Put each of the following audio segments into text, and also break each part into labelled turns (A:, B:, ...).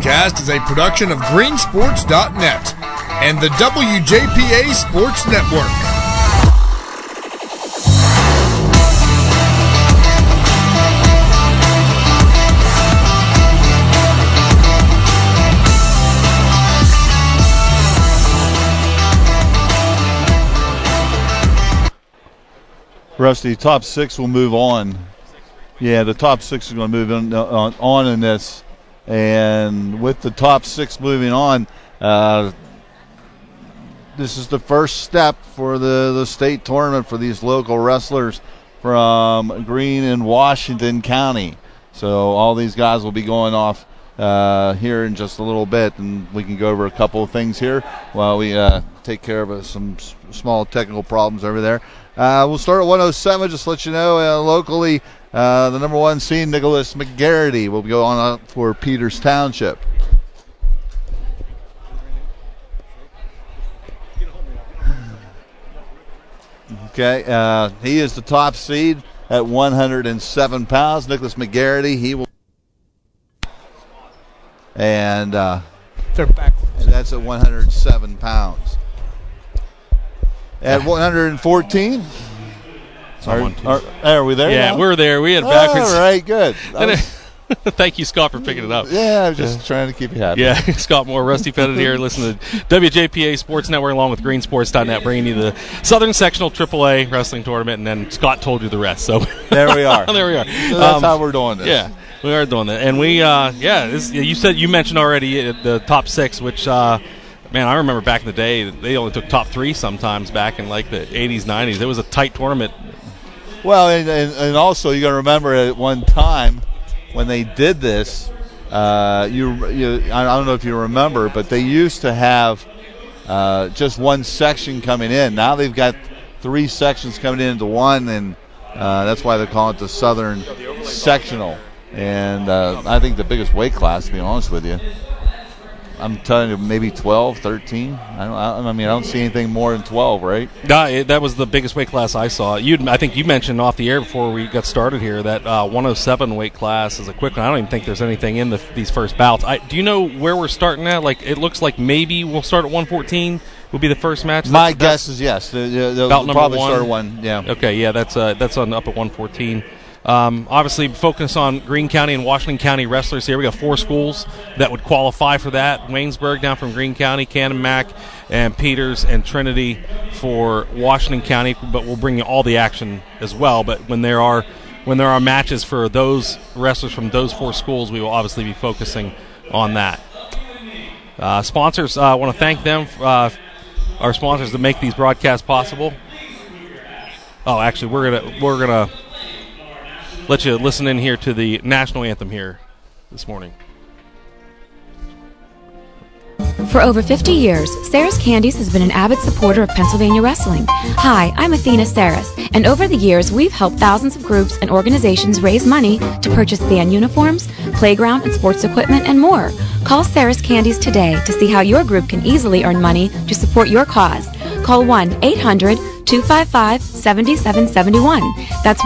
A: podcast is a production of greensports.net and the WJPA Sports Network.
B: Rusty, top six will move on. Yeah, the top six is going to move on in this. And with the top six moving on, this is the first step for the state tournament for these local wrestlers from Greene and Washington County. So all these guys will be going off here in just a little bit, and we can go over a couple of things here while we take care of some small technical problems over there. We'll start at 107, just to let you know, locally, the number one seed, Nicholas McGarity, will go on up for Peters Township. Okay, he is the top seed at 107 pounds. Nicholas McGarity, he will. And
C: they're backwards.
B: And that's at 107 pounds. At 114. Are we there?
D: Yeah,
B: now?
D: we're there. We had backwards.
B: All right, good.
D: Thank you, Scott, for picking it up.
B: Yeah, I was just trying to keep you happy.
D: Yeah, Scott Moore, Rusty Pettit here. Listen to WJPA Sports Network along with greensports.net, bringing you the Southern Sectional AAA Wrestling Tournament, and then Scott told you the rest. So
B: there we are.
D: There we are.
B: So that's how we're doing this.
D: Yeah, we are doing that. And we, you mentioned already the top six, which, man, I remember back in the day, they only took top three sometimes back in like the 80s, 90s. It was a tight tournament.
B: Well, and also you got to remember at one time when they did this, I don't know if you remember, but they used to have just one section coming in. Now they've got three sections coming into one, and that's why they call it the Southern Sectional. And I think the biggest weight class, to be honest with you, I'm telling you, maybe 12, 13. I don't see anything more than 12, right?
D: That was the biggest weight class I saw. I think you mentioned off the air before we got started here that 107 weight class is a quick one. I don't even think there's anything in these first bouts. Do you know where we're starting at? Like, it looks like maybe we'll start at 114. Will be the first match.
B: My guess is yes. They'll probably start at one. Yeah.
D: Okay. Yeah. That's on up at 114. Obviously, focus on Greene County and Washington County wrestlers here. We got 4 schools that would qualify for that. Waynesburg down from Greene County, Cannon Mac, and Peters and Trinity for Washington County. But we'll bring you all the action as well. But when there are matches for those wrestlers from those 4 schools, we will obviously be focusing on that. Sponsors, I want to thank them, our sponsors that make these broadcasts possible. Oh, actually, we're gonna let you listen in here to the national anthem here this morning.
E: For over 50 years, Sarah's Candies has been an avid supporter of Pennsylvania wrestling. Hi, I'm Athena Saris, and over the years, we've helped thousands of groups and organizations raise money to purchase band uniforms, playground and sports equipment, and more. Call Sarah's Candies today to see how your group can easily earn money to support your cause. Call 1-800-255-7771. That's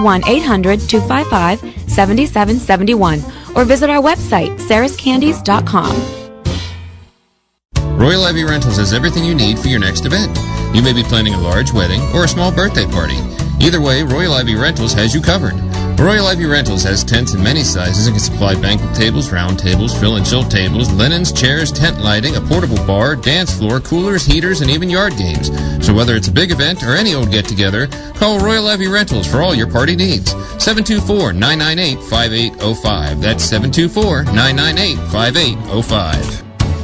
E: 1-800-255-7771. Or visit our website, sarascandies.com.
F: Royal Ivy Rentals has everything you need for your next event. You may be planning a large wedding or a small birthday party. Either way, Royal Ivy Rentals has you covered. Royal Ivy Rentals has tents in many sizes and can supply banquet tables, round tables, fill and chill tables, linens, chairs, tent lighting, a portable bar, dance floor, coolers, heaters, and even yard games. So whether it's a big event or any old get-together, call Royal Ivy Rentals for all your party needs. 724-998-5805. That's 724-998-5805.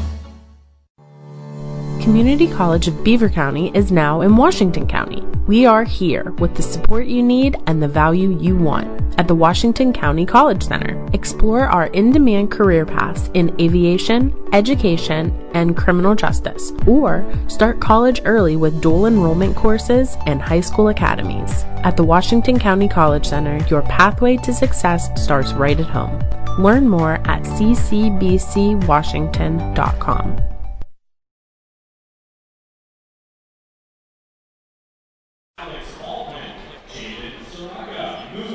G: Community College of Beaver County is now in Washington County. We are here with the support you need and the value you want. At the Washington County College Center, explore our in-demand career paths in aviation, education, and criminal justice, or start college early with dual enrollment courses and high school academies. At the Washington County College Center, your pathway to success starts right at home. Learn more at ccbcwashington.com.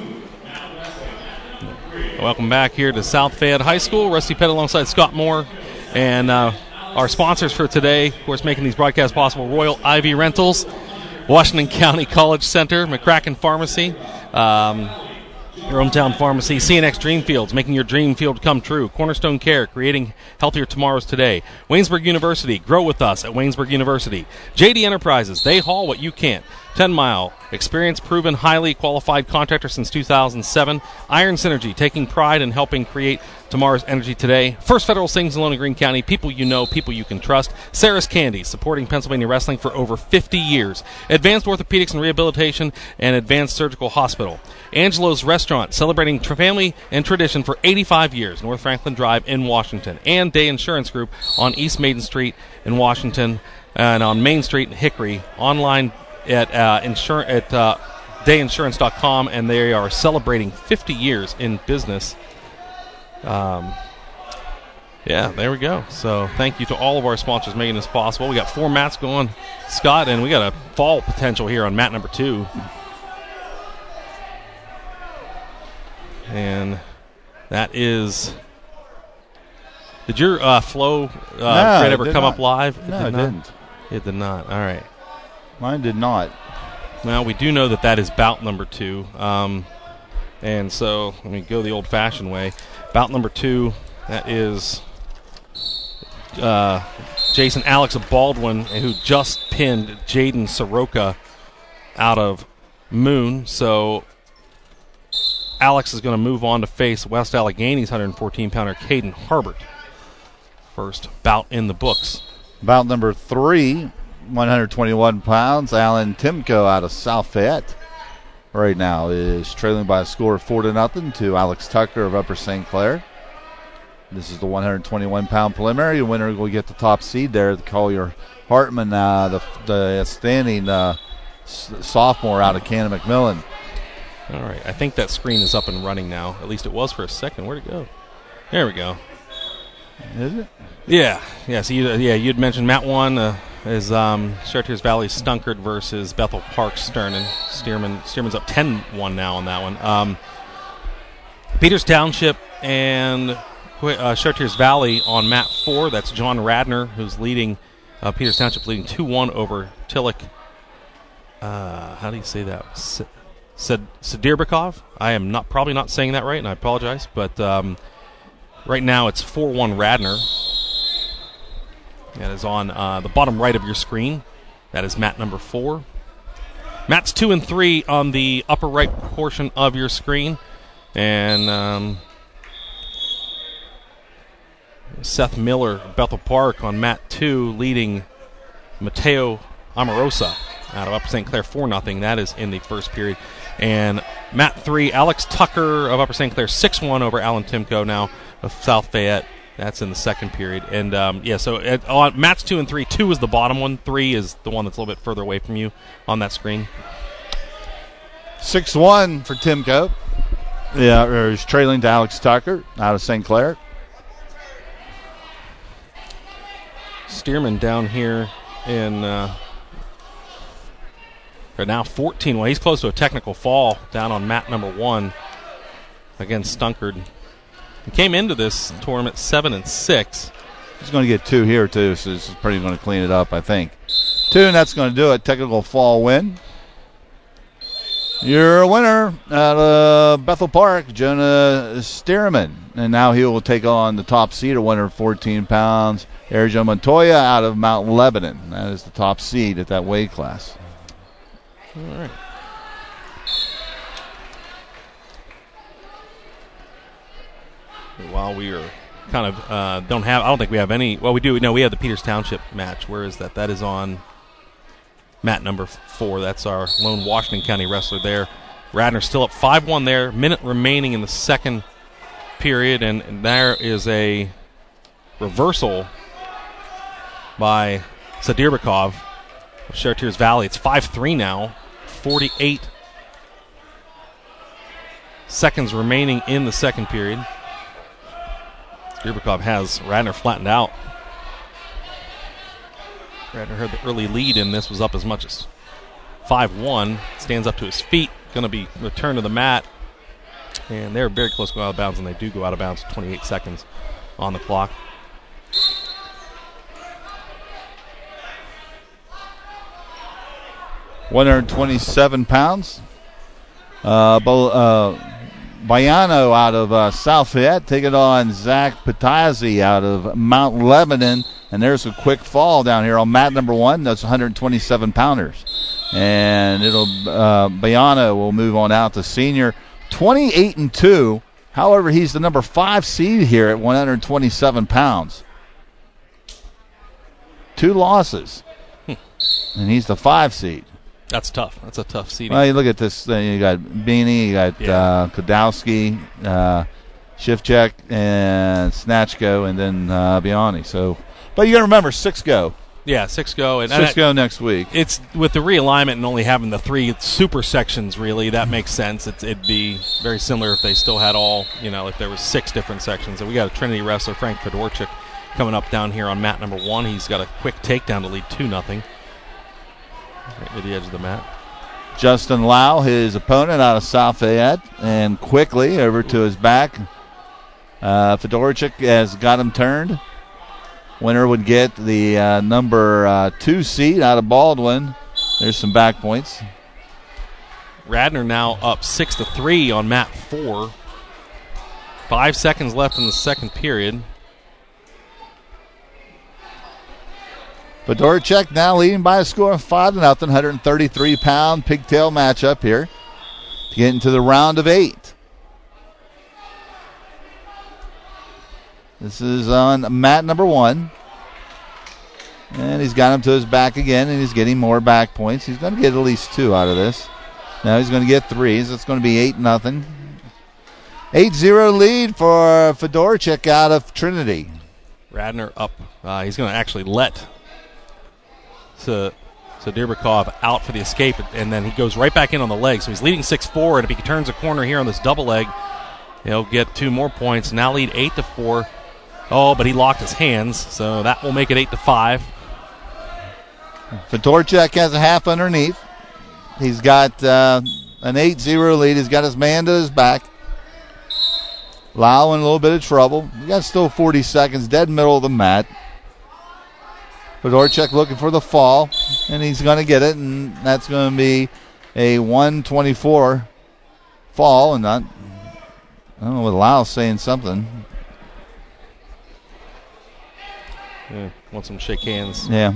D: Welcome back here to South Fayette High School. Rusty Pettit alongside Scott Moore And our sponsors for today, of course, making these broadcasts possible, Royal Ivy Rentals, Washington County College Center, McCracken Pharmacy, your hometown pharmacy, CNX Dreamfields, making your dream field come true. Cornerstone Care, creating healthier tomorrows today. Waynesburg University, grow with us at Waynesburg University. JD Enterprises, they haul what you can't. 10 Mile, experienced, proven, highly qualified contractor since 2007. Iron Synergy, taking pride in helping create tomorrow's energy today. First Federal Savings and Loan in Greene County, people you know, people you can trust. Sarah's Candy, supporting Pennsylvania wrestling for over 50 years. Advanced Orthopedics and Rehabilitation and Advanced Surgical Hospital. Angelo's Restaurant, celebrating family and tradition for 85 years. North Franklin Drive in Washington. And Day Insurance Group on East Maiden Street in Washington and on Main Street in Hickory. Online at dayinsurance.com, and they are celebrating 50 years in business. Yeah, there we go. So thank you to all of our sponsors making this possible. We got 4 mats going, Scott, and we got a fall potential here on mat number 2. And that is... Did your flow grid ever come up live?
B: No, it didn't.
D: It did not. All right.
B: Mine did not.
D: Well, we do know that is bout number 2. And so let me go the old-fashioned way. Bout number 2, that is Jason Alex Baldwin, who just pinned Jaden Soroka out of Moon. So Alex is going to move on to face West Allegheny's 114-pounder Caden Harbert. First bout in the books.
B: Bout number 3, 121 pounds, Alan Timko out of South Fayette. Right now is trailing by a score of 4-0 to Alex Tucker of Upper St. Clair. This is the 121-pound preliminary. The winner will get the top seed there. Collier Hartman, the standing sophomore out of Cannon McMillan.
D: All right, I think that screen is up and running now. At least it was for a second. Where'd it go? There we go.
B: Is it?
D: Yeah. So you'd mentioned Mat 1 is Chartiers Valley Stunkard versus Bethel Park Sternen. Stearman's up 10-1 now on that one. Peters Township and Chartiers Valley on Mat 4. That's John Radner, who's leading Peters Township, leading 2-1 over Tillich. How do you say that? Sadirbekov. I am probably not saying that right, and I apologize. But right now it's 4-1 Radner. That is on the bottom right of your screen. That is mat number 4. Mats 2 and 3 on the upper right portion of your screen. And Seth Miller, Bethel Park on mat 2, leading Mateo Amorosa out of Upper St. Clair 4-0. That is in the first period. And mat 3, Alex Tucker of Upper St. Clair 6-1 over Alan Timko now of South Fayette. That's in the second period. And, so on mats 2 and 3, 2 is the bottom one. 3 is the one that's a little bit further away from you on that screen.
B: 6-1 for Timko. Yeah, he's trailing to Alex Tucker out of St. Clair.
D: Stearman down here in now 14. Well, he's close to a technical fall down on mat number 1 against Stunkard. He came into this tournament 7-6.
B: He's going to get 2 here, too, so this is pretty going to clean it up, I think. 2, and that's going to do it. Technical fall win. Your winner out of Bethel Park, Jonah Stearman. And now he will take on the top seed, a winner of 14 pounds, Erjo Montoya out of Mount Lebanon. That is the top seed at that weight class.
D: All right. While we are kind of I don't think we have any. Well, we do. No, we have the Peters Township match. Where is that? That is on mat number 4. That's our lone Washington County wrestler there. Radner still up 5-1 there. Minute remaining in the second period, and there is a reversal by Sadirbekov of Chartiers Valley. It's 5-3 now. 48 seconds remaining in the second period. Sadirbekov has Radner flattened out. Radner had the early lead in this, was up as much as 5-1. Stands up to his feet, going to be returned to the mat. And they're very close to go out of bounds, and they do go out of bounds with 28 seconds on the clock.
B: 127 pounds. Bayano out of South Fayette taking on Zach Patazzi out of Mount Lebanon. And there's a quick fall down here on mat number 1. That's 127 pounders. And Bayano will move on out to senior. 28-2. However, he's the number 5 seed here at 127 pounds. 2 losses. And he's the 5 seed.
D: That's tough. That's a tough seeding.
B: Well, you look at this. You got Beanie, you got Kodowski, Shifchek, and Snatchko, and then Biani. So, but you got to remember 6 go.
D: Yeah, 6 go. And
B: 6 go next week.
D: It's with the realignment and only having the 3 super sections. Really, that makes sense. It'd be very similar if they still had all. If there was 6 different sections. And we got a Trinity wrestler, Frank Fedorchuk, coming up down here on mat number 1. He's got a quick takedown to lead 2-0. Right near the edge of the mat.
B: Justin Lau, his opponent out of South Fayette, and quickly over to his back. Fedorchuk has got him turned. Winner would get the number 2 seed out of Baldwin. There's some back points.
D: Radnor now up 6-3 on mat 4. 5 seconds left in the second period.
B: Fedorchuk now leading by a score of 5-0. 133-pound pigtail matchup here to get into the round of 8. This is on mat number 1. And he's got him to his back again, and he's getting more back points. He's going to get at least 2 out of this. Now he's going to get 3, so it's going to be 8-0. 8-0 lead for Fedorchuk out of Trinity.
D: Radnor up. He's going to actually let Sadirikov out for the escape, and then he goes right back in on the leg. So he's leading 6-4, and if he turns a corner here on this double leg, he'll get 2 more points. Now lead 8-4. Oh, but he locked his hands, so that will make it 8-5.
B: Fedorchuk has a half underneath. He's got an 8-0 lead. He's got his man to his back. Lau in a little bit of trouble. You got still 40 seconds, dead middle of the mat. Fedorchuk looking for the fall, and he's going to get it, and that's going to be a 124 fall. And I don't know what Lau's saying something.
D: Yeah, wants him to shake hands.
B: Yeah.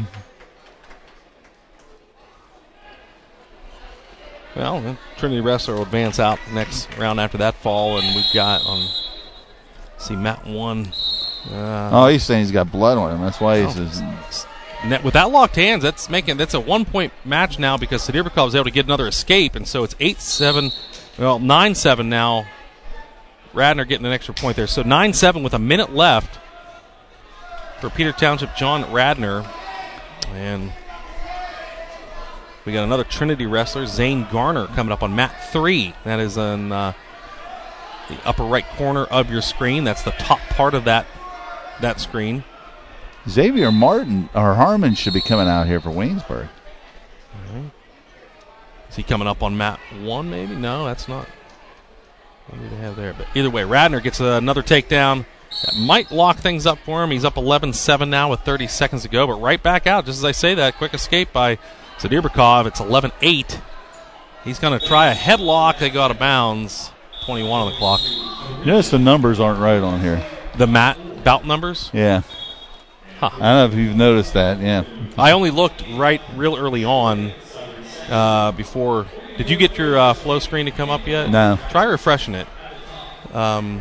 D: Well, the Trinity wrestler will advance out next round after that fall, and we've got on. See, mat 1.
B: He's saying he's got blood on him. That's why he says.
D: With that locked hands, that's a 1-point match now because Sadirikov was able to get another escape, and so it's 8-7. Well, 9-7 now. Radnor getting an extra point there. So 9-7 with a minute left for Peter Township, John Radnor. And we got another Trinity wrestler, Zane Garner, coming up on mat 3. That is in the upper right corner of your screen. That's the top part of that screen.
B: Xavier Martin or Harmon should be coming out here for Waynesburg.
D: Right. Is he coming up on mat 1 maybe? No, that's not what do they have there. But either way, Radnor gets another takedown. That might lock things up for him. He's up 11-7 now with 30 seconds to go, but right back out. Just as I say that, quick escape by Sadirikov. It's 11-8. He's going to try a headlock. They go out of bounds. 21 on the clock.
B: Yes, the numbers aren't right on here.
D: The bout numbers?
B: Yeah.
D: Huh.
B: I don't know if you've noticed that, yeah.
D: I only looked real early on before. Did you get your flow screen to come up yet?
B: No.
D: Try refreshing it.
B: I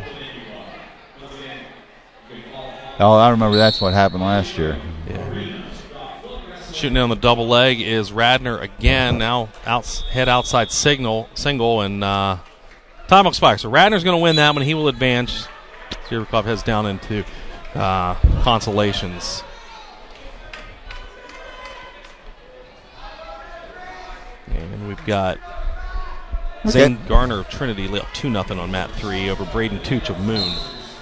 B: remember that's what happened last year.
D: Yeah. Shooting in on the double leg is Radnor again. Now head outside single, and time expires. So Radnor's going to win that one. He will advance. Sadirikov heads down into consolations. And we've got Zane Garner of Trinity up 2-0 on mat 3 over Braden Tooch of Moon.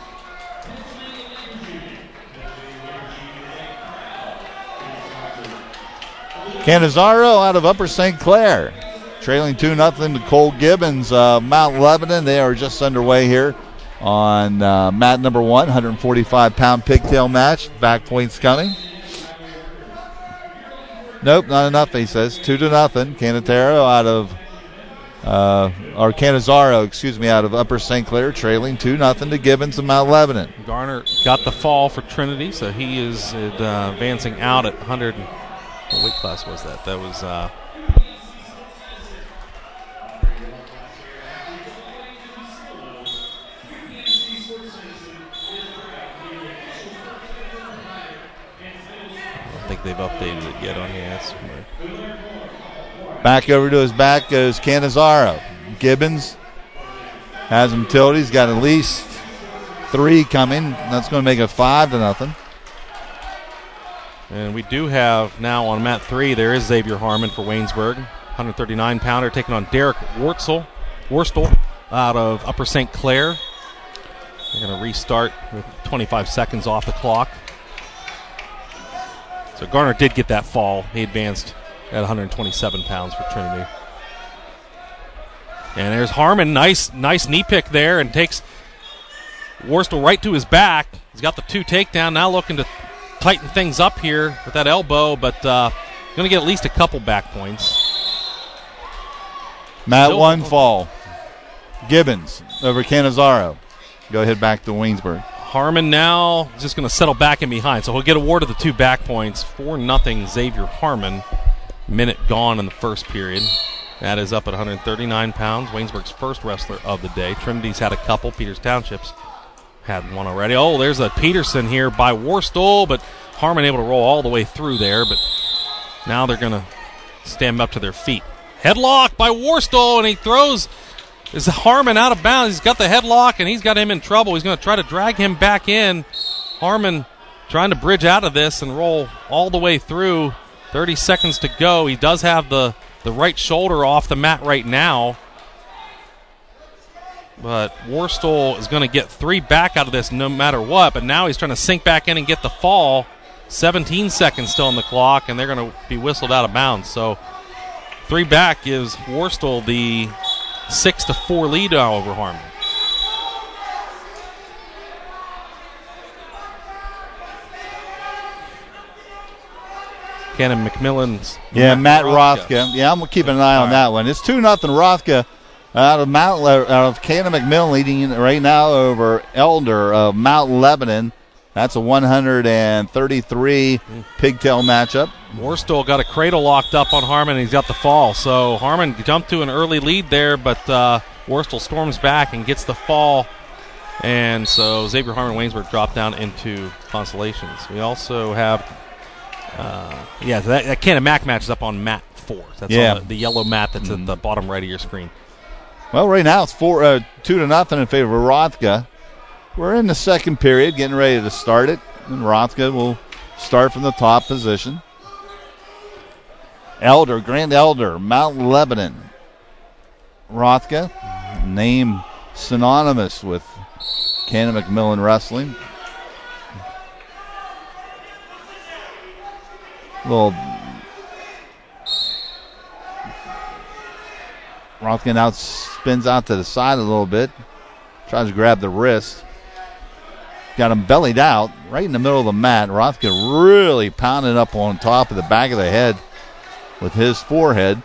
B: Canizaro out of Upper St. Clair, trailing 2-0 to Cole Gibbons of Mount Lebanon. They are just underway here on mat number 1, 145-pound pigtail match. Back points coming. Nope, not enough, he says. 2-0. Cannizzaro out of out of Upper St. Clair, trailing 2-0 to Gibbons of Mount Lebanon.
D: Garner got the fall for Trinity, so he is advancing out at 100. What weight class was that? That was I don't think they've updated it yet on here.
B: Back over to his back goes Cannizzaro. Gibbons has him tilted. He's got at least 3 coming. That's going to make it 5-0.
D: And we do have now on mat 3, there is Xavier Harmon for Waynesburg. 139-pounder taking on Derek Wurstel out of Upper St. Clair. They're going to restart with 25 seconds off the clock. So Garner did get that fall. He advanced at 127 pounds for Trinity. And there's Harmon. Nice knee pick there, and takes Wurstel right to his back. He's got the 2 takedown. Now looking to tighten things up here with that elbow, but going to get at least a couple back points.
B: Mat 1 fall. Gibbons over Cannizzaro. Go ahead back to Waynesburg.
D: Harmon now just going to settle back in behind, so he'll get awarded the 2 back points. 4-0 Xavier Harmon. Minute gone in the first period. That is up at 139 pounds. Waynesburg's first wrestler of the day. Trinity's had a couple. Peters Township's had one already. Oh, there's a Peterson here by Wurstel, but Harmon able to roll all the way through there. But now they're going to stand up to their feet. Headlock by Wurstel, and he throws Harmon out of bounds. He's got the headlock, and he's got him in trouble. He's going to try to drag him back in. Harmon trying to bridge out of this and roll all the way through. 30 seconds to go. He does have the right shoulder off the mat right now. But Wurstel is going to get 3 back out of this no matter what. But now he's trying to sink back in and get the fall. 17 seconds still on the clock, and they're going to be whistled out of bounds. So 3 back gives Wurstel the 6-4 lead now over Harmon. Cannon McMillan's.
B: Matt Rothka. Yeah, I'm going to keep an eye on that one. It's 2-0 Rothka out of Cannon McMillan, leading right now over Elder of Mount Lebanon. That's a 133 pigtail matchup.
D: Wurstel got a cradle locked up on Harmon, and he's got the fall. So Harmon jumped to an early lead there, but Wurstel storms back and gets the fall. And so Xavier Harmon Waynesburg dropped down into consolations. We also have that Cannon Mac match is up on mat 4. That's on the yellow mat that's at the bottom right of your screen.
B: Well, right now it's 2-0 in favor of Rothka. We're in the second period, getting ready to start it. And Rothka will start from the top position. Grand Elder, Mount Lebanon. Rothka, name synonymous with Cannon McMillan Wrestling. Rothka now spins out to the side a little bit. Tries to grab the wrist. Got him bellied out right in the middle of the mat. Rothka really pounding up on top of the back of the head with his forehead.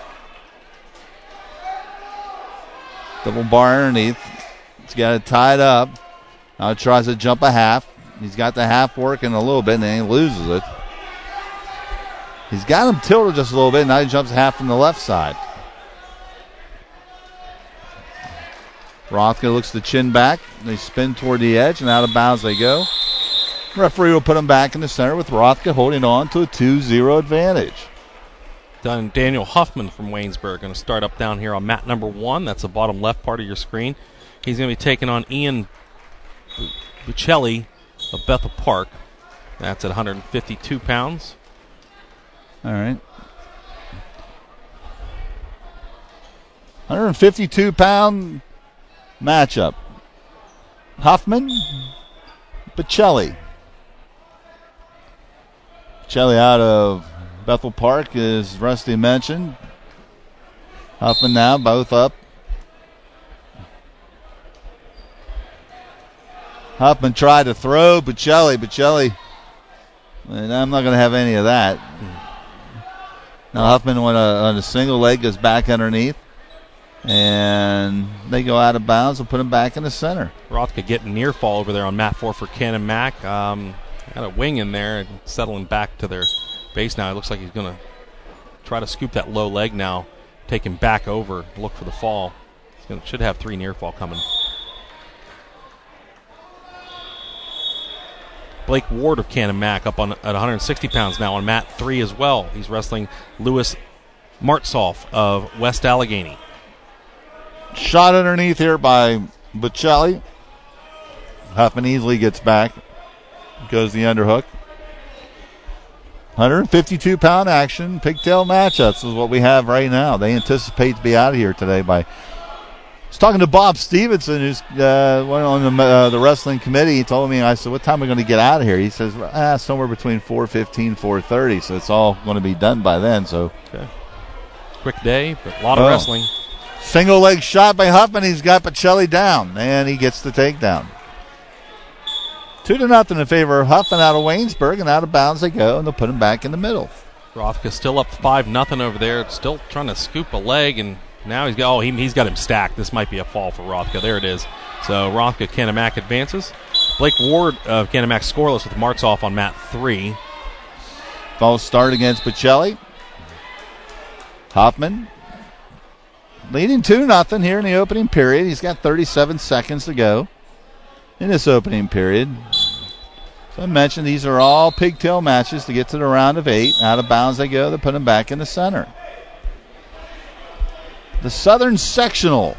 B: Double bar underneath. He's got it tied up. Now he tries to jump a half. He's got the half working a little bit, and then he loses it. He's got him tilted just a little bit. Now he jumps half from the left side. Rothka looks the chin back. They spin toward the edge, and out of bounds they go. Referee will put him back in the center with Rothka holding on to a 2-0 advantage.
D: Daniel Huffman from Waynesburg going to start up down here on mat number 1. That's the bottom left part of your screen. He's going to be taking on Ian Buccelli of Bethel Park. That's at 152 pounds.
B: All right. 152-pound matchup. Huffman, Buccelli. Buccelli out of Bethel Park, as Rusty mentioned. Huffman now, both up. Huffman tried to throw Buccelli. And I'm not going to have any of that. Now Huffman on a single leg goes back underneath. And they go out of bounds and put him back in the center.
D: Rothka getting near fall over there on mat 4 for Cannon Mack. Got a wing in there and settling back to their base now. It looks like he's going to try to scoop that low leg now, take him back over, look for the fall. Should have 3 near fall coming. Blake Ward of Cannon Mack up at 160 pounds now on mat 3 as well. He's wrestling Louis Martsolf of West Allegheny.
B: Shot underneath here by Bocelli. Huffman easily gets back. Goes the underhook. 152 pound action. Pigtail matchups is what we have right now. They anticipate to be out of here today by. I was talking to Bob Stevenson, who's on the wrestling committee. He told me, I said, what time are we going to get out of here? He says, somewhere between 4:15, 4:30. So it's all going to be done by then. So
D: okay. Quick day, but a lot of wrestling.
B: Single leg shot by Huffman. He's got Bocelli down, and he gets the takedown. 2-0 in favor of Huffman out of Waynesburg, and out of bounds they go, and they'll put him back in the middle.
D: Rothka still up 5-0 over there, still trying to scoop a leg, and now he's got him stacked. This might be a fall for Rothka. There it is. So Rothka, Cannon Mack advances. Blake Ward of Cannon Mack scoreless with Martsolf on mat 3.
B: False start against Bocelli. Hoffman leading 2-0 here in the opening period. He's got 37 seconds to go in this opening period. So I mentioned these are all pigtail matches to get to the round of 8. Out of bounds they go. They put him back in the center. The Southern Sectional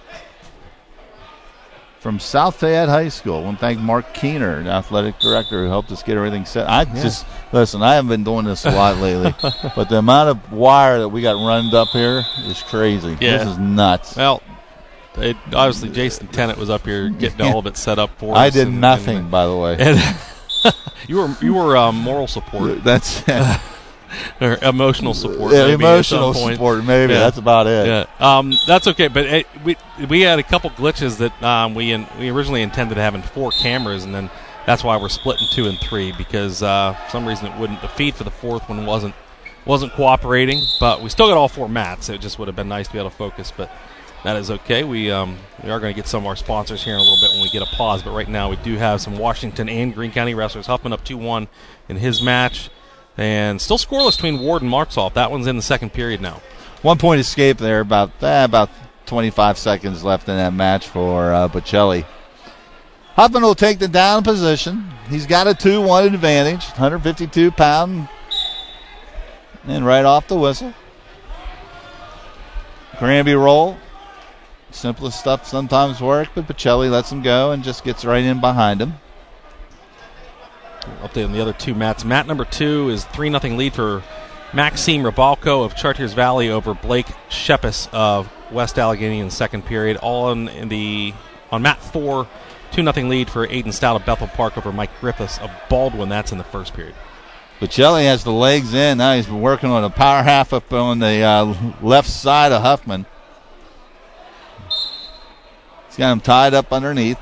B: from South Fayette High School. I want to thank Mark Keener, the athletic director, who helped us get everything set. Listen, I haven't been doing this a lot lately, but the amount of wire that we got runned up here is crazy. Yeah. This is nuts.
D: Well, obviously Jason Tennant was up here getting all of it set up for us.
B: I did nothing, by the way.
D: You were moral support.
B: That's
D: or emotional support.
B: Yeah, emotional support, maybe. Yeah. That's about it.
D: Yeah. That's okay, but we had a couple glitches that we originally intended having 4 cameras, and then that's why we're splitting 2 and 3, because for some reason the feed for the 4th one wasn't cooperating, but we still got all 4 mats. It just would have been nice to be able to focus, but that is okay. We are going to get some of our sponsors here in a little bit when we get a pause, but right now we do have some Washington and Greene County wrestlers. Huffman up 2-1 in his match. And still scoreless between Ward and Martsolf. That one's in the second period now.
B: 1 point escape there. About 25 seconds left in that match for Bocelli. Huffman will take the down position. He's got a 2-1 advantage. 152 pound. And right off the whistle. Granby roll. Simplest stuff sometimes work, but Bocelli lets him go and just gets right in behind him.
D: Update on the other 2 mats. Mat number 2 is 3-0 lead for Maxime Rabalko of Chartiers Valley over Blake Shepis of West Allegheny in the second period. All on mat 4, 2-0 lead for Aiden Stout of Bethel Park over Mike Griffiths of Baldwin. That's in the first period.
B: Bocelli has the legs in. Now he's been working on a power half up on the left side of Huffman. He's got him tied up underneath.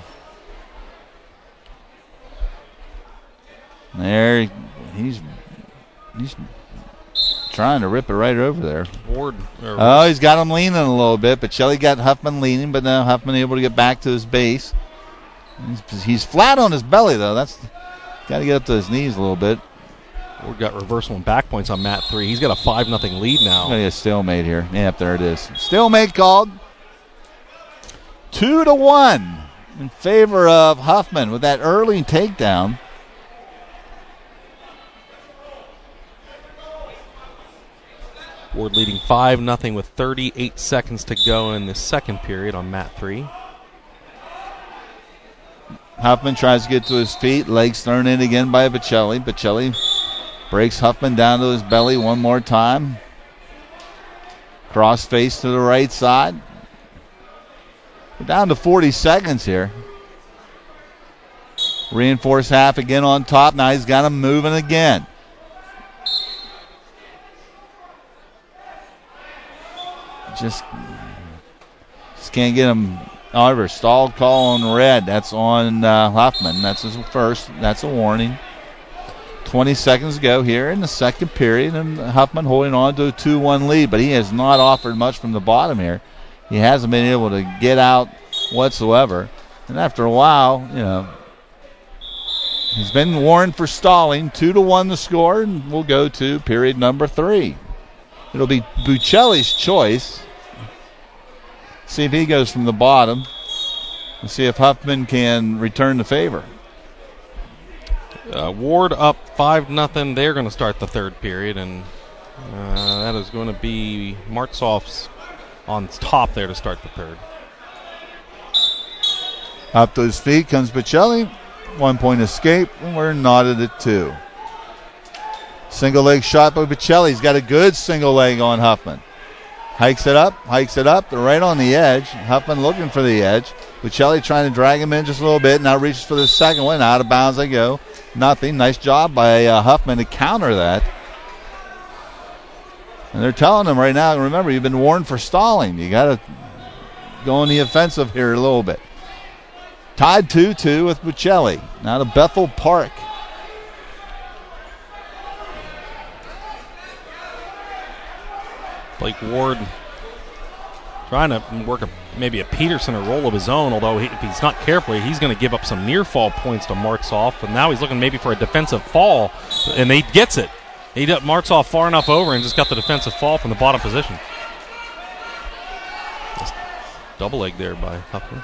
B: There, he's trying to rip it right over there. He's got him leaning a little bit, but Bocelli got Huffman leaning, but now Huffman able to get back to his base. He's flat on his belly, though. That's got to get up to his knees a little bit.
D: Ward got reversal and back points on mat 3. He's got a 5-0 lead now.
B: Got a stalemate here. Yep, there it is. Stalemate called. 2-1 in favor of Huffman with that early takedown.
D: Ward leading 5-0 with 38 seconds to go in the second period on mat 3.
B: Huffman tries to get to his feet. Legs thrown in again by Bocelli. Bocelli breaks Huffman down to his belly one more time. Cross face to the right side. We're down to 40 seconds here. Reinforced half again on top. Now he's got him moving again. Just can't get him. However, stalled call on red. That's on Huffman. That's his first. That's a warning. 20 seconds to go here in the second period, and Huffman holding on to a 2-1 lead, but he has not offered much from the bottom here. He hasn't been able to get out whatsoever. And after a while, he's been warned for stalling. 2-1 the score, and we'll go to period number 3. It'll be Buccelli's choice. See if he goes from the bottom and see if Huffman can return the favor.
D: Ward up 5-0. They're going to start the third period, and that is going to be Martzoff's on top there to start the third.
B: Up to his feet comes Buccelli. 1-point escape, and we're knotted at 2. Single leg shot by Buccelli. He's got a good single leg on Huffman. Hikes it up. They're right on the edge. Huffman looking for the edge. Buccelli trying to drag him in just a little bit. Now reaches for the second one. Out of bounds they go. Nothing. Nice job by Huffman to counter that. And they're telling him right now, remember, you've been warned for stalling. You got to go on the offensive here a little bit. Tied 2-2 with Buccelli. Now to Bethel Park.
D: Blake Ward trying to work maybe a Peterson or roll of his own, although if he's not careful, he's going to give up some near fall points to Martzoff. And now he's looking maybe for a defensive fall, and he gets it. He marks off far enough over and just got the defensive fall from the bottom position. Just double leg there by Huffman.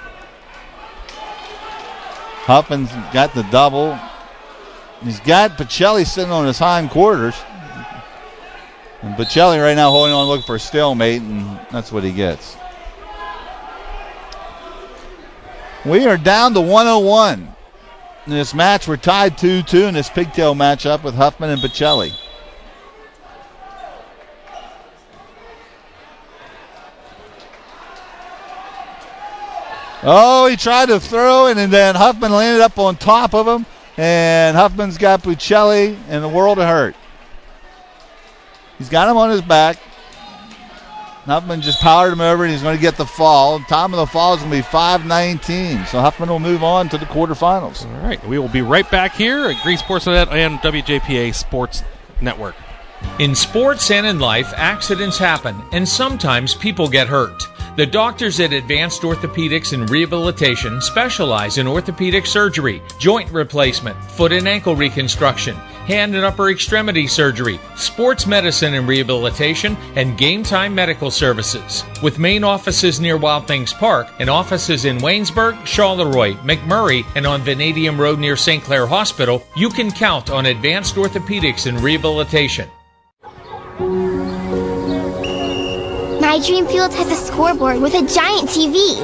B: Huffman's got the double. He's got Buccelli sitting on his hind quarters. And Buccelli right now holding on looking for a stalemate, and that's what he gets. We are down to 101. In this match, we're tied 2-2 in this pigtail matchup with Huffman and Buccelli. Oh, he tried to throw it, and then Huffman landed up on top of him, and Huffman's got Buccelli in the world of hurt. He's got him on his back. Huffman just powered him over, and he's going to get the fall. Time of the fall is going to be 5:19, so Huffman will move on to the quarterfinals.
D: All right, we will be right back here at Green Sports Net and WJPA Sports Network.
H: In sports and in life, accidents happen, and sometimes people get hurt. The doctors at Advanced Orthopedics and Rehabilitation specialize in orthopedic surgery, joint replacement, foot and ankle reconstruction, hand and upper extremity surgery, sports medicine and rehabilitation, and game time medical services. With main offices near Wild Things Park and offices in Waynesburg, Charleroi, McMurray, and on Vanadium Road near St. Clair Hospital, you can count on Advanced Orthopedics and Rehabilitation.
I: My Dream Field has a scoreboard with a giant TV.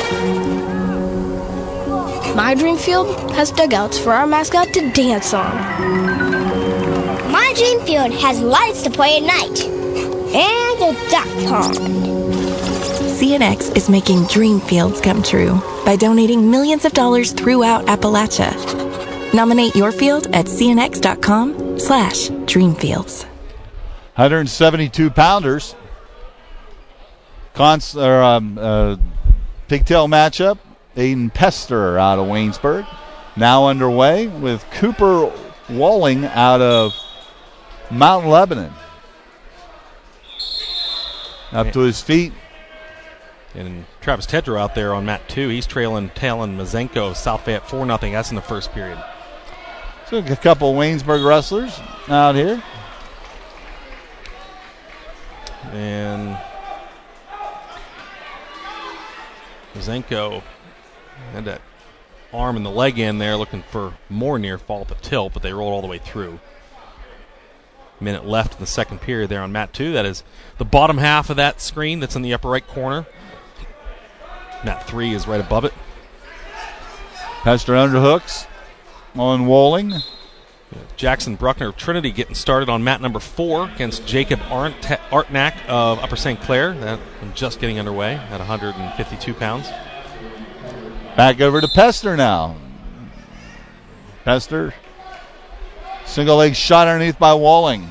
J: My Dream Field has dugouts for our mascot to dance on.
I: My Dream Field has lights to play at night. And a duck pond.
K: CNX is making dream fields come true by donating millions of dollars throughout Appalachia. Nominate your field at cnx.com/dreamfields.
B: 172-pounders. Pigtail matchup. Aiden Pester out of Waynesburg. Now underway with Cooper Walling out of Mount Lebanon. Up to his feet.
D: And Travis Tedrow out there on mat 2. He's trailing Talon Mazenko of South Fayette 4-0. That's in the first period.
B: So a couple of Waynesburg wrestlers out here.
D: And Mazenko had that arm and the leg in there looking for more near fall at the tilt, but they rolled all the way through. Minute left in the second period there on mat 2. That is the bottom half of that screen that's in the upper right corner. Mat 3 is right above it.
B: Pester underhooks on Walling.
D: Jackson Bruckner of Trinity getting started on mat number 4 against Jacob Artnack of Upper St. Clair. That just getting underway at 152 pounds.
B: Back over to Pester now. Pester, single leg shot underneath by Walling.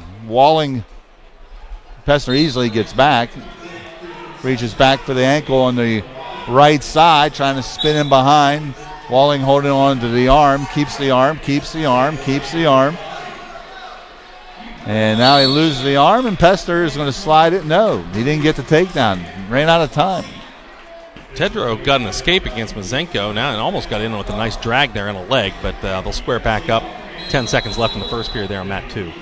B: Pester easily gets back. Reaches back for the ankle on the right side, trying to spin in behind. Walling holding on to the arm, keeps the arm. And now he loses the arm, and Pester is going to slide it. No, he didn't get the takedown. Ran out of time.
D: Tedrow got an escape against Mazenko now and almost got in with a nice drag there in a leg, but they'll square back up. 10 seconds left in the first period there on mat 2.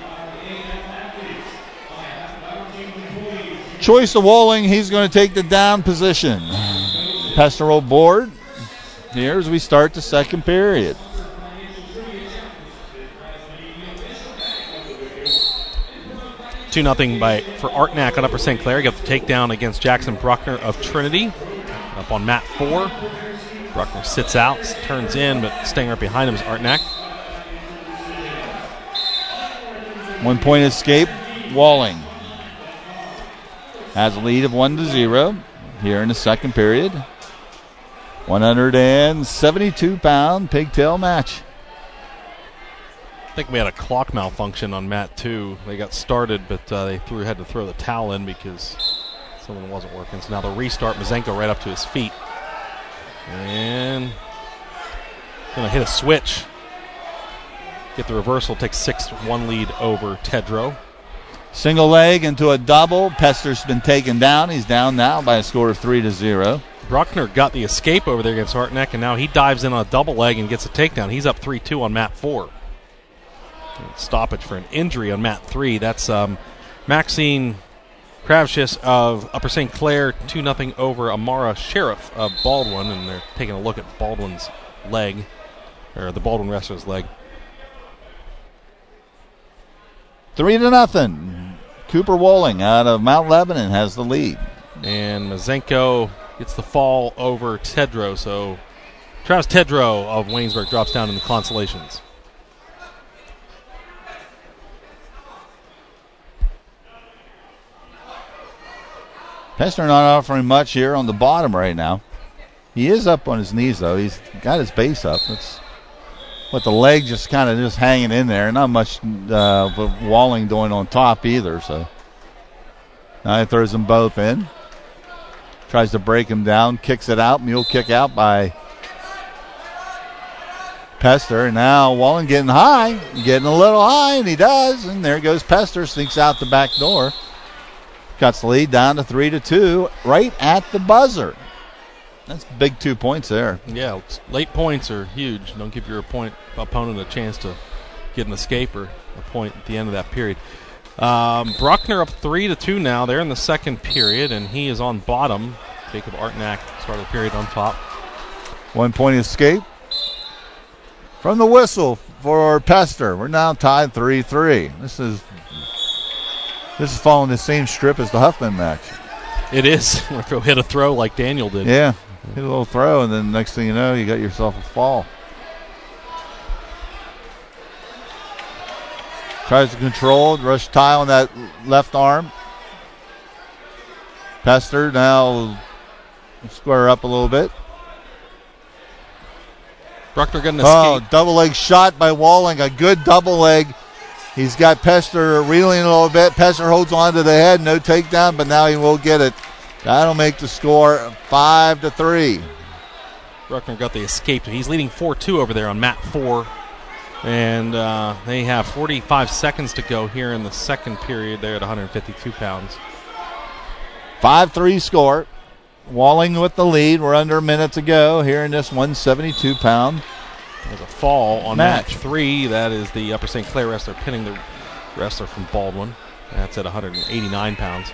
B: Choice of Walling, he's going to take the down position. Pester will board here as we start the second period.
D: Two nothing for Artnack on Upper St. Clair. Got the takedown against Jackson Bruckner of Trinity. Up on mat 4. Bruckner sits out, turns in, but staying right behind him is Artnack.
B: 1 point escape. Walling has a lead of 1-0 here in the second period. 172-pound pigtail match.
D: I think we had a clock malfunction on mat 2. They got started, but they had to throw the towel in because something wasn't working. So now they'll restart. Mazenko right up to his feet. And going to hit a switch. Get the reversal, take 6-1 lead over Tedrow.
B: Single leg into a double. Pester's been taken down. He's down now by a score of 3-0.
D: Bruckner got the escape over there against Hartneck, and now he dives in on a double leg and gets a takedown. He's up 3-2 on mat 4. Stoppage for an injury on mat 3. That's Maxine Kravchis of Upper St. Clair 2-0 over Amara Sheriff of Baldwin, and they're taking a look at Baldwin's leg, or the Baldwin wrestler's leg.
B: 3-0. Cooper Walling out of Mount Lebanon has the lead.
D: And Mazenko gets the fall over Tedrow, so Travis Tedrow of Waynesburg drops down in the consolations.
B: Pester not offering much here on the bottom right now. He is up on his knees, though. He's got his base up. It's with the leg just kind of just hanging in there. Not much Walling doing on top either. So now he throws them both in. Tries to break him down. Kicks it out. Mule kick out by Pester. And now Walling getting high. Getting a little high, and he does. And there goes Pester. Sneaks out the back door. Cuts the lead down to 3-2 right at the buzzer. That's big 2 points there.
D: Yeah, late points are huge. Don't give your opponent a chance to get an escape or a point at the end of that period. Bruckner up 3-2 now. They're in the second period, and he is on bottom. Jacob Artnack started the period on top.
B: 1 point escape from the whistle for Pester. We're now tied 3-3. This is following the same strip as the Huffman match.
D: It is. We'll hit a throw like Daniel did.
B: Yeah, hit a little throw, and then next thing you know, you got yourself a fall. Tries to control, rush tie on that left arm. Pester now square up a little bit.
D: Bruckner got an escape.
B: Double leg shot by Walling, a good double leg. He's got Pester reeling a little bit. Pester holds on to the head, no takedown, but now he will get it. That'll make the score 5-3.
D: Bruckner got the escape. He's leading 4-2 over there on mat 4. And they have 45 seconds to go here in the second period. They're at 152 pounds.
B: 5-3 score. Walling with the lead. We're under a minute to go here in this 172-pound.
D: There's a fall on mat 3. That is the Upper St. Clair wrestler pinning the wrestler from Baldwin. That's at 189 pounds.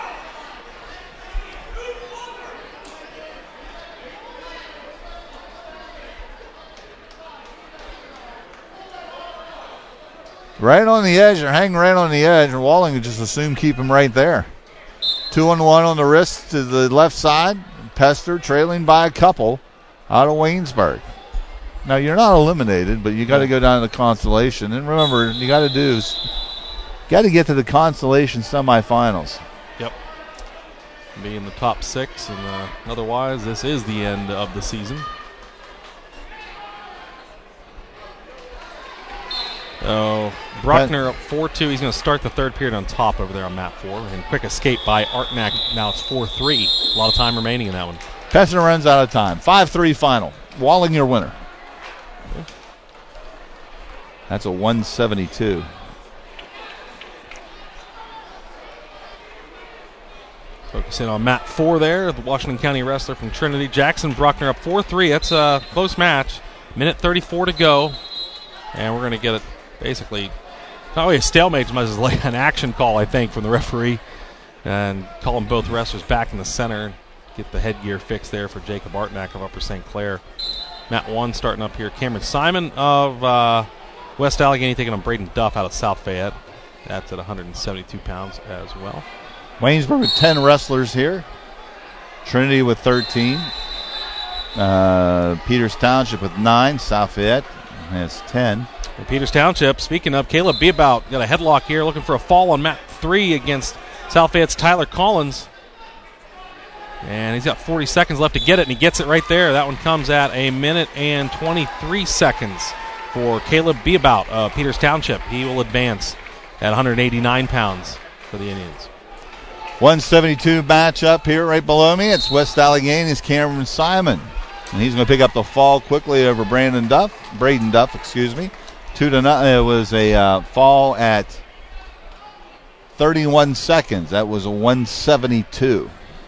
B: Right on the edge, or hang right on the edge, and Walling would just assume keep him right there. 2-1 on the wrist to the left side. Pester trailing by a couple out of Waynesburg. Now, you're not eliminated, but you got to go down to the consolation. And remember, you got to get to the consolation semifinals.
D: Yep. Be in the top 6, and otherwise, this is the end of the season. So, Bruckner up 4-2. He's going to start the third period on top over there on mat 4. And quick escape by Artnack. Now it's 4-3. A lot of time remaining in that one.
B: Pester runs out of time. 5-3 final. Walling your winner. That's a 172.
D: Focus in on mat 4 there, the Washington County wrestler from Trinity. Jackson Bruckner up 4-3. That's a close match. Minute 34 to go. And we're going to get it basically, not really a stalemate as much as like an action call, I think, from the referee. And calling both wrestlers back in the center. Get the headgear fixed there for Jacob Artnack of Upper St. Clair. Mat 1 starting up here. Cameron Simon of West Allegheny taking on Braden Duff out of South Fayette. That's at 172 pounds as well.
B: Waynesburg with 10 wrestlers here. Trinity with 13. Peters Township with 9. South Fayette has 10.
D: And Peters Township, speaking of, Caleb Beabout got a headlock here, looking for a fall on mat 3 against South Fayette's Tyler Collins. And he's got 40 seconds left to get it, and he gets it right there. That one comes at a minute and 23 seconds for Caleb Beabout of Peters Township. He will advance at 189 pounds for the Indians.
B: 172 match up here right below me. It's West Allegheny's Cameron Simon. And he's going to pick up the fall quickly over Braden Duff. 2-0. It was a fall at 31 seconds. That was a 172.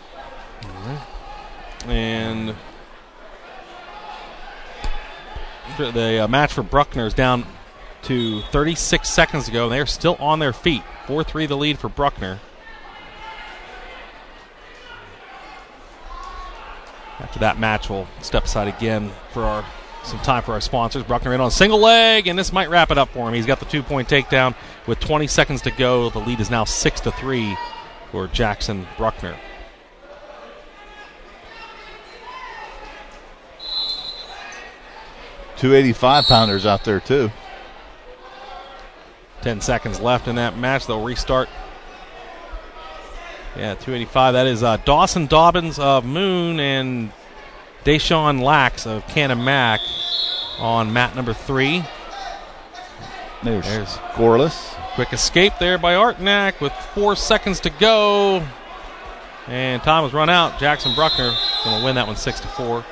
D: And the match for Bruckner is down to 36 seconds to go. They're still on their feet. 4-3 the lead for Bruckner. After that match, we'll step aside again for some time for our sponsors. Bruckner in on a single leg, and this might wrap it up for him. He's got the 2-point takedown with 20 seconds to go. The lead is now 6-3 for Jackson Bruckner.
B: Two 85-pounders out there, too.
D: 10 seconds left in that match. They'll restart. Yeah, 285. That is Dawson Dobbins of Moon and Deshaun Lax of Canon-Mac on mat number 3.
B: There's scoreless.
D: Quick escape there by Artnack with 4 seconds to go. And time has run out. Jackson Bruckner going to win that one 6-4.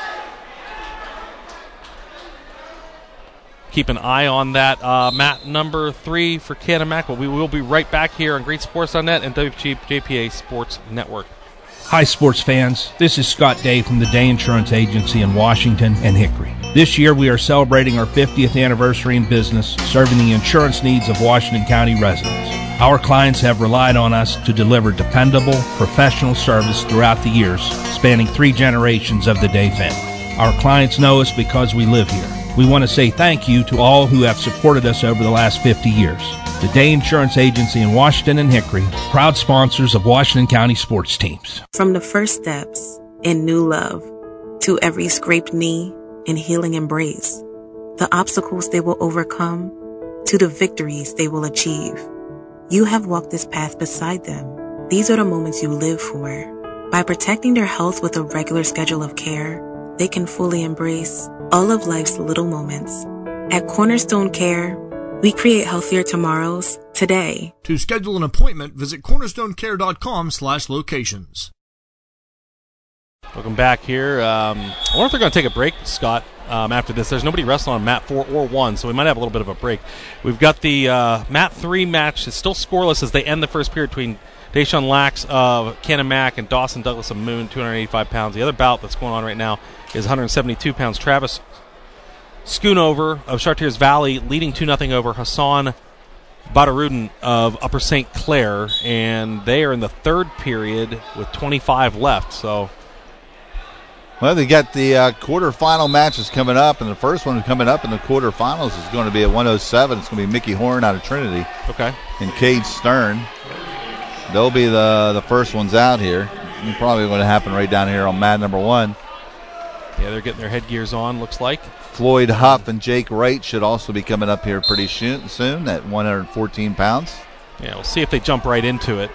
D: Keep an eye on that mat number 3 for Canon-Mac. But we will be right back here on GreatSports.net and WJPA Sports Network.
C: Hi, sports fans. This is Scott Day from the Day Insurance Agency in Washington and Hickory. This year we are celebrating our 50th anniversary in business, serving the insurance needs of Washington County residents. Our clients have relied on us to deliver dependable, professional service throughout the years, spanning 3 generations of the Day family. Our clients know us because we live here. We want to say thank you to all who have supported us over the last 50 years. The Day Insurance Agency in Washington and Hickory, proud sponsors of Washington County sports teams.
L: From the first steps in new love to every scraped knee and healing embrace, the obstacles they will overcome to the victories they will achieve. You have walked this path beside them. These are the moments you live for. By protecting their health with a regular schedule of care, they can fully embrace all of life's little moments. At Cornerstone Care, we create healthier tomorrows today.
A: To schedule an appointment, visit cornerstonecare.com/locations.
D: Welcome back here. I wonder if they're going to take a break, Scott, after this. There's nobody wrestling on mat 4 or 1, so we might have a little bit of a break. We've got the mat 3 match. It's still scoreless as they end the first period between Deshaun Lax of Canon-Mac and Dawson Douglas of Moon, 285 pounds. The other bout that's going on right now is 172 pounds. Travis Schoonover of Chartiers Valley leading 2-0 over Hassan Badarudin of Upper St. Clair, and they are in the third period with 25 left. So,
B: well, they got the quarterfinal matches coming up, and the first one coming up in the quarterfinals is going to be at 107. It's going to be Mickey Horn out of Trinity.
D: Okay.
B: And Cade Stern. They'll be the first ones out here. And probably going to happen right down here on mat number 1.
D: Yeah, they're getting their headgears on, looks like.
B: Floyd Huff and Jake Wright should also be coming up here pretty soon at 114 pounds.
D: Yeah, we'll see if they jump right into it.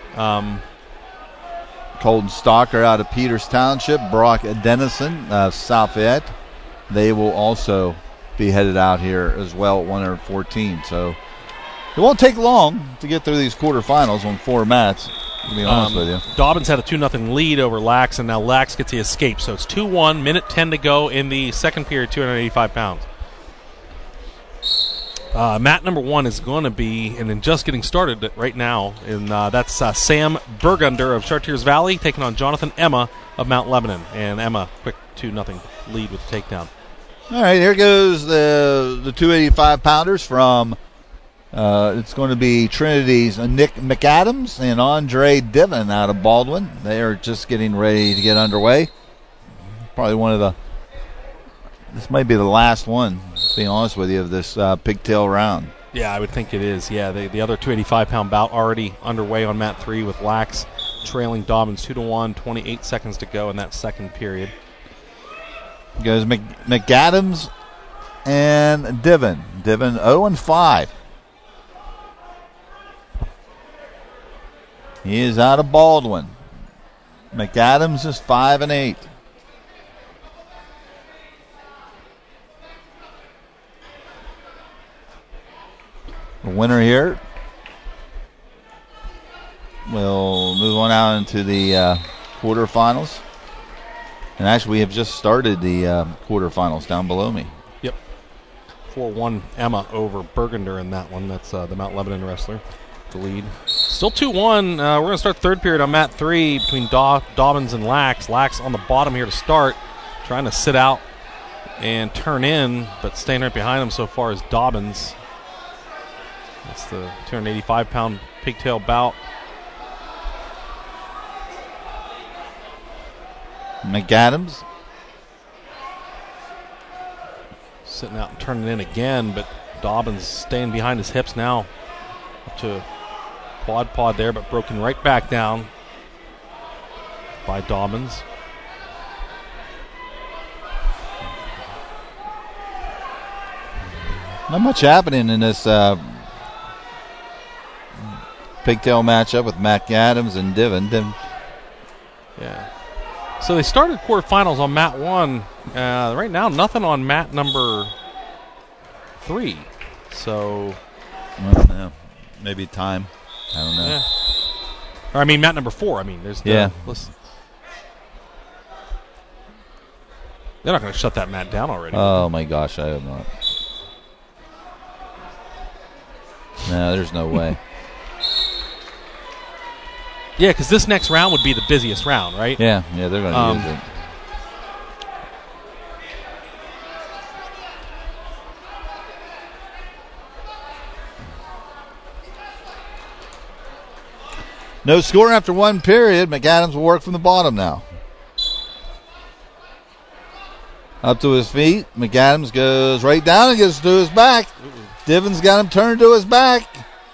B: Colton Stalker out of Peters Township, Brock Dennison of South Fayette. They will also be headed out here as well at 114. So it won't take long to get through these quarterfinals on 4 mats, to be honest with you.
D: Dobbins had a 2-0 lead over Lax, and now Lax gets the escape. So it's 2-1, minute 10 to go in the second period, 285 pounds. Mat number 1 is going to be, and then just getting started right now, and that's Sam Burgunder of Chartiers Valley taking on Jonathan Emma of Mount Lebanon. And Emma, quick 2-0 lead with the takedown.
B: All right, here goes the 285-pounders from, it's going to be Trinity's Nick McAdams and Andre Diven out of Baldwin. They are just getting ready to get underway. Probably this might be the last one, to be honest with you, of this pigtail round.
D: Yeah, I would think it is. Yeah, the other 285-pound bout already underway on mat 3 with Lax trailing Dobbins 2-1, 28 seconds to go in that second period.
B: Goes McAdams and Diven. Diven 0-5. He is out of Baldwin. McAdams is 5-8. The winner here will move on out into the quarterfinals. And actually, we have just started the quarterfinals down below me.
D: Yep. 4-1 Emma over Burgunder in that one. That's the Mount Lebanon wrestler, the lead. Still 2-1. We're going to start third period on mat 3 between Dobbins and Lax. Lax on the bottom here to start, trying to sit out and turn in, but staying right behind him so far is Dobbins. That's the 285-pound pigtail bout.
B: McAdams
D: sitting out and turning in again, but Dobbins staying behind his hips now. Up to quad pod there, but broken right back down by Dobbins.
B: Not much happening in this pigtail matchup with McAdams and Diven.
D: Yeah. So they started quarterfinals on mat 1. Right now, nothing on mat number 3. So,
B: I don't know. Maybe time. I don't know.
D: Yeah. Or I mean, mat number 4. I mean, there's the,
B: yeah.
D: Listen. They're not going to shut that mat down already.
B: Oh my gosh, I hope not. No, there's no way.
D: Yeah, because this next round would be the busiest round, right?
B: Yeah, they're going to use it. No score after one period. McAdams will work from the bottom now. Up to his feet. McAdams goes right down and gets to his back. Diven's got him turned to his back.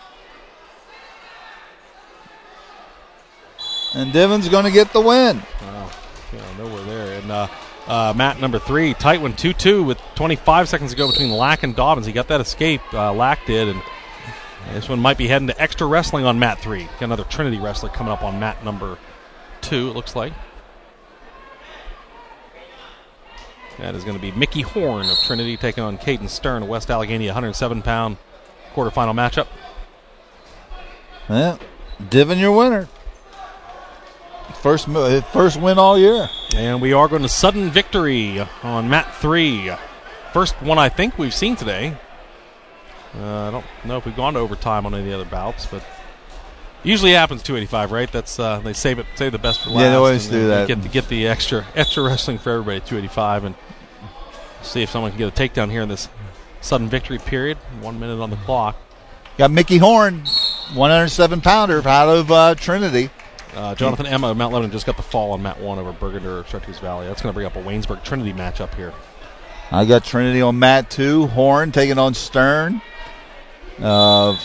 B: And Diven's going to get the win.
D: Wow. Yeah, nowhere there. And mat number 3, tight one, 2-2 with 25 seconds to go between Lack and Dobbins. He got that escape. Lack did. And this one might be heading to extra wrestling on mat 3. Got another Trinity wrestler coming up on mat number 2, it looks like. That is going to be Mickey Horn of Trinity taking on Caden Stern of West Allegheny, 107-pound quarterfinal matchup.
B: Yeah, Diven, your winner. First win all year.
D: And we are going to sudden victory on mat 3. First one I think we've seen today. I don't know if we've gone to overtime on any of the other bouts, but usually happens 285, right? That's they save the best for last.
B: Yeah, they always do that.
D: Get the extra wrestling for everybody at 285, and see if someone can get a takedown here in this sudden victory period. 1 minute on the clock.
B: Got Mickey Horn, 107-pounder out of Trinity.
D: Jonathan Emma of Mount Lebanon just got the fall on mat 1 over Burgunder of Chartiers Valley. That's going to bring up a Waynesburg Trinity matchup here.
B: I got Trinity on mat 2. Horn taking on Stern of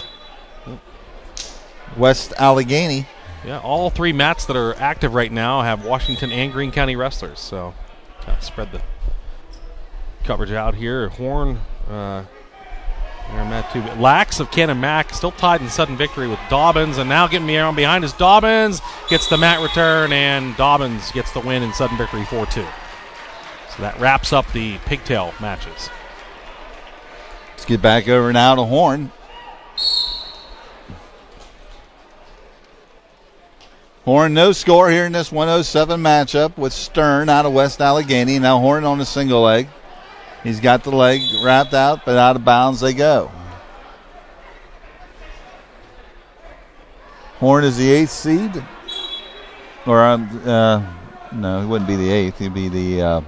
B: West Allegheny.
D: Yeah, all 3 mats that are active right now have Washington and Greene County wrestlers. So, spread the coverage out here. Horn, mat 2. Lax of Cannon Mac still tied in sudden victory with Dobbins, and now getting me around behind is Dobbins. Gets the mat return, and Dobbins gets the win in sudden victory 4-2. So that wraps up the pigtail matches.
B: Let's get back over now to Horn. Horn, no score here in this 107 matchup with Stern out of West Allegheny. Now Horn on a single leg. He's got the leg wrapped out, but out of bounds they go. Horn is the 8th seed. Or, no, he wouldn't be the 8th. He'd be the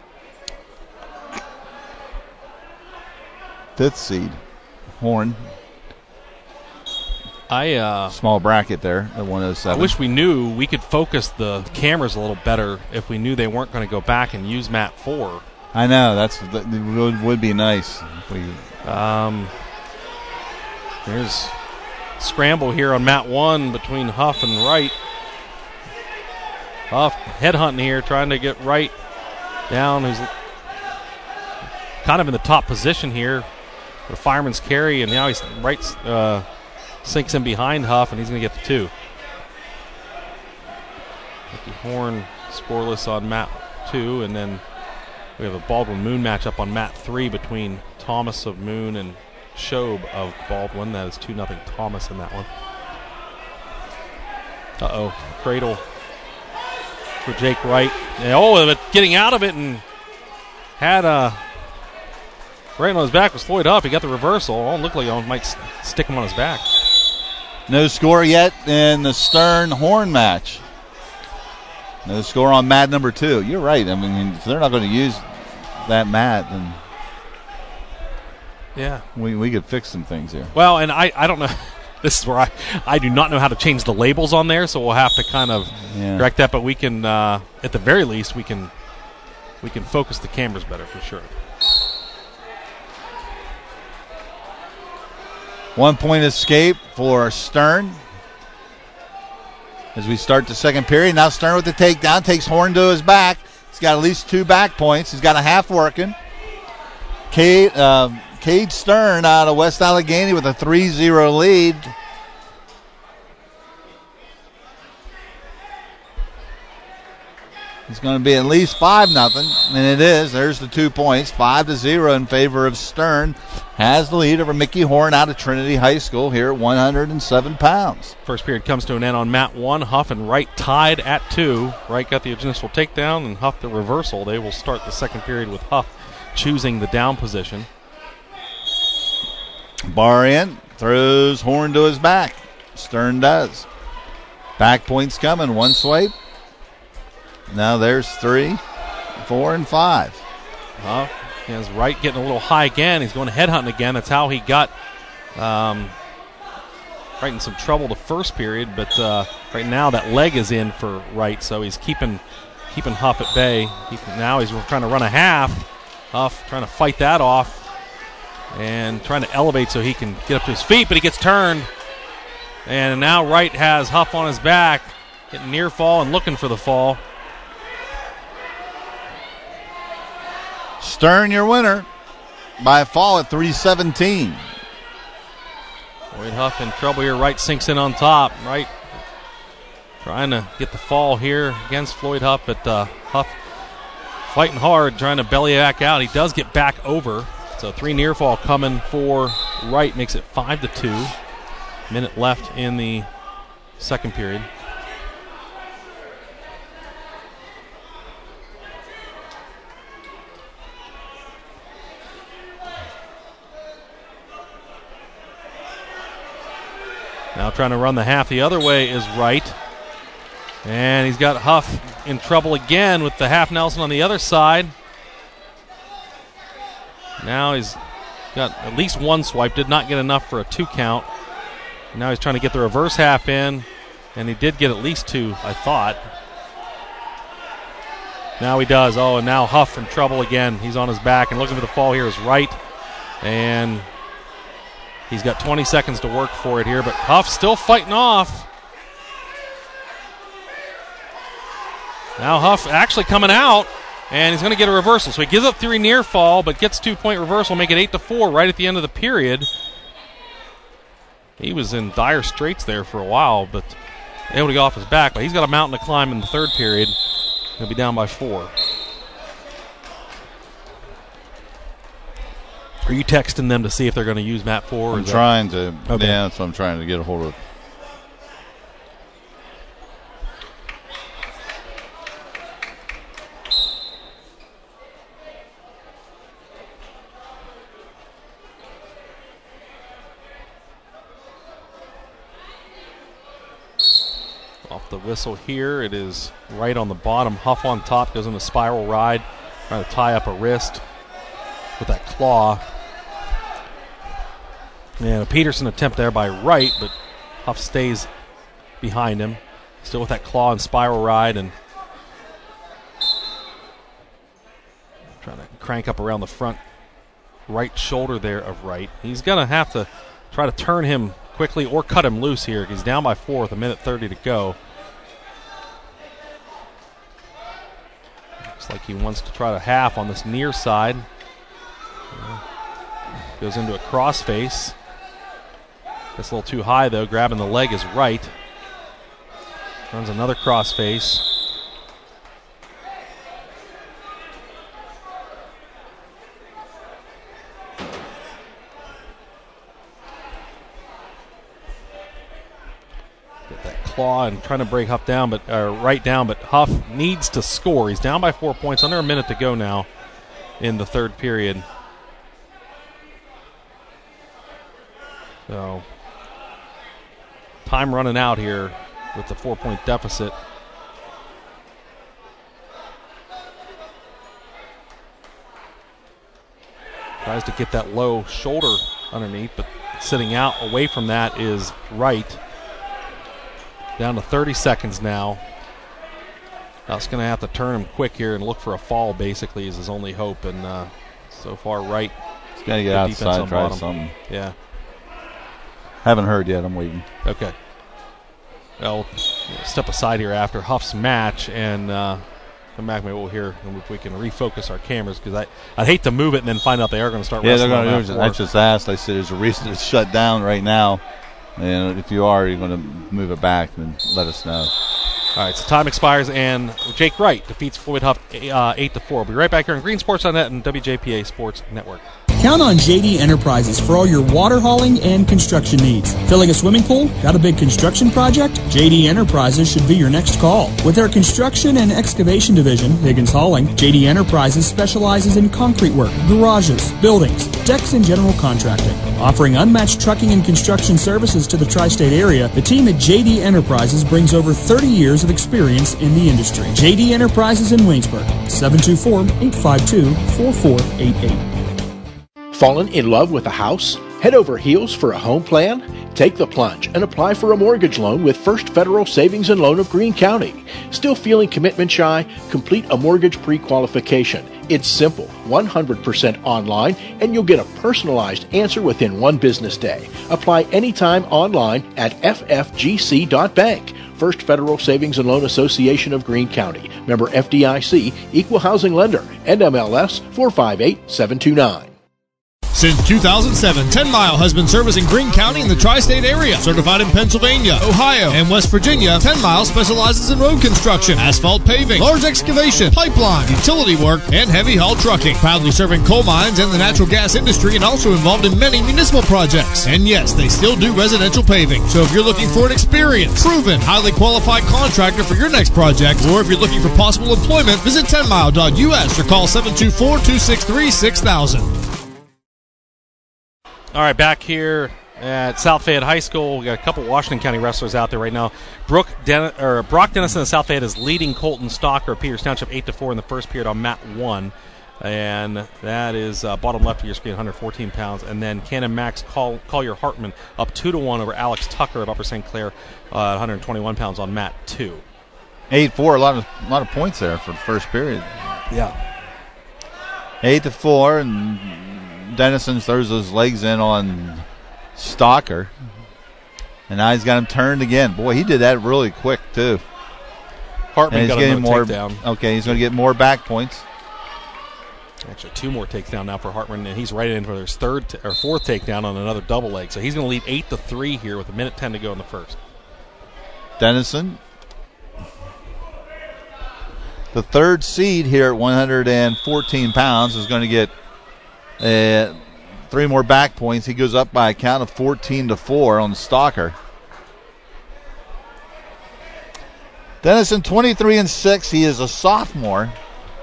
B: 5th seed. Horn.
D: Small
B: bracket there at 107.
D: I wish we knew we could focus the cameras a little better if we knew they weren't going to go back and use mat 4.
B: I know, that would be nice. If we,
D: there's scramble here on mat 1 between Huff and Wright. Huff headhunting here, trying to get Wright down, who's kind of in the top position here. The fireman's carry, and now he's Wright sinks in behind Huff, and he's going to get the 2. Mickey Horn scoreless on mat 2, and then we have a Baldwin Moon matchup on mat 3 between Thomas of Moon and Shobe of Baldwin. That is 2-0 Thomas in that one. Cradle for Jake Wright. And, getting out of it and had right on his back was Floyd Huff. He got the reversal. Oh, it looked like it might stick him on his back.
B: No score yet in the Stern-Horn match. No score on mat number 2. You're right. I mean, if they're not going to use that mat, then
D: yeah,
B: we could fix some things here.
D: Well, and I don't know. This is where I do not know how to change the labels on there, so we'll have to kind of correct that. But we can, at the very least, we can focus the cameras better for sure.
B: 1 point escape for Stern as we start the second period. Now Stern with the takedown, takes Horn to his back. He's got at least 2 back points. He's got a half working. Cade Stern out of West Allegheny with a 3-0 lead. It's going to be at least 5-0, and it is. There's the 2 points, 5-0 in favor of Stern. Has the lead over Mickey Horn out of Trinity High School here at 107 pounds.
D: First period comes to an end on mat 1. Huff and Wright tied at 2. Wright got the initial takedown and Huff the reversal. They will start the second period with Huff choosing the down position.
B: Bar in, throws Horn to his back. Stern does. Back points coming, 1 swipe. Now there's 3, 4, and 5.
D: Huff has Wright getting a little high again. He's going to headhunt again. That's how he got Wright in some trouble the first period, but right now that leg is in for Wright, so he's keeping Huff at bay. Now he's trying to run a half. Huff trying to fight that off and trying to elevate so he can get up to his feet, but he gets turned. And now Wright has Huff on his back, getting near fall and looking for the fall.
B: Stern, your winner by a fall at 3:17.
D: Floyd Huff in trouble here. Wright sinks in on top. Wright trying to get the fall here against Floyd Huff, but Huff fighting hard, trying to belly back out. He does get back over. So 3 near fall coming for Wright, makes it 5-2. Minute left in the second period. Now trying to run the half the other way is Wright. And he's got Huff in trouble again with the half Nelson on the other side. Now he's got at least 1 swipe, did not get enough for a 2 count. Now he's trying to get the reverse half in, and he did get at least 2, I thought. Now he does. Oh, and now Huff in trouble again. He's on his back, and looking for the fall here is Wright. And he's got 20 seconds to work for it here, but Huff still fighting off. Now Huff actually coming out, and he's going to get a reversal. So he gives up 3 near fall, but gets 2-point reversal, make it 8-4 right at the end of the period. He was in dire straits there for a while, but able to get off his back. But he's got a mountain to climb in the third period. He'll be down by 4. Are you texting them to see if they're going to use mat 4?
B: I'm trying to. Okay. Yeah, that's what I'm trying to get a hold of.
D: the whistle here. It is right on the bottom. Huff on top, goes into spiral ride, trying to tie up a wrist with that claw. And a Peterson attempt there by Wright, but Huff stays behind him. Still with that claw and spiral ride, and trying to crank up around the front right shoulder there of Wright. He's going to have to try to turn him quickly or cut him loose here. He's down by 4 with 1:30 to go. Looks like he wants to try to half on this near side. Goes into a crossface. Gets a little too high though. Grabbing the leg is Wright. Runs another crossface. Get that claw and trying to break Huff down, but Wright down, but Huff needs to score. He's down by 4 points. Under a minute to go now in the third period. So time running out here with the 4-point deficit. Tries to get that low shoulder underneath, but sitting out away from that is Wright. Down to 30 seconds now. Huff's going to have to turn him quick here and look for a fall, basically, is his only hope. And so far, Wright.
B: He's got to get outside and try something.
D: Yeah.
B: Haven't heard yet. I'm waiting.
D: Okay. I'll step aside here after Huff's match and come back. Maybe we'll hear if we can refocus our cameras, because I'd hate to move it and then find out they are going to start wrestling.
B: Yeah, they're going to do it. I just asked. I said, there's a reason it's shut down right now. And if you are, you're going to move it back, then let us know.
D: All right, so time expires, and Jake Wright defeats Floyd Huff 8-4. We'll be right back here on GreenSports.net and WJPA Sports Network.
M: Count on JD Enterprises for all your water hauling and construction needs. Filling a swimming pool? Got a big construction project? JD Enterprises should be your next call. With their construction and excavation division, Higgins Hauling, JD Enterprises specializes in concrete work, garages, buildings, decks, and general contracting. Offering unmatched trucking and construction services to the tri-state area, the team at JD Enterprises brings over 30 years of experience in the industry. JD Enterprises in Waynesburg, 724-852-4488.
N: Fallen in love with a house? Head over heels for a home plan? Take the plunge and apply for a mortgage loan with First Federal Savings and Loan of Greene County. Still feeling commitment shy? Complete a mortgage pre-qualification. It's simple, 100% online, and you'll get a personalized answer within 1 business day. Apply anytime online at ffgc.bank. First Federal Savings and Loan Association of Greene County. Member FDIC, Equal Housing Lender, NMLS 458729.
O: Since 2007, 10 Mile has been servicing Greene County and the tri-state area. Certified in Pennsylvania, Ohio, and West Virginia, 10 Mile specializes in road construction, asphalt paving, large excavation, pipeline, utility work, and heavy haul trucking. Proudly serving coal mines and the natural gas industry, and also involved in many municipal projects. And yes, they still do residential paving. So if you're looking for an experienced, proven, highly qualified contractor for your next project, or if you're looking for possible employment, visit 10mile.us or call 724-263-6000.
D: All right, back here at South Fayette High School, we got a couple Washington County wrestlers out there right now. Brock Dennison of South Fayette is leading Colton Stalker of Peters Township 8-4 in the first period on mat 1. And that is bottom left of your screen, 114 pounds. And then Cannon Max Collier Hartman up 2-1 over Alex Tucker of Upper St. Clair, 121 pounds on mat 2.
B: 8-4, a lot of points there for the first period.
D: Yeah.
B: 8-4, and Dennison throws his legs in on Stalker. And now he's got him turned again. Boy, he did that really quick, too.
D: Hartman got another takedown.
B: Okay, he's going to get more back points.
D: Actually, 2 more takedowns now for Hartman, and he's right in for his fourth takedown on another double leg. So he's going to lead 8-3 here with 1:10 to go in the first.
B: Dennison, the third seed here at 114 pounds, is going to get 3 more back points. He goes up by a count of 14-4 on Stalker. Dennison 23-6. He is a sophomore.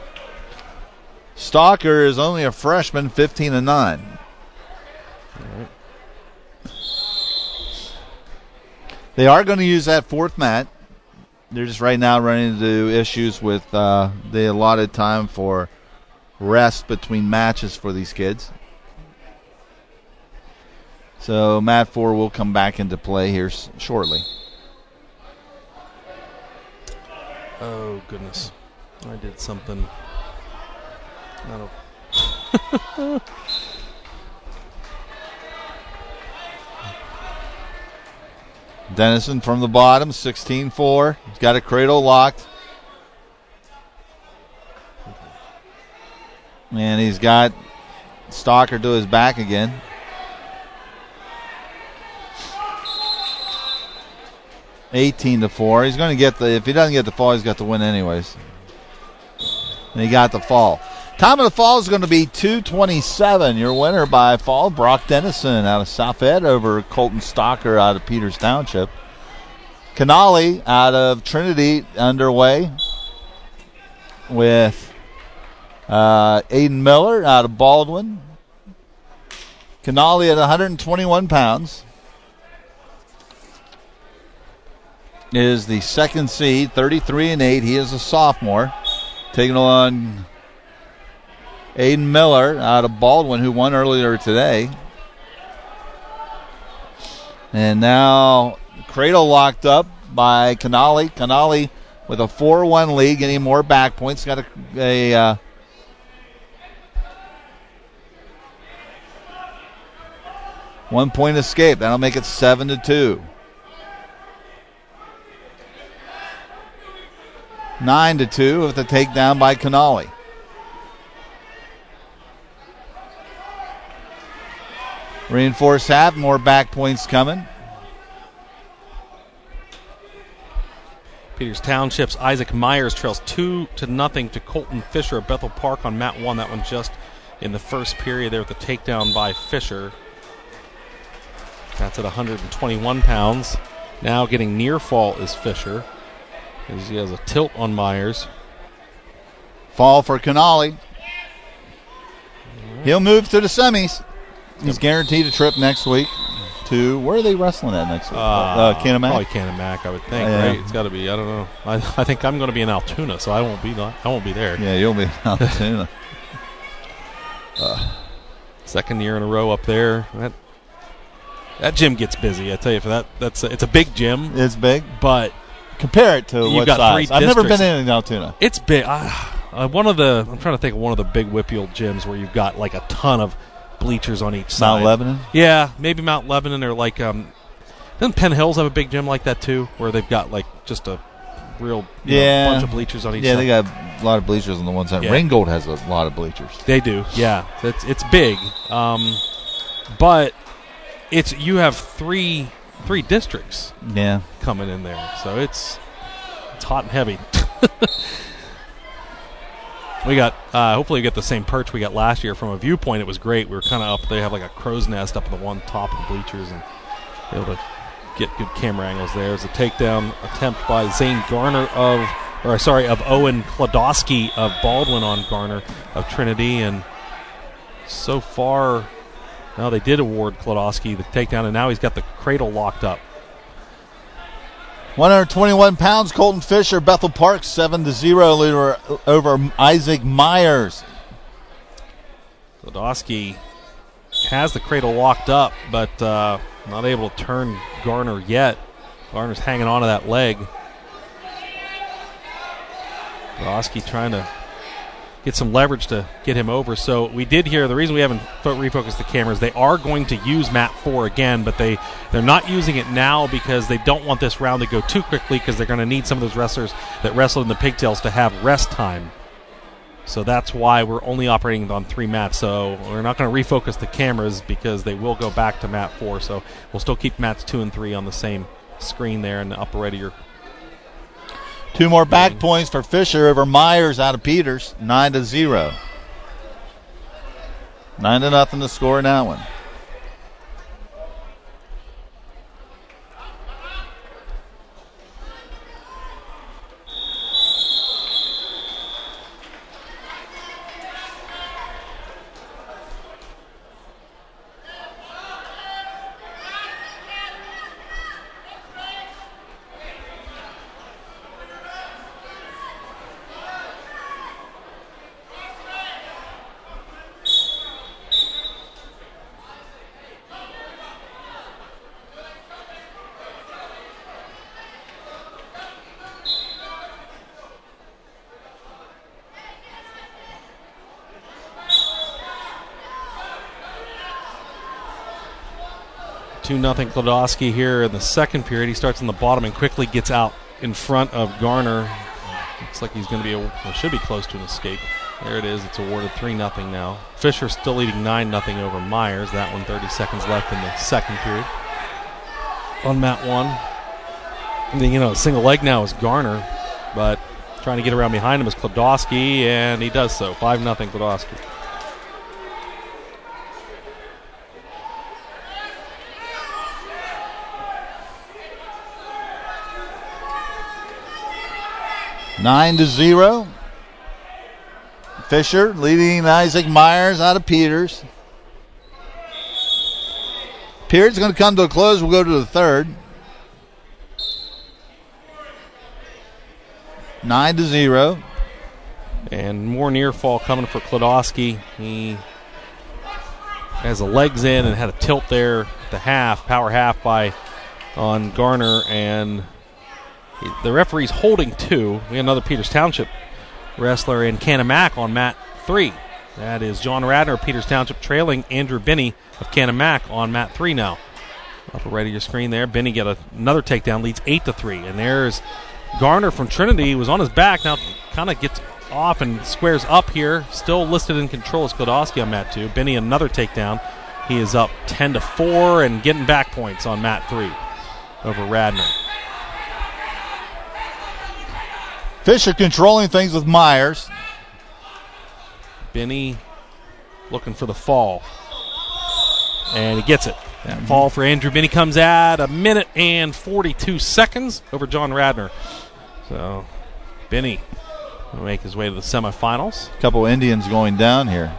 B: Stalker is only a freshman, 15-9.
D: Right.
B: They are going to use that fourth mat. they're just right now running into issues with the allotted time for rest between matches for these kids. So Mat 4 will come back into play here shortly.
D: Oh, goodness. I did something. I don't.
B: Dennison from the bottom, 16-4. He's got a cradle locked. And he's got Stalker to his back again. $18-4. He's going to get if he doesn't get the fall, he's got the win anyways. And he got the fall. Time of the fall is going to be 2:27. Your winner by fall, Brock Dennison out of South Ed over Colton Stalker out of Peters Township. Canali out of Trinity underway with Aiden Miller out of Baldwin. Canali at 121 pounds is the second seed, 33-8. He is a sophomore, taking on Aiden Miller out of Baldwin, who won earlier today. And now cradle locked up by Canali. Canali with a 4-1 lead, getting more back points. Got a 1-point escape. That'll make it 7-2. 9-2 with the takedown by Canali. Reinforced half, more back points coming.
D: Peters Township's Isaac Myers trails 2-0 to Colton Fisher of Bethel Park on mat 1. That one just in the first period there with the takedown by Fisher. That's at 121 pounds. Now getting near fall is Fisher, as he has a tilt on Myers.
B: Fall for Canali. He'll move to the semis. He's guaranteed a trip next week to, where are they wrestling at next week? Canamac?
D: Probably Canamac, I would think, right? It's got to be, I don't know. I think I'm going to be in Altoona, so I won't be there.
B: Yeah, you'll be in Altoona.
D: Second year in a row up there. That gym gets busy, I tell you. It's a big gym.
B: It's big,
D: but
B: compare it to what size? I've never been in Altoona.
D: It's big. I'm trying to think of one of the big Whitfield gyms where you've got like a ton of bleachers on each side.
B: Mount Lebanon?
D: Yeah, maybe Mount Lebanon, or like doesn't Penn Hills have a big gym like that too, where they've got like just a real bunch of bleachers on each side?
B: Yeah, they got a lot of bleachers on the one side.
D: Yeah.
B: Ringgold has a lot of bleachers.
D: They do, yeah. It's big, but you have three districts coming in there, so it's hot and heavy. We got, hopefully we get the same perch we got last year. From a viewpoint, it was great. We were kind of up, they have like a crow's nest up at the one top of the bleachers, and able to get good camera angles there. It's a takedown attempt by Zane Garner of Owen Klodowski of Baldwin on Garner of Trinity, and so far, now they did award Klodowski the takedown, and now he's got the cradle locked up.
B: 121 pounds, Colton Fisher, Bethel Park, 7-0 over Isaac Myers.
D: Klodowski has the cradle locked up, but not able to turn Garner yet. Garner's hanging on to that leg. Klodowski trying to get some leverage to get him over. So we did hear, the reason we haven't refocused the cameras, they are going to use mat 4 again, but they're not using it now because they don't want this round to go too quickly, because they're going to need some of those wrestlers that wrestled in the pigtails to have rest time. So that's why we're only operating on 3 mats. So we're not going to refocus the cameras because they will go back to mat 4. So we'll still keep mats 2 and 3 on the same screen there in the upper right of your.
B: 2 more back points for Fisher over Myers out of Peters, 9-0. 9-0 to score in that one.
D: 2-0 Klodowski here in the second period. He starts in the bottom and quickly gets out in front of Garner. Looks like he's going to be, should be close to an escape. There it is. It's awarded 3-0 now. Fisher still leading 9-0 over Myers. That one 30 seconds left in the second period. On mat 1. And then, single leg now is Garner, but trying to get around behind him is Klodowski, and he does so. 5-0 Klodowski.
B: Nine to 0. Fisher leading Isaac Myers out of Peters. Period's going to come to a close. We'll go to the third. 9 to 0.
D: And more near fall coming for Klodowski. He has the legs in and had a tilt there at the half, power half on Garner, and the referee's holding 2. We have another Peters Township wrestler in Canon-Mac on mat 3. That is John Radner of Peters Township trailing Andrew Binney of Canon-Mac on mat 3 now. Upper right of your screen there. Binney got another takedown, leads 8-3. And there's Garner from Trinity, was on his back, now kind of gets off and squares up here. Still listed in control is Klodowski on mat 2. Binney another takedown. He is up 10-4 and getting back points on mat 3 over Radner.
B: Fisher controlling things with Myers.
D: Binney looking for the fall. And he gets it. That fall for Andrew Binney comes at 1 minute and 42 seconds over John Radner. So Binney will make his way to the semifinals.
B: A couple Indians going down here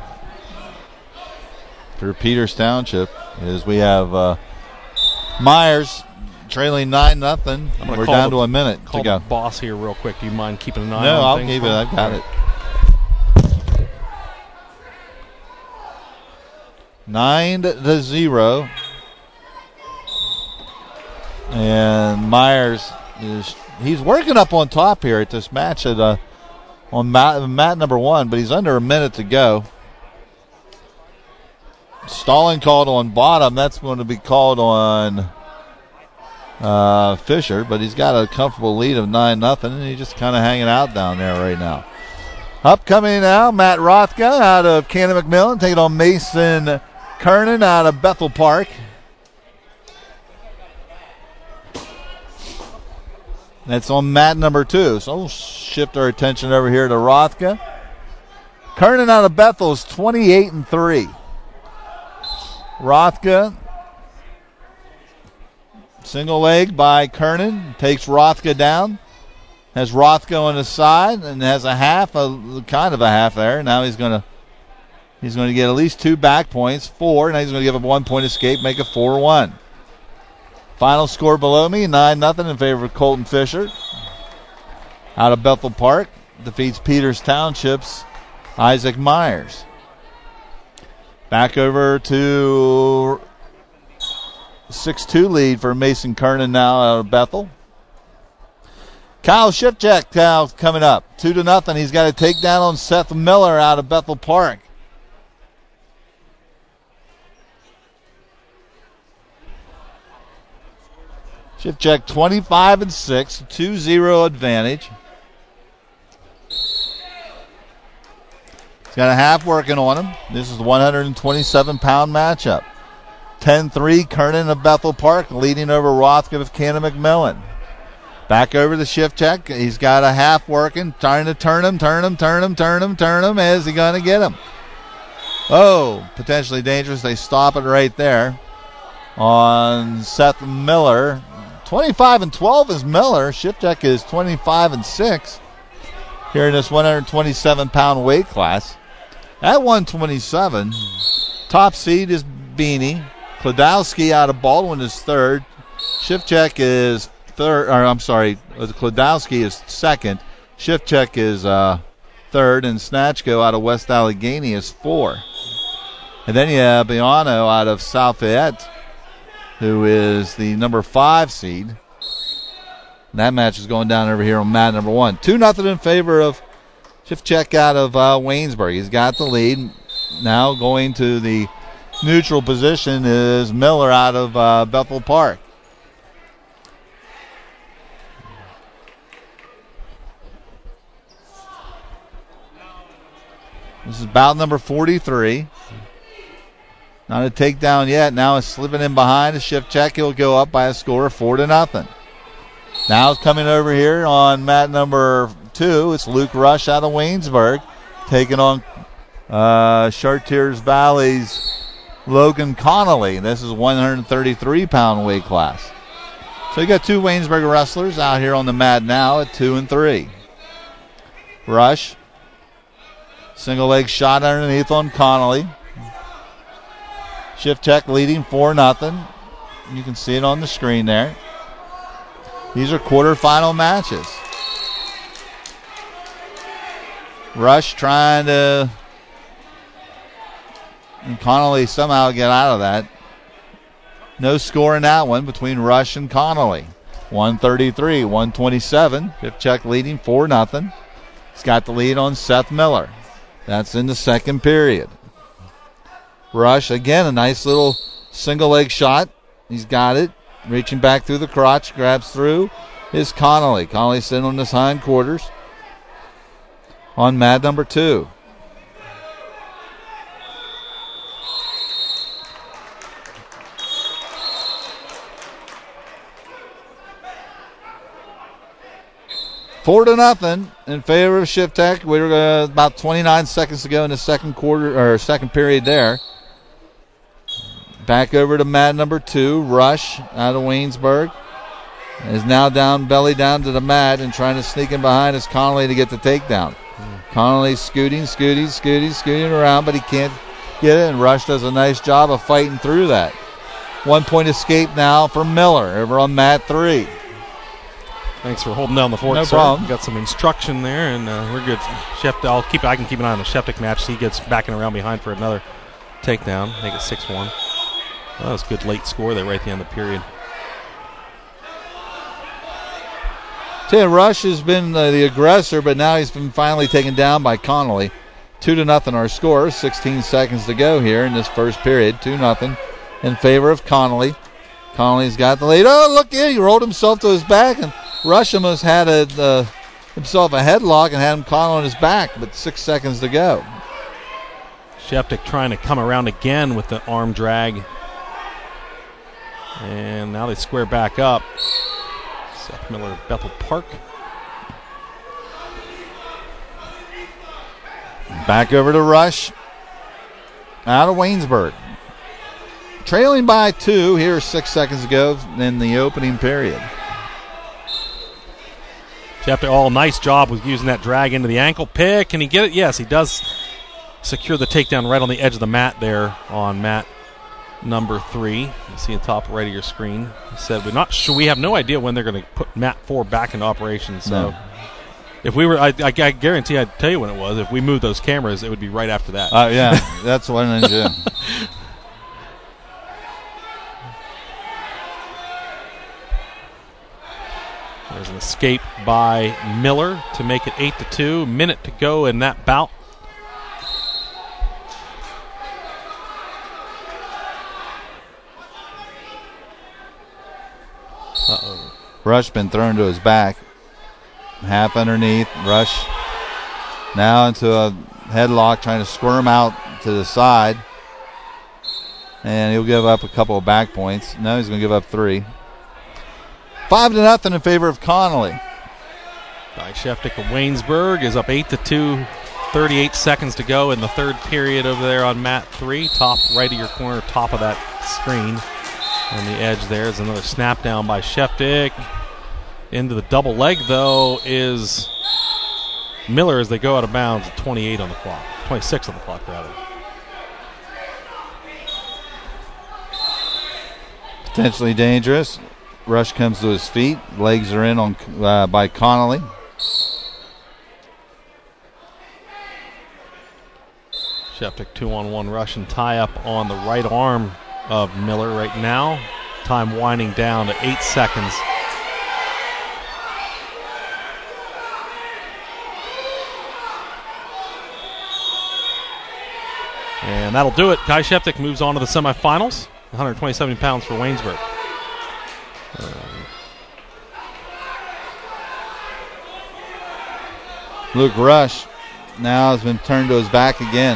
B: for Peters Township as we have Myers trailing 9-0. We're down to 1 minute to go.
D: The boss here real quick. Do you mind keeping an eye on
B: things? No, I'll keep it. I've got it. 9-0. And Myers he's working up on top here at this match on mat number 1, but he's under 1 minute to go. Stalling called on bottom. That's going to be called on Fisher, but he's got a comfortable lead of 9-0, and he's just kind of hanging out down there right now. Upcoming now, Matt Rothka out of Canon-McMillan taking on Mason Kernan out of Bethel Park. That's on mat number 2. So we'll shift our attention over here to Rothka. Kernan out of Bethel is 28-3. Rothka, single leg by Kernan, takes Rothka down. Has Rothka on his side and has kind of a half there. Now he's going to get at least 2 back points, 4. Now he's going to give up 1 point escape, make it 4-1. Final score below me, 9-0 in favor of Colton Fisher. Out of Bethel Park, defeats Peters Township's Isaac Myers. Back over to 6-2 lead for Mason Kernan now out of Bethel. Kyle Shipcheck now coming up, 2-0. He's got a takedown on Seth Miller out of Bethel Park. Shipcheck 25-6, 2-0 advantage. He's got a half working on him. This is the 127-pound matchup. 10-3, Kernan of Bethel Park leading over Rothka of Canon-McMillan. Back over the Shipcheck. He's got a half working, trying to turn him. Is he going to get him? Oh, potentially dangerous. They stop it right there on Seth Miller. 25-12 is Miller. Shipcheck is 25-6 here in this 127-pound weight class. At 127, top seed is Beanie. Klodowski out of Baldwin is third. Shipcheck is third. Klodowski is second. Shipcheck is third, and Snatchko out of West Allegheny is 4. And then you have Biano out of South Fayette, who is the number 5 seed. And that match is going down over here on mat number 1. 2-0 in favor of Shipcheck out of Waynesburg. He's got the lead. Now going to the neutral position is Miller out of Bethel Park. This is bout number 43. Not a takedown yet. Now it's slipping in behind. A shift check. He'll go up by a score of 4-0. Now it's coming over here on mat number 2. It's Luke Rush out of Waynesburg taking on Chartiers Valley's Logan Connolly. This is 133-pound weight class. So you got two Waynesburg wrestlers out here on the mat now at 2 and 3. Rush. Single leg shot underneath on Connolly. Shift check leading 4-0. You can see it on the screen there. These are quarterfinal matches. Rush trying to, and Connolly somehow get out of that. No score in that one between Rush and Connolly. 133-127. Shift check leading 4-0. He's got the lead on Seth Miller. That's in the second period. Rush, again, a nice little single leg shot. He's got it. Reaching back through the crotch, grabs through, is Connolly. Connolly sitting on his hindquarters on mat number 2. Four to nothing in favor of Shift Tech. We were about 29 seconds to go in the second quarter or second period there. Back over to mat number 2. Rush out of Waynesburg is now down, belly down to the mat and trying to sneak in behind is Connolly to get the takedown. Connolly scooting around, but he can't get it, and Rush does a nice job of fighting through that. 1 point escape now for Miller over on mat 3.
D: Thanks for holding down the fort,
B: no
D: sir.
B: problem.
D: Got some instruction there, and we're good. I can keep an eye on the Sheptick match. He gets backing around behind for another takedown. Make it 6-1. That was a good late score there right at the end of the period.
B: Rush has been the aggressor, but now he's been finally taken down by Connolly. 2-0 our score. 16 seconds to go here in this first period. 2-0 in favor of Connolly. Connolly's got the lead. Oh, look, he rolled himself to his back, and Rush almost had himself a headlock and had him caught on his back, but 6 seconds to go.
D: Sheptick trying to come around again with the arm drag. And now they square back up. Seth Miller, Bethel Park.
B: Back over to Rush. Out of Waynesburg. Trailing by 2 here 6 seconds ago in the opening period.
D: Sheptick, nice job with using that drag into the ankle pick. Can he get it? Yes, he does secure the takedown right on the edge of the mat there on mat number 3. You see on the top right of your screen. He said we're not sure. We have no idea when they're going to put mat 4 back into operation. So if we were, I guarantee I'd tell you when it was. If we moved those cameras, it would be right after that.
B: Yeah, that's what I do.
D: There's an escape by Miller to make it 8-2. Minute to go in that bout.
B: Rush been thrown to his back. Half underneath. Rush now into a headlock, trying to squirm out to the side. And he'll give up a couple of back points. No, he's going to give up 3. 5-0 in favor of Connolly.
D: Sheptick of Waynesburg is up 8-2. 38 seconds to go in the third period over there on mat 3. Top right of your corner, top of that screen. On the edge there is another snap down by Sheptick. Into the double leg, though, is Miller as they go out of bounds at 28 on the clock. 26 on the clock, rather.
B: Potentially dangerous. Rush comes to his feet. Legs are in on by Connolly.
D: Sheptick 2-on-1 Russian tie-up on the right arm of Miller right now. Time winding down to 8 seconds. And And that'll do it. Kai Sheptick moves on to the semifinals. 127 pounds for Waynesburg.
B: Luke Rush now has been turned to his back again.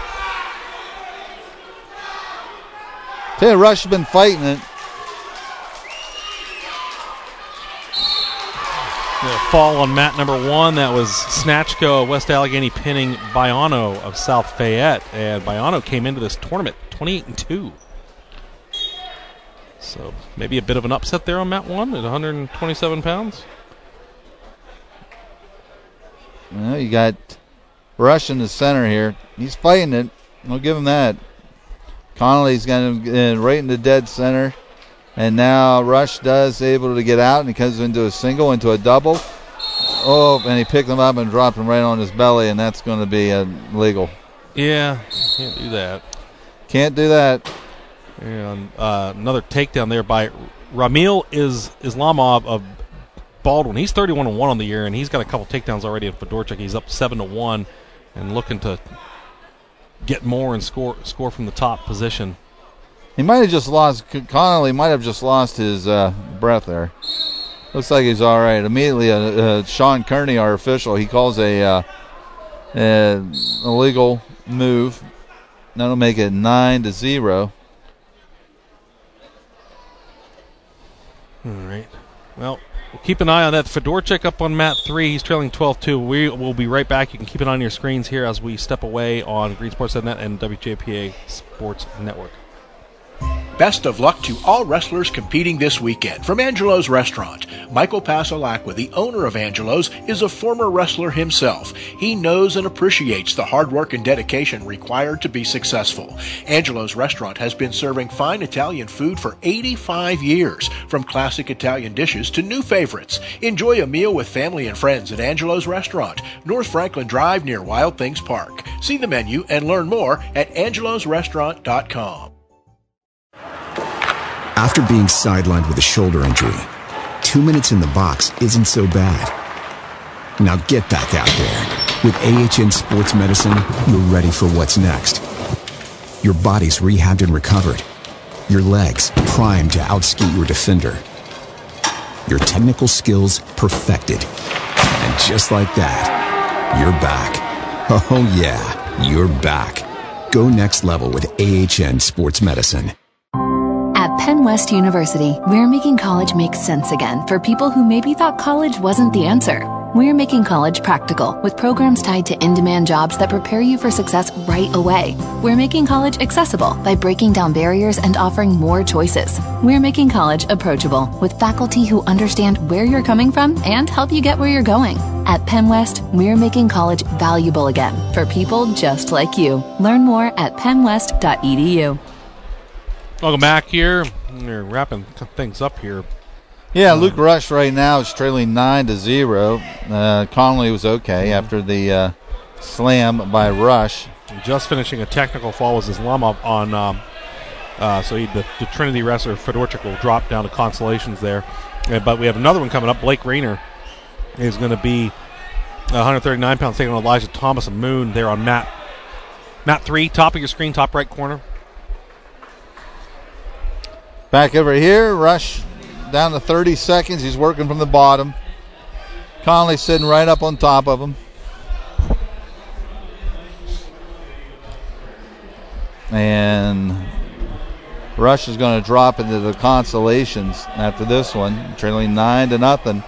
B: Tell you, Rush has been fighting it.
D: Fall on mat number 1. That was Snatchko of West Allegheny pinning Baiano of South Fayette. And Baiano came into this tournament 28-2. So maybe a bit of an upset there on mat 1 at 127 pounds.
B: Well, you got Rush in the center here. He's fighting it. I'll give him that. Connolly's got him right in the dead center. And now Rush does able to get out, and he comes into a single, into a double. Oh, and he picked him up and dropped him right on his belly, and that's going to be illegal.
D: Yeah, can't do that.
B: Can't do that.
D: And another takedown there by Ramil Islamov of Baldwin. He's 31-1 on the year, and he's got a couple takedowns already in Fedorchuk. He's up 7-1 and looking to get more and score from the top position.
B: He might have just lost, Connolly might have just lost his breath there. Looks like he's all right. Immediately, Sean Kearney, our official, he calls a illegal move. That'll make it 9-0.
D: All right. Well, we'll keep an eye on that. Fedorchuk up on mat 3. He's trailing 12-2. We will be right back. You can keep it on your screens here as we step away on GreenSports.net and WJPA Sports Network.
N: Best of luck to all wrestlers competing this weekend. From Angelo's Restaurant, Michael Pasolacqua, the owner of Angelo's, is a former wrestler himself. He knows and appreciates the hard work and dedication required to be successful. Angelo's Restaurant has been serving fine Italian food for 85 years, from classic Italian dishes to new favorites. Enjoy a meal with family and friends at Angelo's Restaurant, North Franklin Drive near Wild Things Park. See the menu and learn more at angelosrestaurant.com.
P: After being sidelined with a shoulder injury, 2 minutes in the box isn't so bad. Now get back out there. With AHN Sports Medicine, you're ready for what's next. Your body's rehabbed and recovered. Your legs primed to outskate your defender. Your technical skills perfected. And just like that, you're back. Oh yeah, you're back. Go next level with AHN Sports Medicine.
Q: At Penn West University, we're making college make sense again for people who maybe thought college wasn't the answer. We're making college practical with programs tied to in-demand jobs that prepare you for success right away. We're making college accessible by breaking down barriers and offering more choices. We're making college approachable with faculty who understand where you're coming from and help you get where you're going. At Penn West, we're making college valuable again for people just like you. Learn more at pennwest.edu.
D: Welcome back here. We're wrapping things up here.
B: Yeah, Luke Rush right now is trailing 9-0. Connolly was okay after the slam by Rush.
D: Just finishing a technical fall was Islamov on, so the Trinity wrestler Fedorchuk will drop down to consolations there. But we have another one coming up. Blake Rayner is going to be 139 pounds, taking on Elijah Thomas of Moon there on mat 3, top of your screen, top right corner.
B: Back over here, Rush down to 30 seconds. He's working from the bottom. Conley sitting right up on top of him. And Rush is going to drop into the consolations after this one, trailing 9-0.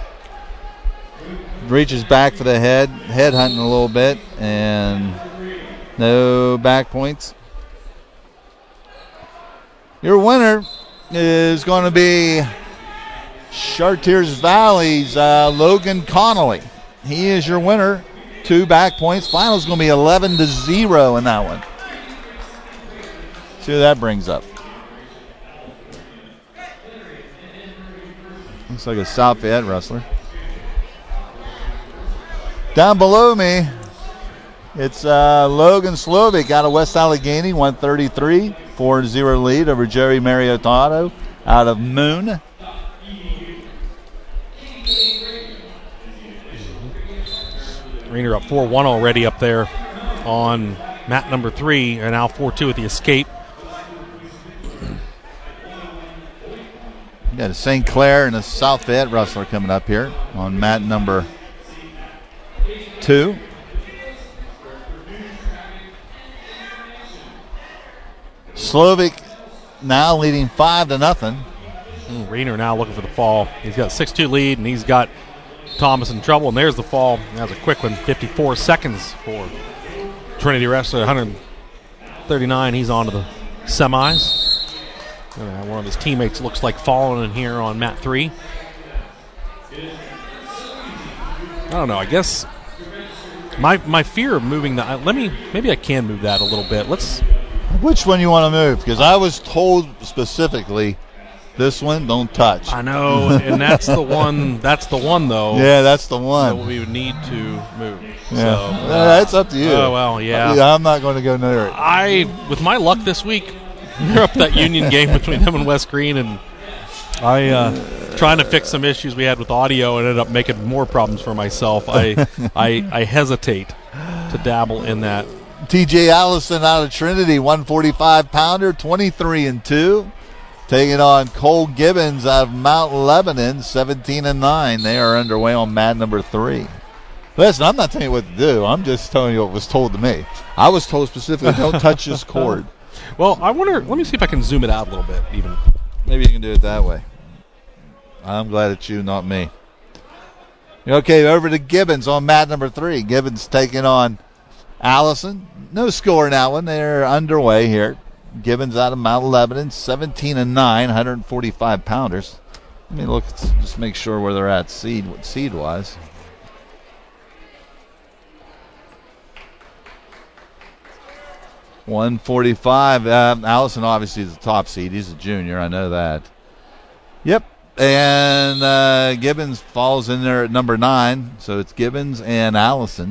B: Reaches back for the head hunting a little bit, and no back points. Your winner is going to be Chartiers Valley's Logan Connolly. He is your winner. 2 back points. Final's going to be 11-0 in that one. See what that brings up. Looks like a South Fayette wrestler. Down below me, it's Logan Slovic out of West Allegheny, 133. 4-0 lead over Jerry Mariottato out of Moon.
D: Rainer up 4-1 already up there on Mat number 3 are now 4-2 with the escape.
B: You got a St. Clair and a South Fayette wrestler coming up here on mat number 2. Slovic now leading 5-0.
D: Riener now looking for the fall. He's got a 6-2 lead, and he's got Thomas in trouble. And there's the fall. That was a quick one. 54 seconds for Trinity Wrestler. 139. He's on to the semis. One of his teammates looks like falling in here on mat 3. I don't know. I guess my fear of moving that. Maybe I can move that a little bit.
B: Which one you want to move? Because I was told specifically, this one don't touch.
D: I know, and that's the one. That's the one, though.
B: Yeah, that's the one
D: that we would need to move.
B: Yeah,
D: so,
B: that's up to you.
D: Oh well, yeah.
B: I'm not going to go near it.
D: With my luck this week, we're up that Union game between them and West Green, and I trying to fix some issues we had with audio and ended up making more problems for myself. I hesitate to dabble in that.
B: TJ Allison out of Trinity, 145-pounder, 23-2. Taking on Cole Gibbons out of Mount Lebanon, 17-9. They are underway on mat number 3. Listen, I'm not telling you what to do. I'm just telling you what was told to me. I was told specifically, don't touch this cord.
D: Well, I wonder, let me see if I can zoom it out a little bit even.
B: Maybe you can do it that way. I'm glad it's you, not me. Okay, over to Gibbons on mat number 3. Gibbons taking on Allison. No score in that one. They're underway here. Gibbons out of Mount Lebanon, 17-9, 145-pounders. Let me look, just make sure where they're at seed-wise. $145. Allison obviously is the top seed. He's a junior. I know that. Yep. And Gibbons falls in there at number 9. So it's Gibbons and Allison.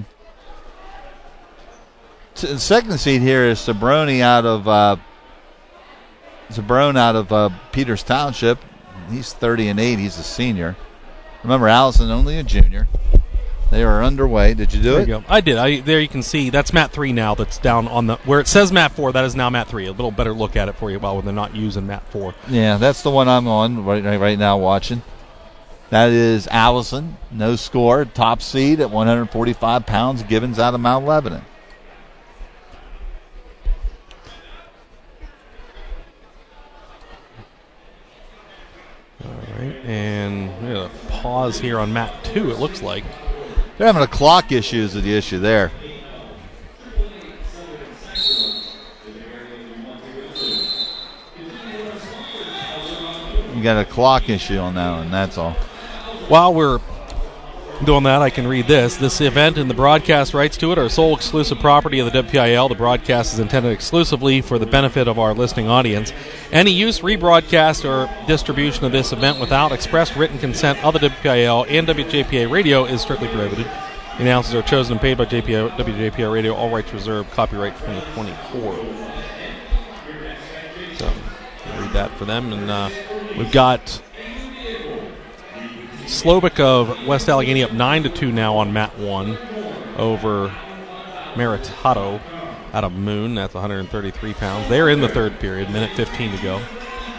B: The second seed here is Sabrone out of Peters Township. He's 30-8. He's a senior. Remember, Allison only a junior. They are underway. Did you do
D: there
B: it?
D: You go. I did. There you can see that's mat 3 now. That's down on the where it says mat 4. That is now mat 3. A little better look at it for you while they're not using mat 4.
B: Yeah, that's the one I'm on right now watching. That is Allison. No score. Top seed at 145 pounds. Gibbons out of Mount Lebanon.
D: All right, and we're going to pause here on mat 2, it looks like.
B: They're having a clock issue is the issue there. You got a clock issue on that one, that's all.
D: While we're doing that, I can read this. This event and the broadcast rights to it are sole exclusive property of the WPIL. The broadcast is intended exclusively for the benefit of our listening audience. Any use, rebroadcast, or distribution of this event without express written consent of the WPIL and WJPA Radio is strictly prohibited. The announcers are chosen and paid by WJPA Radio. All rights reserved. Copyright 2024. So, I'll read that for them. And we've got Slovic of West Allegheny up 9-2 now on mat 1 over Meritato out of Moon. That's 133 pounds. They're in the third period, minute 15 to go.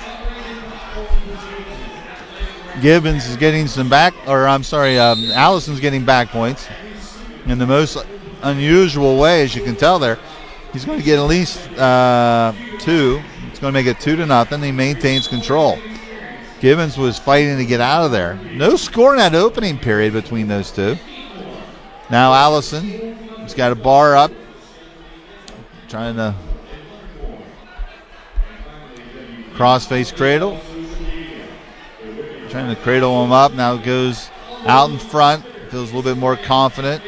B: Gibbons is getting some Allison's getting back points in the most unusual way, as you can tell there. He's going to get at least 2. It's going to make it 2-0. He maintains control. Gibbons was fighting to get out of there. No score in that opening period between those two. Now Allison has got a bar up. Trying to cross-face cradle. Trying to cradle him up. Now goes out in front. Feels a little bit more confident.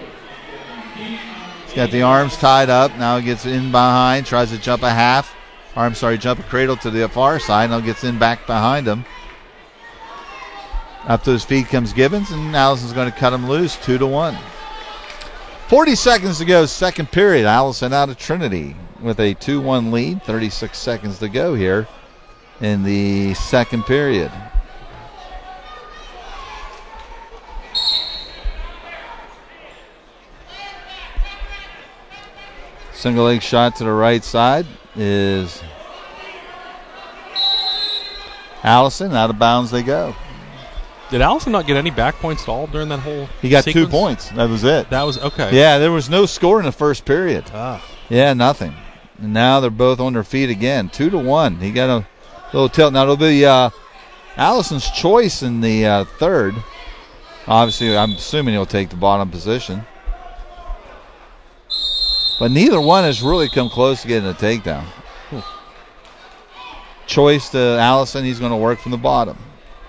B: He's got the arms tied up. Now he gets in behind. Tries to jump jump a cradle to the far side. Now gets in back behind him. Up to his feet comes Gibbons, and Allison's going to cut him loose, 2-1. 40 seconds to go, second period. Allison out of Trinity with a 2-1 lead. 36 seconds to go here in the second period. Single leg shot to the right side is Allison. Out of bounds they go.
D: Did Allison not get any back points at all during that whole
B: He got
D: sequence?
B: 2 points. That was it.
D: That was okay.
B: Yeah, there was no score in the first period.
D: Ah.
B: Yeah, nothing. And now they're both on their feet again. 2-1. He got a little tilt. Now it'll be Allison's choice in the third. Obviously, I'm assuming he'll take the bottom position. But neither one has really come close to getting a takedown. Choice to Allison. He's going to work from the bottom.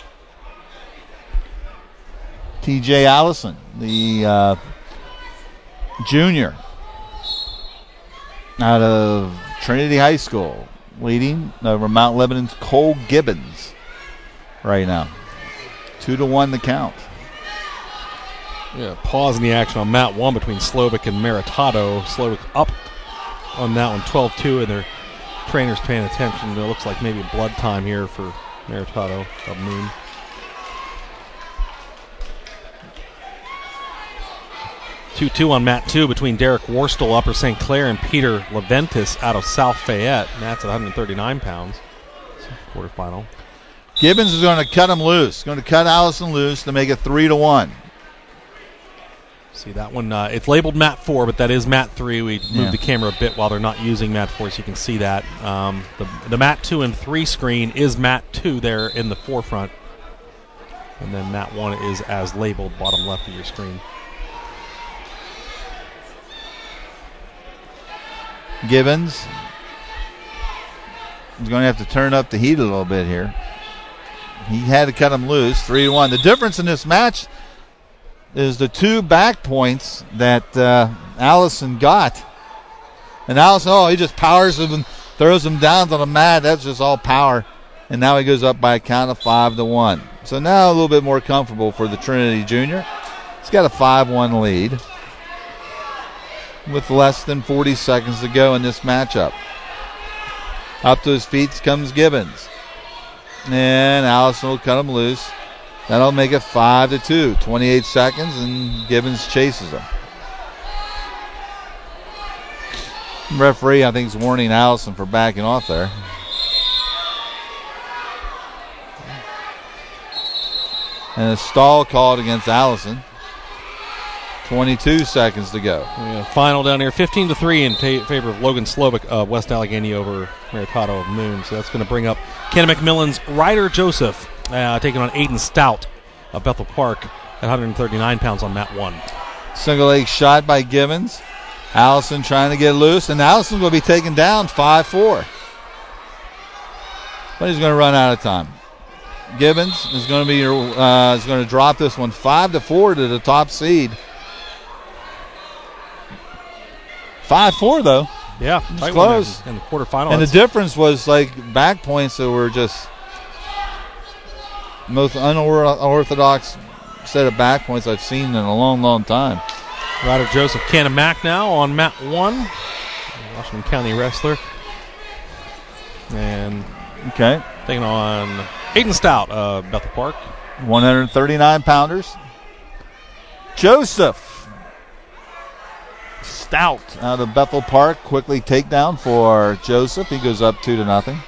B: TJ Allison, the junior out of Trinity High School, leading over Mount Lebanon's Cole Gibbons right now. 2-1 the count.
D: Yeah, pause in the action on mat 1 between Slovic and Meritado. Slovic up on that one, 12-2, and their trainers paying attention. It looks like maybe blood time here for Meritado of Moon. Two on mat 2 between Derek Worstel, Upper St. Clair, and Peter Leventis out of South Fayette. Matt's at 139 pounds. Quarterfinal.
B: Gibbons is going to cut him loose. Going to cut Allison loose to make it 3-1.
D: See that one, it's labeled mat 4, but that is mat 3. We moved the camera a bit while they're not using mat 4, so you can see that. The mat 2 and 3 screen is mat 2 there in the forefront. And then mat 1 is as labeled, bottom left of your screen.
B: Gibbons is going to have to turn up the heat a little bit here. He had to cut him loose, 3-1. The difference in this match is the 2 back points that Allison got. And Allison, he just powers him and throws him down to the mat. That's just all power. And now he goes up by a count of 5-1. So now a little bit more comfortable for the Trinity Junior. He's got a 5-1 lead with less than 40 seconds to go in this matchup. Up to his feet comes Gibbons. And Allison will cut him loose. That'll make it 5-2. 28 seconds, and Gibbons chases him. Referee, I think, is warning Allison for backing off there. And a stall called against Allison. 22 seconds to go.
D: Yeah, final down here, 15-3 in favor of Logan Slovic of West Allegheny over Meritado of Moon. So that's going to bring up Kenna McMillan's Ryder Joseph taking on Aiden Stout of Bethel Park at 139 pounds on mat 1.
B: Single leg shot by Gibbons. Allison trying to get loose, and Allison's going to be taken down 5-4. But he's going to run out of time. Gibbons is going to be is going to drop this one 5-4 to the top seed. 5-4 though.
D: Yeah,
B: it's close
D: in the quarterfinal.
B: And the difference was like back points that were just most unorthodox set of back points I've seen in a long, long time.
D: Ryder Joseph Canamac now on mat 1. Washington County wrestler. And taking on Aiden Stout of Bethel Park.
B: 139 pounders. Joseph Stout out of Bethel Park. Quickly takedown for Joseph. He goes up 2-0.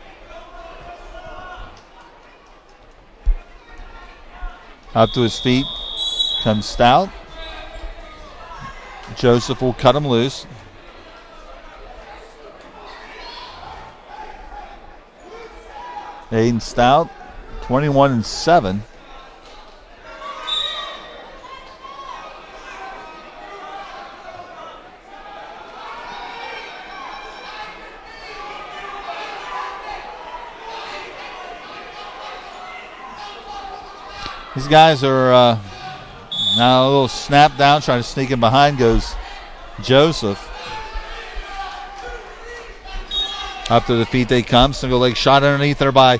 B: Up to his feet comes Stout. Joseph will cut him loose. Aiden Stout, 21-7. These guys are now a little snap down, trying to sneak in behind goes Joseph. Up to the feet they come. Single leg shot underneath there by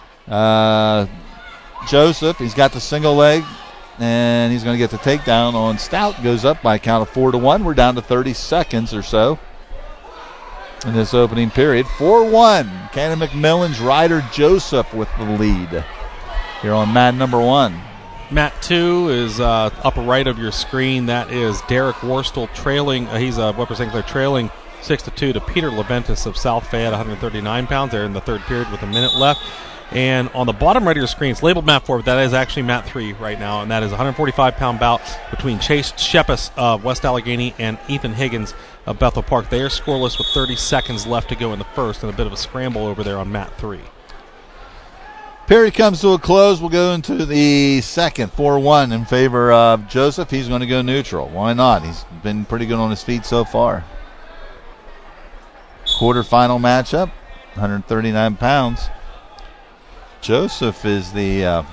B: Joseph. He's got the single leg, and he's going to get the takedown on Stout. Goes up by a count of 4-1. We're down to 30 seconds or so in this opening period. 4-1. Cannon McMillan's Ryder Joseph with the lead here on mat number 1.
D: Mat 2 is upper right of your screen. That is Derek Worstel trailing. He's representing trailing 6-2 to Peter Leventis of South Fayette, 139 pounds. They're in the third period with a minute left. And on the bottom right of your screen, it's labeled Mat 4, but that is actually Mat 3 right now, and that is a 145-pound bout between Chase Shepis of West Allegheny and Ethan Higgins of Bethel Park. They are scoreless with 30 seconds left to go in the first, and a bit of a scramble over there on Mat 3.
B: Period comes to a close. We'll go into the second, 4-1 in favor of Joseph. He's going to go neutral. Why not? He's been pretty good on his feet so far. Quarterfinal matchup, 139 pounds. Joseph is the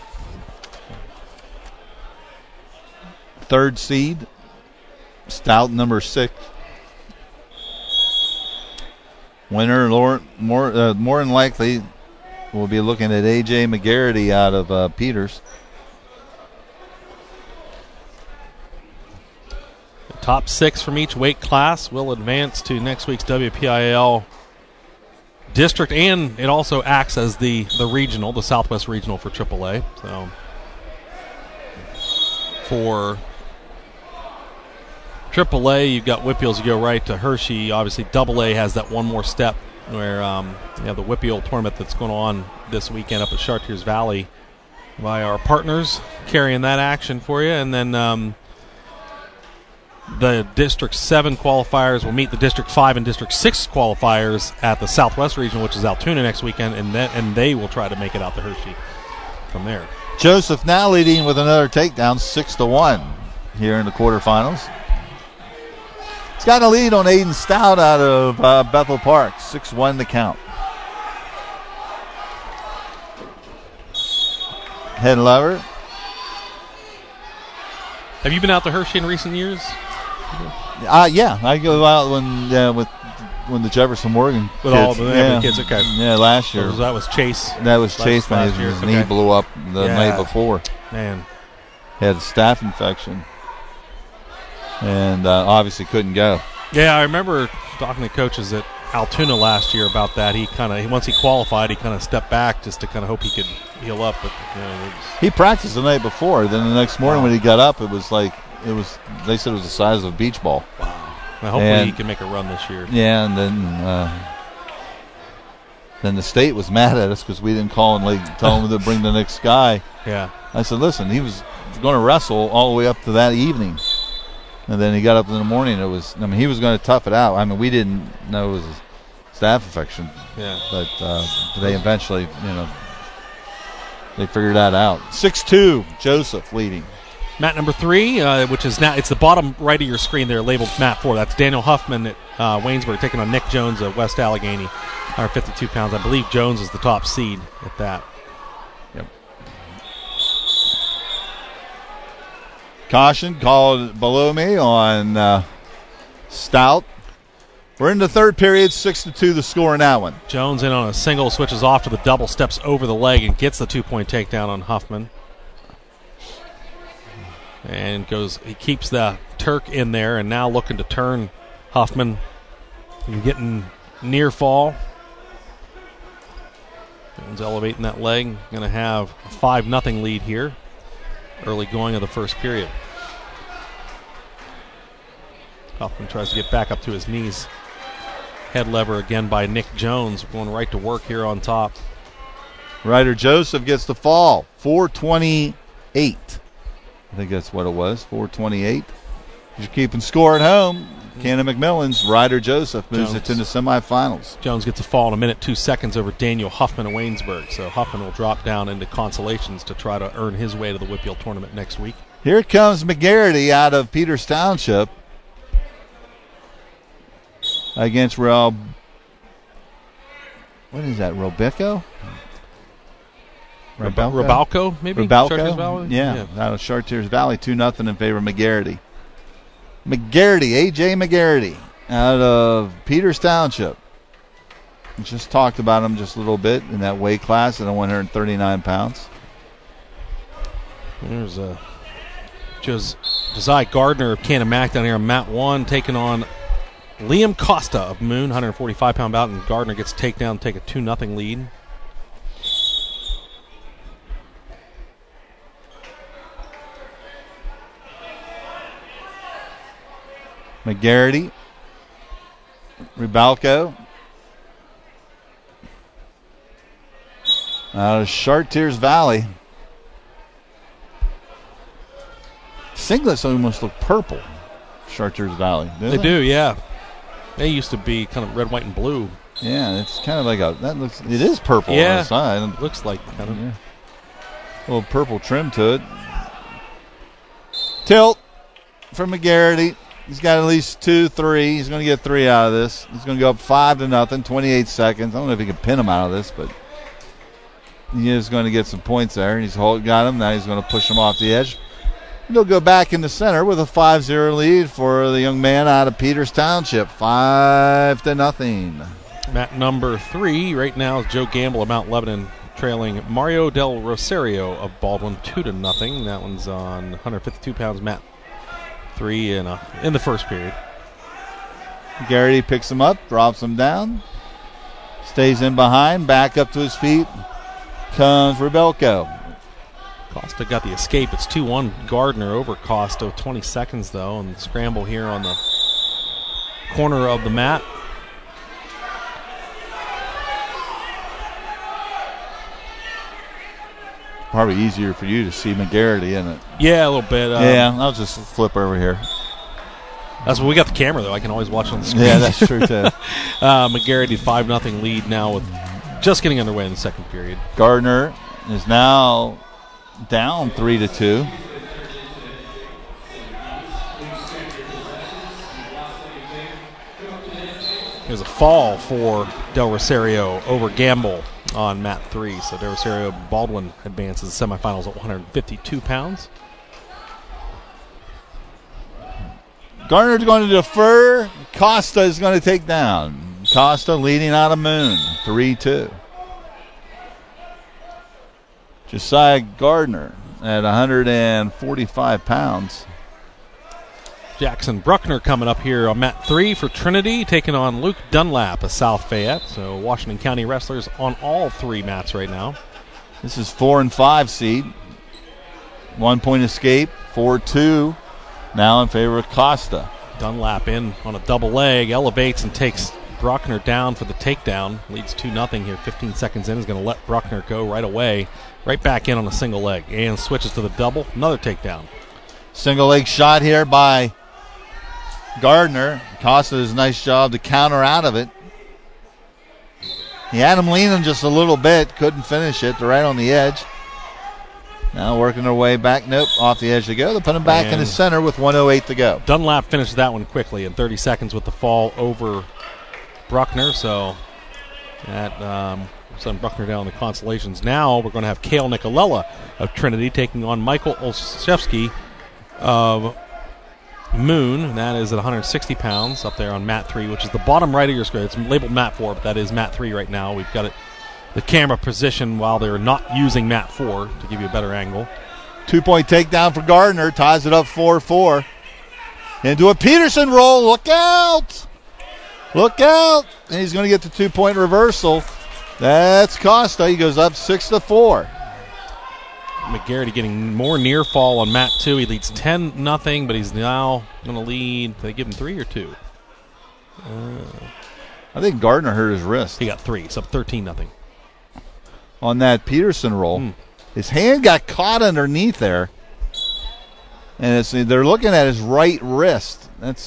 B: third seed, stout number 6. Winner, more than likely, we'll be looking at A.J. McGarity out of Peters.
D: The top 6 from each weight class will advance to next week's WPIAL district, and it also acts as the regional, the Southwest Regional for AAA. So for AAA, you've got Whippeals, you go right to Hershey. Obviously, AA has that one more step where you have the Whippeal tournament that's going on this weekend up at Chartiers Valley by our partners carrying that action for you. And then the District 7 qualifiers will meet the District 5 and District 6 qualifiers at the Southwest Regional, which is Altoona next weekend, and they will try to make it out to Hershey from there.
B: Joseph now leading with another takedown, 6-1 here in the quarterfinals. He's got a lead on Aiden Stout out of Bethel Park, 6-1 to count. Head lever.
D: Have you been out to Hershey in recent years?
B: Yeah, I go out when the Jefferson Morgan
D: with
B: kids.
D: All the kids. Okay.
B: Yeah, last year.
D: So that was Chase.
B: That was Chase when his knee blew up the night before.
D: Man,
B: he had a staph infection, and obviously couldn't go.
D: Yeah, I remember talking to coaches at Altoona last year about that. He once he qualified, he kind of stepped back just to kind of hope he could heal up. But
B: he practiced the night before. Then the next morning when he got up, it was like. They said it was the size of a beach ball.
D: Wow. Well, hopefully he can make a run this year.
B: Yeah, and then the state was mad at us because we didn't call and tell him to bring the next guy.
D: Yeah.
B: I said, listen, he was going to wrestle all the way up to that evening. And then he got up in the morning. He was going to tough it out. I mean, we didn't know it was a staph infection.
D: Yeah.
B: But they eventually, they figured that out. 6-2, Joseph leading.
D: Mat number 3, which is now, it's the bottom right of your screen there, labeled Mat 4. That's Daniel Huffman at Waynesburg taking on Nick Jones at West Allegheny, 152 pounds. I believe Jones is the top seed at that.
B: Yep. Caution called below me on Stout. We're in the third period, 6-2 the score in that one.
D: Jones in on a single, switches off to the double, steps over the leg and gets the 2-point takedown on Huffman. And he keeps the Turk in there, and now looking to turn Huffman. He's getting near fall. Jones elevating that leg. Going to have a 5-0 lead here. Early going of the first period. Huffman tries to get back up to his knees. Head lever again by Nick Jones, going right to work here on top.
B: Ryder Joseph gets the fall, 428. I think that's what it was, 428. You're keeping score at home. Cannon McMillan's Ryder Joseph moves it to the semifinals.
D: Jones gets a fall in a minute, 2 seconds over Daniel Huffman of Waynesburg. So Huffman will drop down into consolations to try to earn his way to the Whippeal tournament next week.
B: Here comes McGarity out of Peters Township against What is that, Robeco?
D: Rabalco, maybe?
B: Rabalco?
D: Valley?
B: Yeah, out of Chartiers Valley, 2-0 in favor of McGarity. A.J. McGarity, out of Peters Township. We just talked about him just a little bit in that weight class at 139 pounds.
D: There's Josiah Gardner of Canamac down here on Mat 1, taking on Liam Costa of Moon, 145-pound bout, and Gardner gets takedown, take a 2-0 lead.
B: McGarity Ribalco. Out of Chartiers Valley. Singlets almost look purple. Chartiers Valley.
D: They do, yeah. They used to be kind of red, white, and blue.
B: Yeah, it's kind of like it is purple on the side.
D: It looks like kind of.
B: Yeah. A little purple trim to it. Tilt for McGarity. He's got at least 2, 3. He's going to get 3 out of this. He's going to go up 5-0, 28 seconds. I don't know if he can pin him out of this, but he is going to get some points there. He's got him. Now he's going to push him off the edge. And they'll go back in the center with a 5-0 lead for the young man out of Peters Township. 5-0.
D: Mat number 3 right now is Joe Gamble of Mount Lebanon, trailing Mario Del Rosario of Baldwin 2-0. That one's on 152 pounds. Mat 3 in the first period.
B: Garrity picks him up, drops him down, stays in behind, back up to his feet. Comes Rebelco.
D: Costa got the escape. It's 2-1 Gardner over Costa. 20 seconds though, and scramble here on the corner of the mat.
B: Probably easier for you to see McGarity, isn't it?
D: Yeah, a little bit.
B: Yeah, I'll just flip over here.
D: That's what we got the camera, though. I can always watch on the screen.
B: Yeah, that's true, too.
D: McGarity 5-0 lead now with just getting underway in the second period.
B: Gardner is now down 3-2.
D: There's a fall for Del Rosario over Gamble on mat 3. So Del Rosario Baldwin advances to the semifinals at 152 pounds.
B: Gardner's going to defer. Costa is going to take down. Costa leading out of Moon, 3-2. Josiah Gardner at 145 pounds.
D: Jackson Bruckner coming up here on mat 3 for Trinity, taking on Luke Dunlap of South Fayette. So Washington County wrestlers on all 3 mats right now.
B: This is 4 and 5 seed. 1 point escape, 4-2. Now in favor of Costa.
D: Dunlap in on a double leg, elevates and takes Bruckner down for the takedown. Leads 2-0 here, 15 seconds in. Is going to let Bruckner go right away. Right back in on a single leg. And switches to the double, another takedown.
B: Single leg shot here by Gardner. Costa does a nice job to counter out of it. He had him leaning just a little bit, couldn't finish it. They're right on the edge. Now working their way back. Nope, off the edge to go. They put him back in the center with 1:08 to go.
D: Dunlap finished that one quickly in 30 seconds with the fall over Bruckner. So that sent Bruckner down the consolations. Now we're going to have Cale Nicolella of Trinity taking on Michael Olszewski of Moon. And that is at 160 pounds up there on mat 3, which is the bottom right of your screen. It's labeled mat 4, but that is mat 3 right now. We've got it. The camera position while they're not using mat 4 to give you a better angle.
B: 2-point takedown for Gardner. Ties it up 4-4. Into a Peterson roll. Look out. Look out. And he's going to get the 2-point reversal. That's Costa. He goes up 6-4.
D: McGarity getting more near fall on mat 2. He leads 10-0, but he's now going to lead. Did they give him 3 or 2?
B: I think Gardner hurt his wrist.
D: He got 3. It's up 13-0.
B: On that Peterson roll. His hand got caught underneath there. And they're looking at his right wrist. That's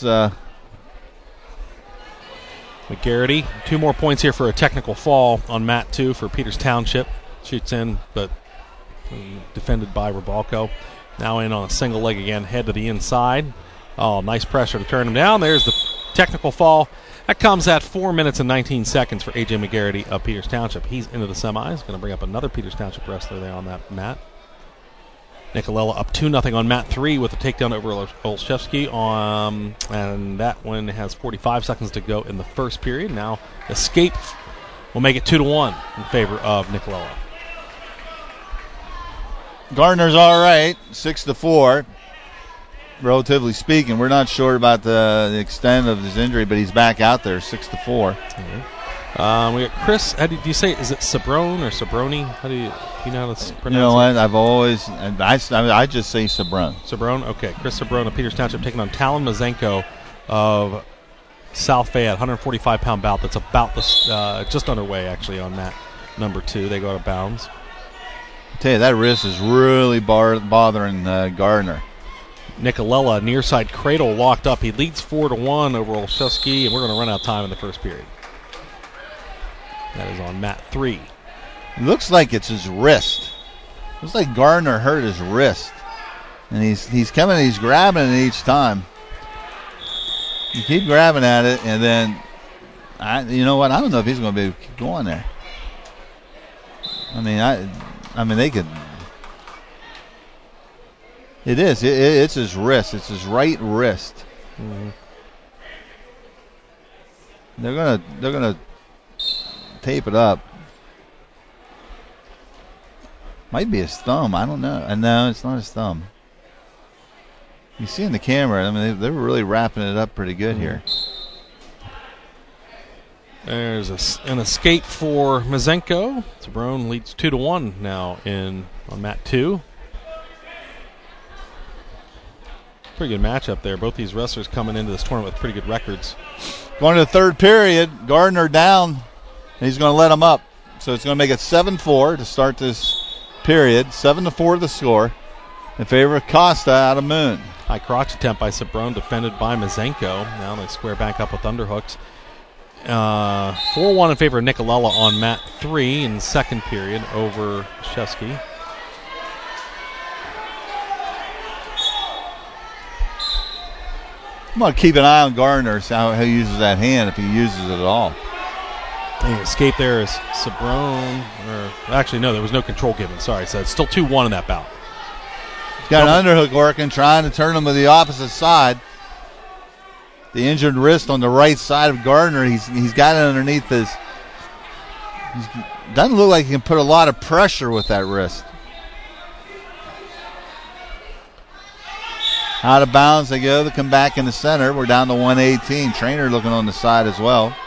D: McGarity. 2 more points here for a technical fall on mat 2 for Peters Township. Shoots in, but defended by Ribalco. Now in on a single leg again, head to the inside. Oh, nice pressure to turn him down. There's the technical fall. That comes at 4 minutes and 19 seconds for A.J. McGarity of Peters Township. He's into the semis. Going to bring up another Peters Township wrestler there on that mat. Nicolella up 2-0 on mat 3 with a takedown over Olszewski. And that one has 45 seconds to go in the first period. Now escape will make it 2-1 in favor of Nicolella.
B: Gardner's all right, 6-4. Relatively speaking, we're not sure about the extent of his injury, but he's back out there, 6-4.
D: We got Chris. How do you say? Is it Sabrone or Sabroni? How do you know how to pronounce it?
B: You know what? I've always I just say Sabrone.
D: Sabrone. Okay, Chris Sabrone of Peters Township taking on Talon Mazenko of South Fayette, 145-pound bout that's about just underway, actually, on mat number 2. They go out of bounds.
B: I tell you, that wrist is really bothering Gardner.
D: Nicolella, near side cradle locked up. He leads 4-1 over Olszewski, and we're going to run out of time in the first period. That is on mat 3.
B: It looks like it's his wrist. Looks like Gardner hurt his wrist. And he's coming, he's grabbing it each time. You keep grabbing at it, and then, you know what? I don't know if he's going to be able to keep going there. I mean, they could. It is. It's his wrist. It's his right wrist.
D: Mm-hmm.
B: They're gonna tape it up. Might be his thumb. I don't know. No, it's not his thumb. You see in the camera. I mean, they were really wrapping it up pretty good here.
D: There's an escape for Mazenko. Zabrone leads 2-1 now on mat 2. Pretty good matchup there. Both these wrestlers coming into this tournament with pretty good records.
B: Going to the third period, Gardner down, and he's going to let him up. So it's going to make it 7-4 to start this period. 7-4 the score in favor of Costa out of Moon.
D: High crotch attempt by Zabrone, defended by Mazenko. Now they square back up with underhooks. 4-1 in favor of Nicolella on mat 3 in the second period over Olszewski.
B: I'm going to keep an eye on Gardner, see how he uses that hand, if he uses it at all.
D: The escape there is Zabrone. Actually, no, there was no control given. Sorry, so it's still 2-1 in that bout.
B: He's got an underhook working, trying to turn him to the opposite side. The injured wrist on the right side of Gardner. He's got it underneath his. Doesn't look like he can put a lot of pressure with that wrist. Out of bounds they go. They come back in the center. We're down to 118. Trainer looking on the side as well.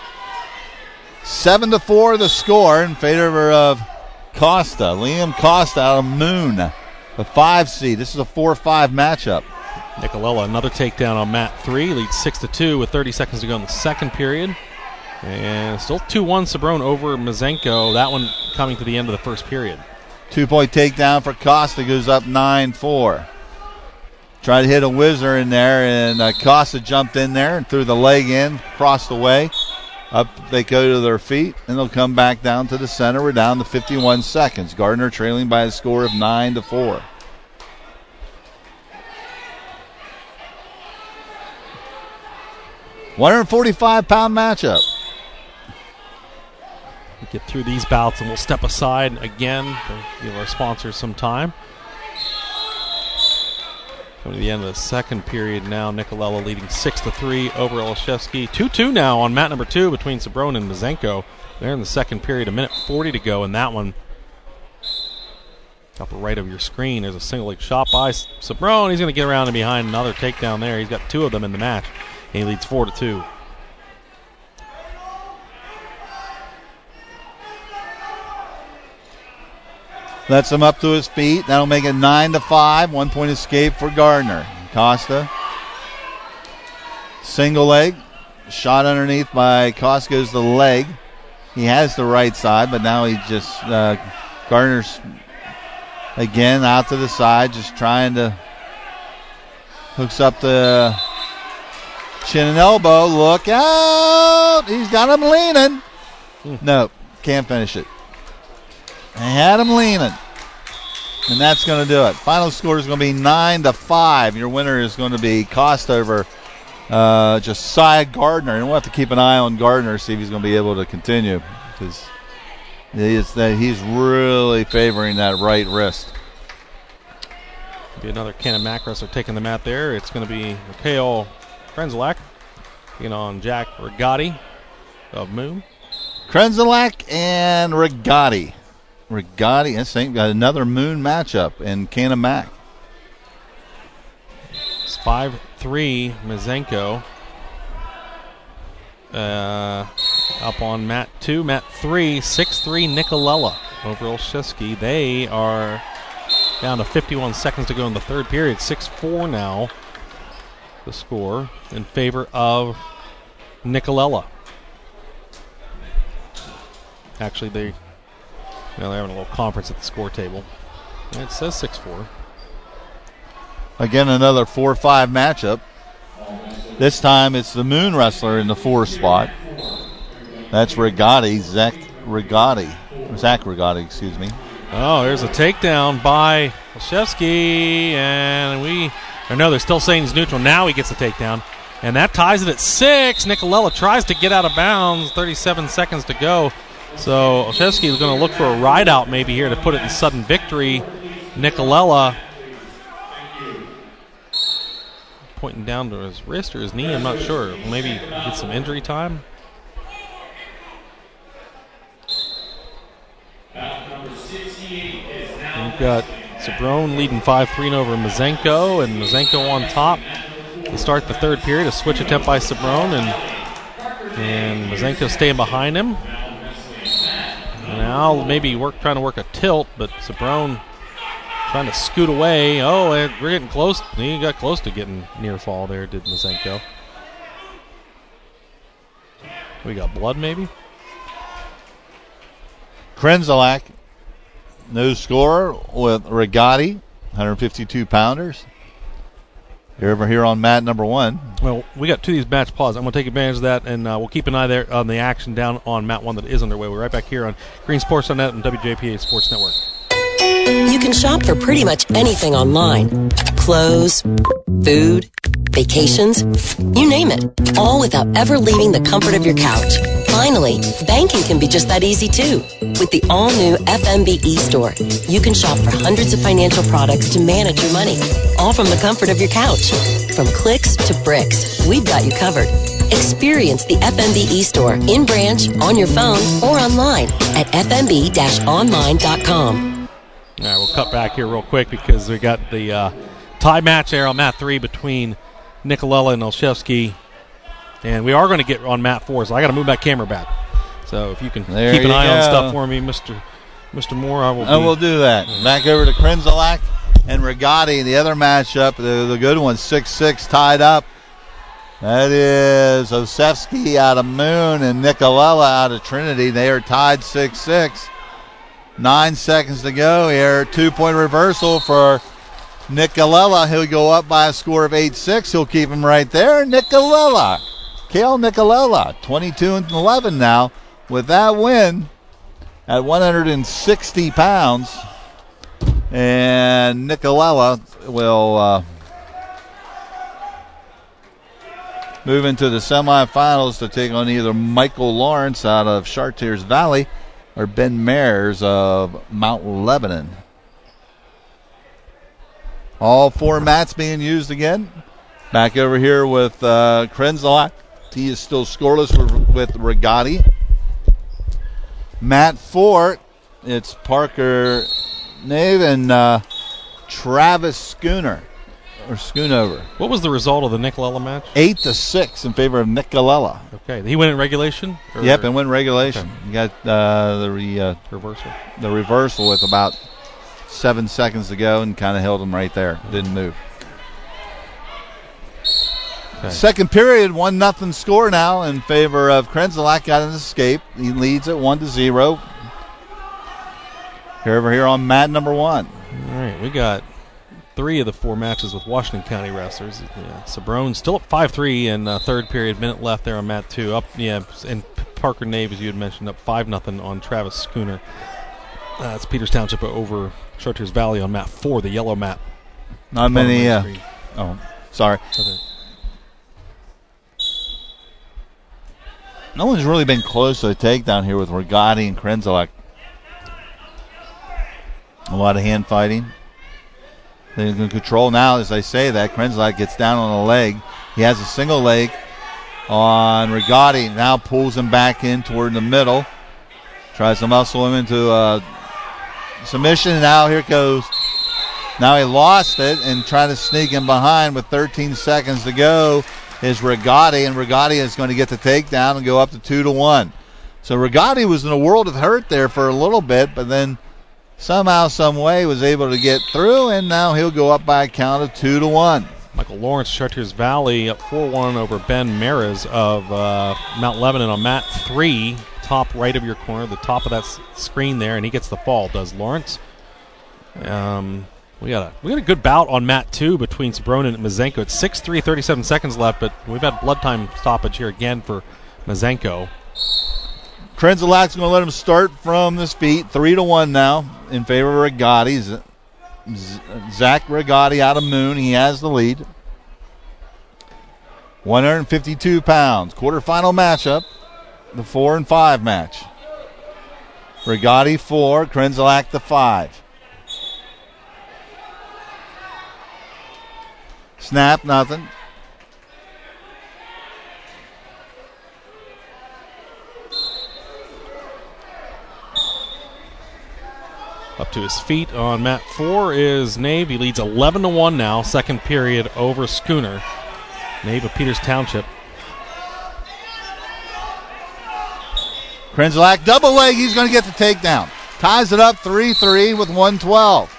B: 7-4 the score in favor of Costa. Liam Costa out of Moon, the 5 seed. This is a 4-5 matchup.
D: Nicolella, another takedown on mat 3, leads 6-2 with 30 seconds to go in the second period. And still 2-1 Zabrone over Mazenko. That one coming to the end of the first period.
B: 2-point takedown for Costa, goes up 9-4. Tried to hit a whizzer in there, and Costa jumped in there and threw the leg in, crossed the way. Up they go to their feet, and they'll come back down to the center. We're down to 51 seconds. Gardner trailing by a score of 9-4. $145-pound matchup.
D: We'll get through these bouts, and we'll step aside again to give our sponsors some time. Coming to the end of the second period now, Nicolella leading 6-3 over Olszewski. 2-2 now on mat number 2 between Zabrone and Mazenko. They're in the second period, 1:40 to go in that one. Upper right of your screen, there's a single leg shot by Zabrone. He's going to get around and behind another takedown there. He's got 2 of them in the match. He leads 4-2.
B: Lets him up to his feet. That'll make it 9-5. 1-point escape for Gardner. Costa. Single leg. Shot underneath by Costa, goes the leg. He has the right side, but now he just, Gardner's again out to the side, just trying to, hooks up the chin and elbow. Look out! He's got him leaning. No, can't finish it. They had him leaning. And that's going to do it. Final score is going to be 9-5. Your winner is going to be Costa over Josiah Gardner. And we'll have to keep an eye on Gardner, see if he's going to be able to continue. Because he's really favoring that right wrist.
D: Be another Canon Mac wrestler taking the mat there. It's going to be Mikhail Krenzlak taking on Jack Rigotti of Moon.
B: Krenzlak and Rigotti. Rigotti, I think, got another Moon matchup in Canon Mac.
D: It's 5-3 Mazenko. Up on mat 2. Mat 3, 6-3 Nicolella over Olszewski. They are down to 51 seconds to go in the third period. 6-4 now, the score in favor of Nicolella. Actually, they're having a little conference at the score table. It says 6-4.
B: Again, another 4-5 matchup. This time it's the Moon Wrestler in the 4 spot. That's Rigotti, Zach Rigotti, excuse me.
D: Oh, there's a takedown by Olszewski, and they're still saying he's neutral. Now he gets the takedown, and that ties it at 6. Nicolella tries to get out of bounds, 37 seconds to go. So Olszewski is going to look for a ride out maybe here to put it in sudden victory. Nicolella pointing down to his wrist or his knee, I'm not sure. Maybe get some injury time. We've got Sabrone leading 5-3 over Mazenko, and Mazenko on top to start the third period. A switch attempt by Sabrone, and Mazenko staying behind him. Now maybe trying to work a tilt, but Sabrone trying to scoot away. Oh, we're getting close. He got close to getting near fall there, did Mazenko. We got blood maybe?
B: Krenzalak, no score with Rigotti, 152-pounders. You're over here on mat number 1.
D: Well, we got 2 of these match pauses. I'm going to take advantage of that, and we'll keep an eye there on the action down on mat 1 that is underway. We're right back here on GreenSports.net and WJPA Sports Network.
R: You can shop for pretty much anything online. Clothes, food, vacations, you name it. All without ever leaving the comfort of your couch. Finally, banking can be just that easy too. With the all-new FMB eStore, you can shop for hundreds of financial products to manage your money, all from the comfort of your couch. From clicks to bricks, we've got you covered. Experience the FMB eStore in branch, on your phone, or online at fmb-online.com.
D: All right, we'll cut back here real quick because we got the tie match there on mat 3 between Nicolella and Olszewski. And we are going to get on mat 4, so I got to move my camera back. So if you can keep an eye on stuff for me, Mr. Moore, I will
B: do that. Back over to Krenzalak and Rigotti, the other matchup, the good one, 6-6 tied up. That is Olszewski out of Moon and Nicolella out of Trinity. They are tied 6-6. 9 seconds to go here. 2-point reversal for Nicolella. He'll go up by a score of 8-6. He'll keep him right there. Nicolella. Kale Nicolella, 22-11 now with that win at 160 pounds. And Nicolella will move into the semifinals to take on either Michael Lawrence out of Chartiers Valley or Ben Mayers of Mount Lebanon. All 4 mats being used again. Back over here with Krenzalak. He is still scoreless with Rigotti. Mat 4, it's Parker Nave and Travis Schoonover.
D: What was the result of the Nicolella match?
B: 8-6 in favor of Nicolella.
D: Okay, he went in regulation?
B: Yep, and went in regulation.
D: Okay.
B: You got the
D: reversal. The
B: reversal with about 7 seconds to go and kind of held him right there. Didn't move. Okay. Second period, 1-0 score now in favor of Krenzalak. Got an escape. He leads at 1-0. Over here on mat number 1.
D: All right, we got 3 of the 4 matches with Washington County wrestlers. Sabrone still up 5-3 in third period. Minute left there on mat 2. And Parker Nave, as you had mentioned, up 5-0 on Travis Schooner. It's Peters Township over Chartiers Valley on mat 4, the yellow mat.
B: Not many. Sorry.
D: Okay.
B: No one's really been close to a takedown here with Rigotti and Krenzalak. A lot of hand fighting. They're in control now as I say that. Krenzalak gets down on a leg. He has a single leg on Rigotti. Now pulls him back in toward the middle. Tries to muscle him into a submission. Now here it goes. Now he lost it and trying to sneak him behind with 13 seconds to go is Rigotti, and Rigotti is going to get the takedown and go up to 2-1. So Rigotti was in a world of hurt there for a little bit, but then somehow, some way was able to get through, and now he'll go up by a count of 2-1.
D: Michael Lawrence, Chartiers Valley, up 4-1 over Ben Maris of Mount Lebanon on mat 3, top right of your corner, the top of that screen there, and he gets the fall, does Lawrence. We got a good bout on mat 2 between Sabronin and Mazenko. It's 6-3, 37 seconds left, but we've had blood time stoppage here again for Mazenko.
B: Krenzlak's going to let him start from this beat. 3-1 now in favor of Rigotti. Zach Rigotti out of Moon. He has the lead. 152 pounds. Quarterfinal matchup. The 4 and 5 match. Rigotti 4, Krenzlak the 5. Snap, nothing.
D: Up to his feet on mat 4 is Nave. He leads 11-1 now, second period over Schooner. Nave of Peters Township.
B: Krenzlak double leg. He's going to get the takedown. Ties it up 3-3 with 112.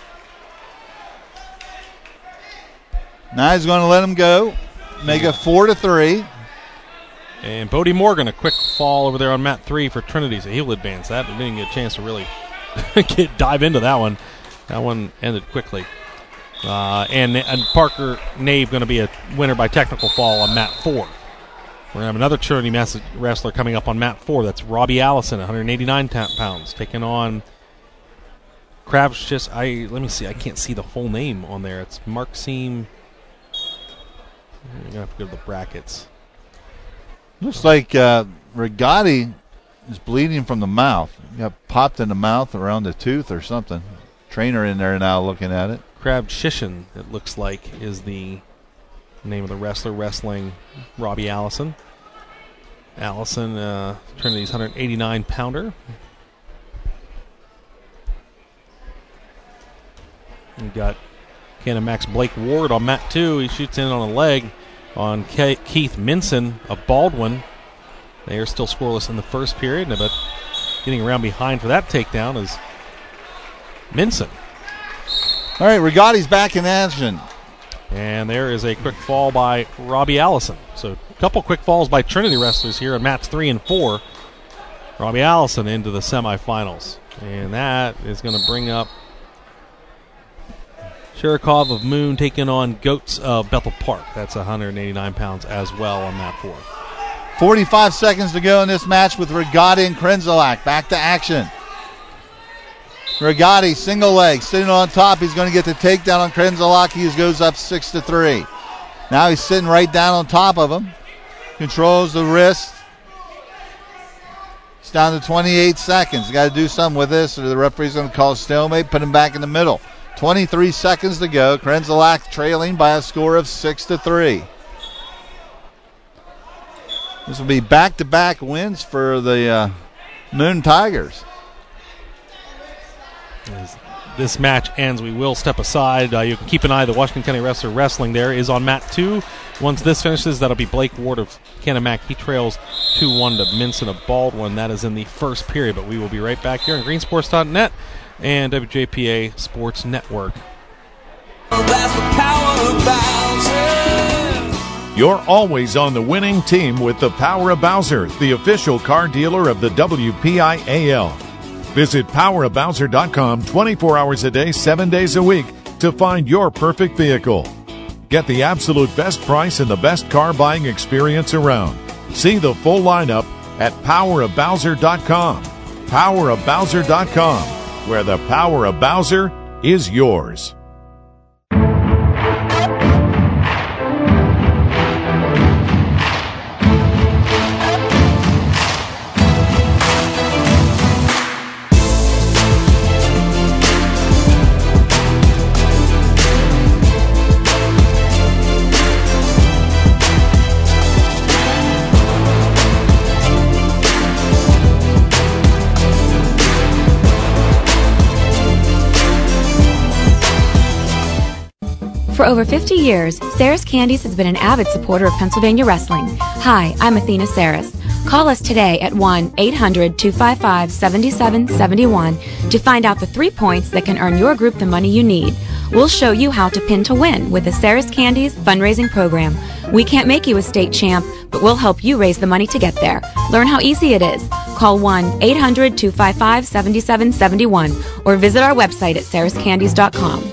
B: Now he's going to let him go. Make it 4-3.
D: And Bodie Morgan, a quick fall over there on mat 3 for Trinity's a heel advance. That didn't get a chance to really dive into that one. That one ended quickly. And Parker Nave going to be a winner by technical fall on mat 4. We're going to have another Trinity wrestler coming up on mat 4. That's Robbie Allison, 189 pounds, taking on Kravchis. Let me see. I can't see the full name on there. It's Markseem. You're going to have to go to the brackets.
B: Looks like Rigotti is bleeding from the mouth. He got popped in the mouth around the tooth or something. Trainer in there now looking at it.
D: Kravchishin, it looks like, is the name of the wrestler wrestling Robbie Allison. Allison, Trinity's 189-pounder. We've got Cannon Max Blake Ward on mat 2. He shoots in on a leg on Keith Minson of Baldwin. They are still scoreless in the first period, but getting around behind for that takedown is Minson.
B: All right, Rigotti's back in action.
D: And there is a quick fall by Robbie Allison. So a couple quick falls by Trinity wrestlers here in mats 3 and 4. Robbie Allison into the semifinals. And that is going to bring up Sherikov of Moon taking on Goats of Bethel Park. That's 189 pounds as well on mat 4.
B: 45 seconds to go in this match with Rigotti and Krenzlak. Back to action. Rigotti, single leg, sitting on top. He's going to get the takedown on Krenzlak. He goes up 6-3. Now he's sitting right down on top of him. Controls the wrist. It's down to 28 seconds. You got to do something with this, or the referee's going to call a stalemate, put him back in the middle. 23 seconds to go. Krenzlak trailing by a score of 6-3. This will be back-to-back wins for the Moon Tigers.
D: As this match ends, we will step aside. You can keep an eye. The Washington County Wrestler Wrestling there is on mat 2. Once this finishes, that'll be Blake Ward of Canamac. He trails 2-1 to Minson of Baldwin. That is in the first period, but we will be right back here on greensports.net and WJPA Sports Network.
S: You're always on the winning team with the Power of Bowser, the official car dealer of the WPIAL. Visit powerofbowser.com 24 hours a day, 7 days a week to find your perfect vehicle. Get the absolute best price and the best car buying experience around. See the full lineup at powerofbowser.com. Powerofbowser.com, where the power of Bowser is yours.
E: For over 50 years, Sarah's Candies has been an avid supporter of Pennsylvania wrestling. Hi, I'm Athena Saris. Call us today at 1-800-255-7771 to find out the 3 points that can earn your group the money you need. We'll show you how to pin to win with the Sarah's Candies fundraising program. We can't make you a state champ, but we'll help you raise the money to get there. Learn how easy it is. Call 1-800-255-7771 or visit our website at sarahscandies.com.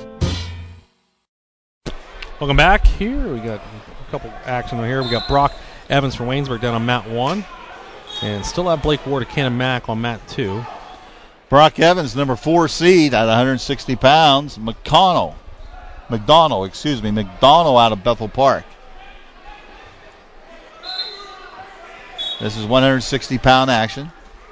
D: Welcome back. Here we got a couple action here. We got Brock Evans from Waynesburg down on mat 1. And still have Blake Ward of Cannon Mac on mat 2.
B: Brock Evans, number 4 seed at 160 pounds. McDonald out of Bethel Park. This is 160-pound action.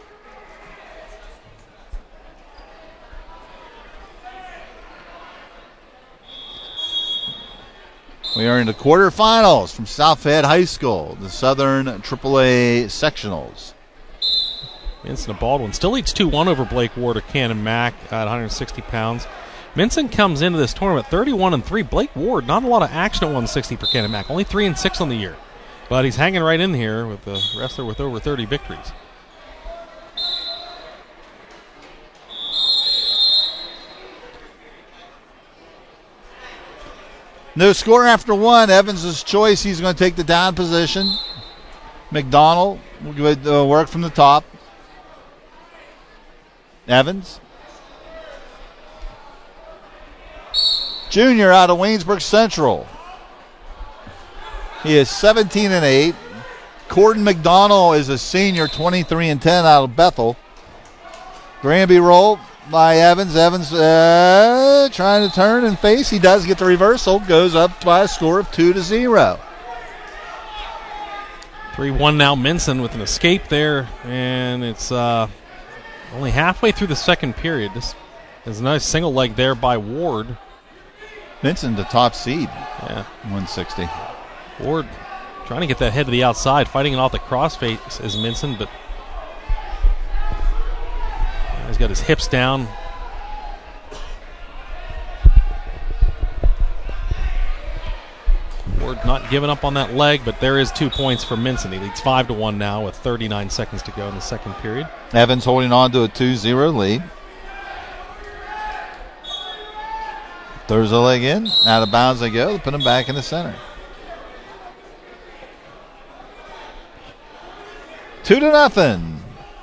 B: We are in the quarterfinals from Southhead High School, the Southern AAA Sectionals.
D: Vincent Baldwin still leads 2-1 over Blake Ward of Cannon Mac at 160 pounds. Vincent comes into this tournament 31-3. Blake Ward, not a lot of action at 160 for Cannon Mac, only 3-6 on the year. But he's hanging right in here with the wrestler with over 30 victories.
B: No score after 1. Evans' choice. He's going to take the down position. McDonald will work from the top. Evans. Junior out of Waynesburg Central. He is 17-8. Corden McDonald is a senior, 23-10 out of Bethel. Granby roll by Evans. Evans trying to turn and face. He does get the reversal. Goes up by a score of 2-0.
D: 3-1 now. Minson with an escape there, and it's only halfway through the second period. This is a nice single leg there by Ward.
B: Minson, the top seed.
D: Yeah,
B: 160.
D: Ward trying to get that head to the outside, fighting it off the crossface is Minson, but he's got his hips down. Ward not giving up on that leg, but there is 2 points for Minson. He leads 5-1 now with 39 seconds to go in the second period.
B: Evans holding on to a 2-0 lead. Throws the leg in. Out of bounds they go. Put him back in the center. 2-0.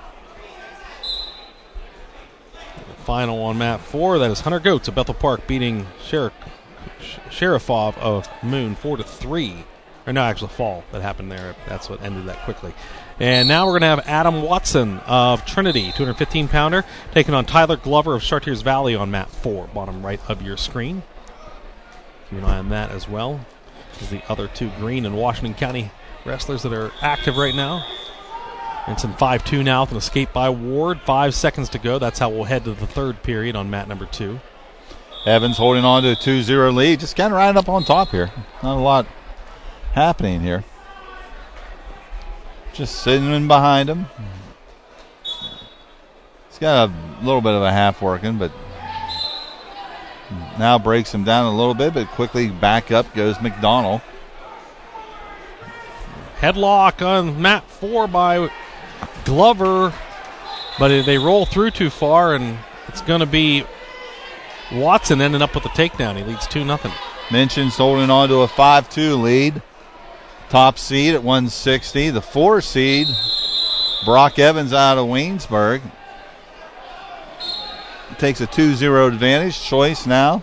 D: Final on mat 4. That is Hunter Goetz of Bethel Park beating Sharifov of Moon 4-3. Or no, actually fall that happened there. That's what ended that quickly. And now we're going to have Adam Watson of Trinity, 215-pounder, taking on Tyler Glover of Chartiers Valley on mat 4, bottom right of your screen. Keep an eye on that as well. This is the other 2 Greene and Washington County wrestlers that are active right now. Vincent 5-2 now with an escape by Ward. 5 seconds to go. That's how we'll head to the third period on mat number 2.
B: Evans holding on to a 2-0 lead. Just kind of riding up on top here. Not a lot happening here. Just sitting in behind him. He's got a little bit of a half working, but now breaks him down a little bit, but quickly back up goes McDonald.
D: Headlock on mat 4 by Glover, but they roll through too far, and it's going to be Watson ending up with the takedown. He leads 2-0.
B: Minchin's holding on to a 5-2 lead. Top seed at 160. The 4 seed, Brock Evans out of Waynesburg, takes a 2-0 advantage. Choice now.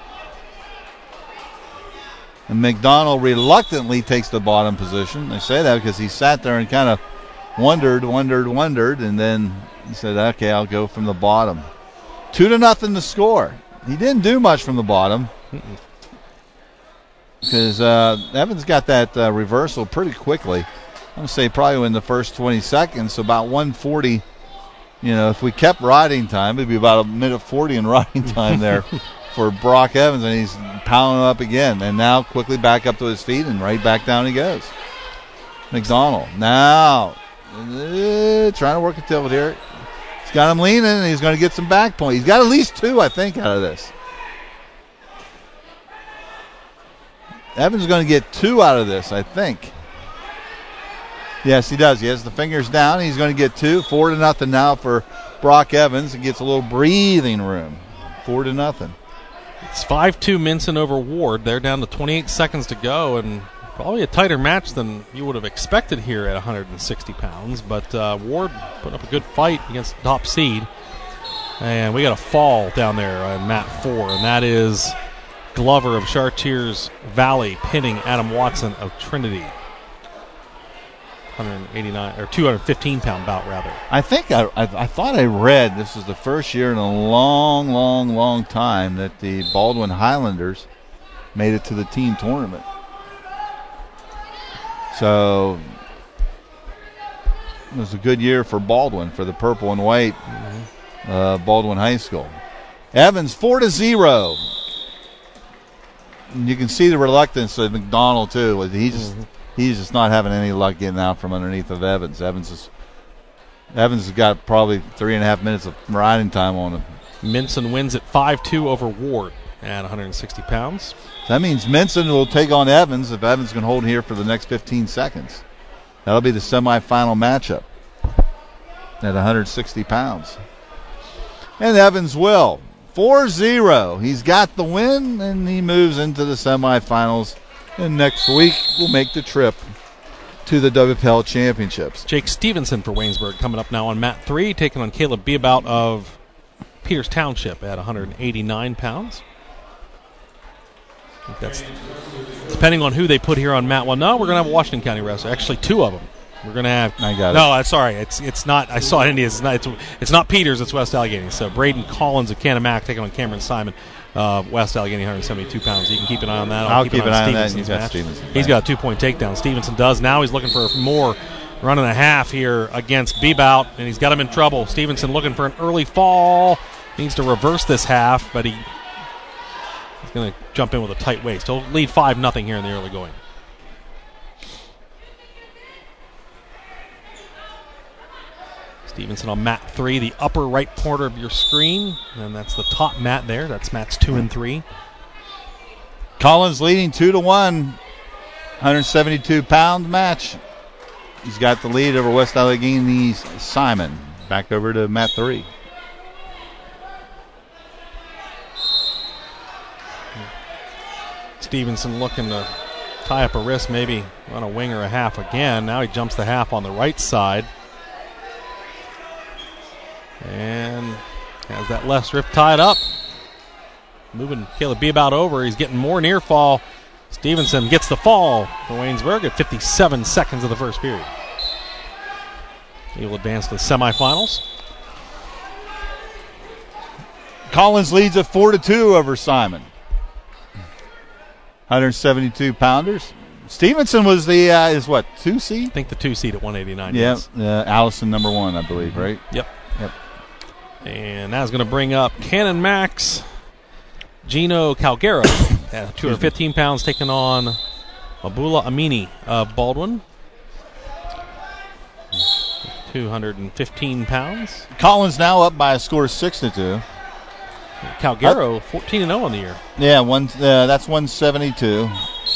B: And McDonald reluctantly takes the bottom position. I say that because he sat there and kind of wondered, and then he said, okay, I'll go from the bottom. 2-0 to score. He didn't do much from the bottom. Because Evans got that reversal pretty quickly. I'm going to say probably in the first 20 seconds, so about 140. You know, if we kept riding time, it'd be about 1:40 in riding time there for Brock Evans, and he's pounding up again. And now quickly back up to his feet, and right back down he goes. McDonald now trying to work a tilt here. He's got him leaning, and he's going to get some back point. He's got at least 2, I think, out of this. Evans is going to get 2 out of this, I think. Yes, he does. He has the fingers down. He's going to get 2. 4-0 now for Brock Evans. He gets a little breathing room. 4-0.
D: It's 5-2 Minson over Ward. They're down to 28 seconds to go, and probably a tighter match than you would have expected here at 160 pounds. But Ward put up a good fight against the top seed. And we got a fall down there on mat 4, and that is Glover of Chartiers Valley pinning Adam Watson of Trinity. 189 or 215-pound bout, rather.
B: I think I thought I read this is the first year in a long time that the Baldwin Highlanders made it to the team tournament. So it was a good year for Baldwin, for the purple and white Baldwin High School. Evans 4-0. And you can see the reluctance of McDonald too. He's just not having any luck getting out from underneath of Evans. Evans has got probably 3.5 minutes of riding time on him.
D: Minson wins at 5-2 over Ward at 160 pounds.
B: That means Minson will take on Evans if Evans can hold here for the next 15 seconds. That'll be the semifinal matchup at 160 pounds. And Evans will. 4-0. He's got the win, and he moves into the semifinals. And next week, we'll make the trip to the WPL Championships.
D: Jake Stevenson for Waynesburg coming up now on mat 3, taking on Caleb Beabout of Peters Township at 189 pounds. I think that's depending on who they put here on mat 1. No, we're going to have a Washington County wrestler. Actually, 2 of them. We're going to have.
B: I got it.
D: No, I'm sorry. It's not. I saw it in India. It's not Peters. It's West Allegheny. So Braden Collins of Canamac taking on Cameron Simon. West Allegheny, 172 pounds. You can keep an eye on that.
B: I'll keep an eye on that.
D: He's got a 2-point takedown. Stevenson does. Now he's looking for more run and a half here against Beabout, and he's got him in trouble. Stevenson looking for an early fall. Needs to reverse this half, but he's going to jump in with a tight waist. He'll lead 5-0 here in the early going. Stevenson on mat 3, the upper right corner of your screen, and that's the top mat there. That's mats 2 and 3.
B: Collins leading 2-1, 172-pound match. He's got the lead over West Allegheny's Simon. Back over to mat 3.
D: Stevenson looking to tie up a wrist, maybe run a wing or a half again. Now he jumps the half on the right side. And has that left wrist tied up. Moving Caleb Beabout over. He's getting more near fall. Stevenson gets the fall for Waynesburg at 57 seconds of the first period. He will advance to the semifinals.
B: Collins leads at 4-2 over Simon. 172-pounders. Stevenson was the, 2 seed?
D: I think the 2 seed at 189.
B: Yeah,
D: yes.
B: Allison number 1, I believe, right?
D: Yep. And that's going to bring up Cannon Max, Gino Calgaro at 215 pounds, taking on Abula Amini of Baldwin. 215 pounds.
B: Collins now up by a score of 6-2.
D: Calgaro 14-0 on the year.
B: Yeah, that's 172.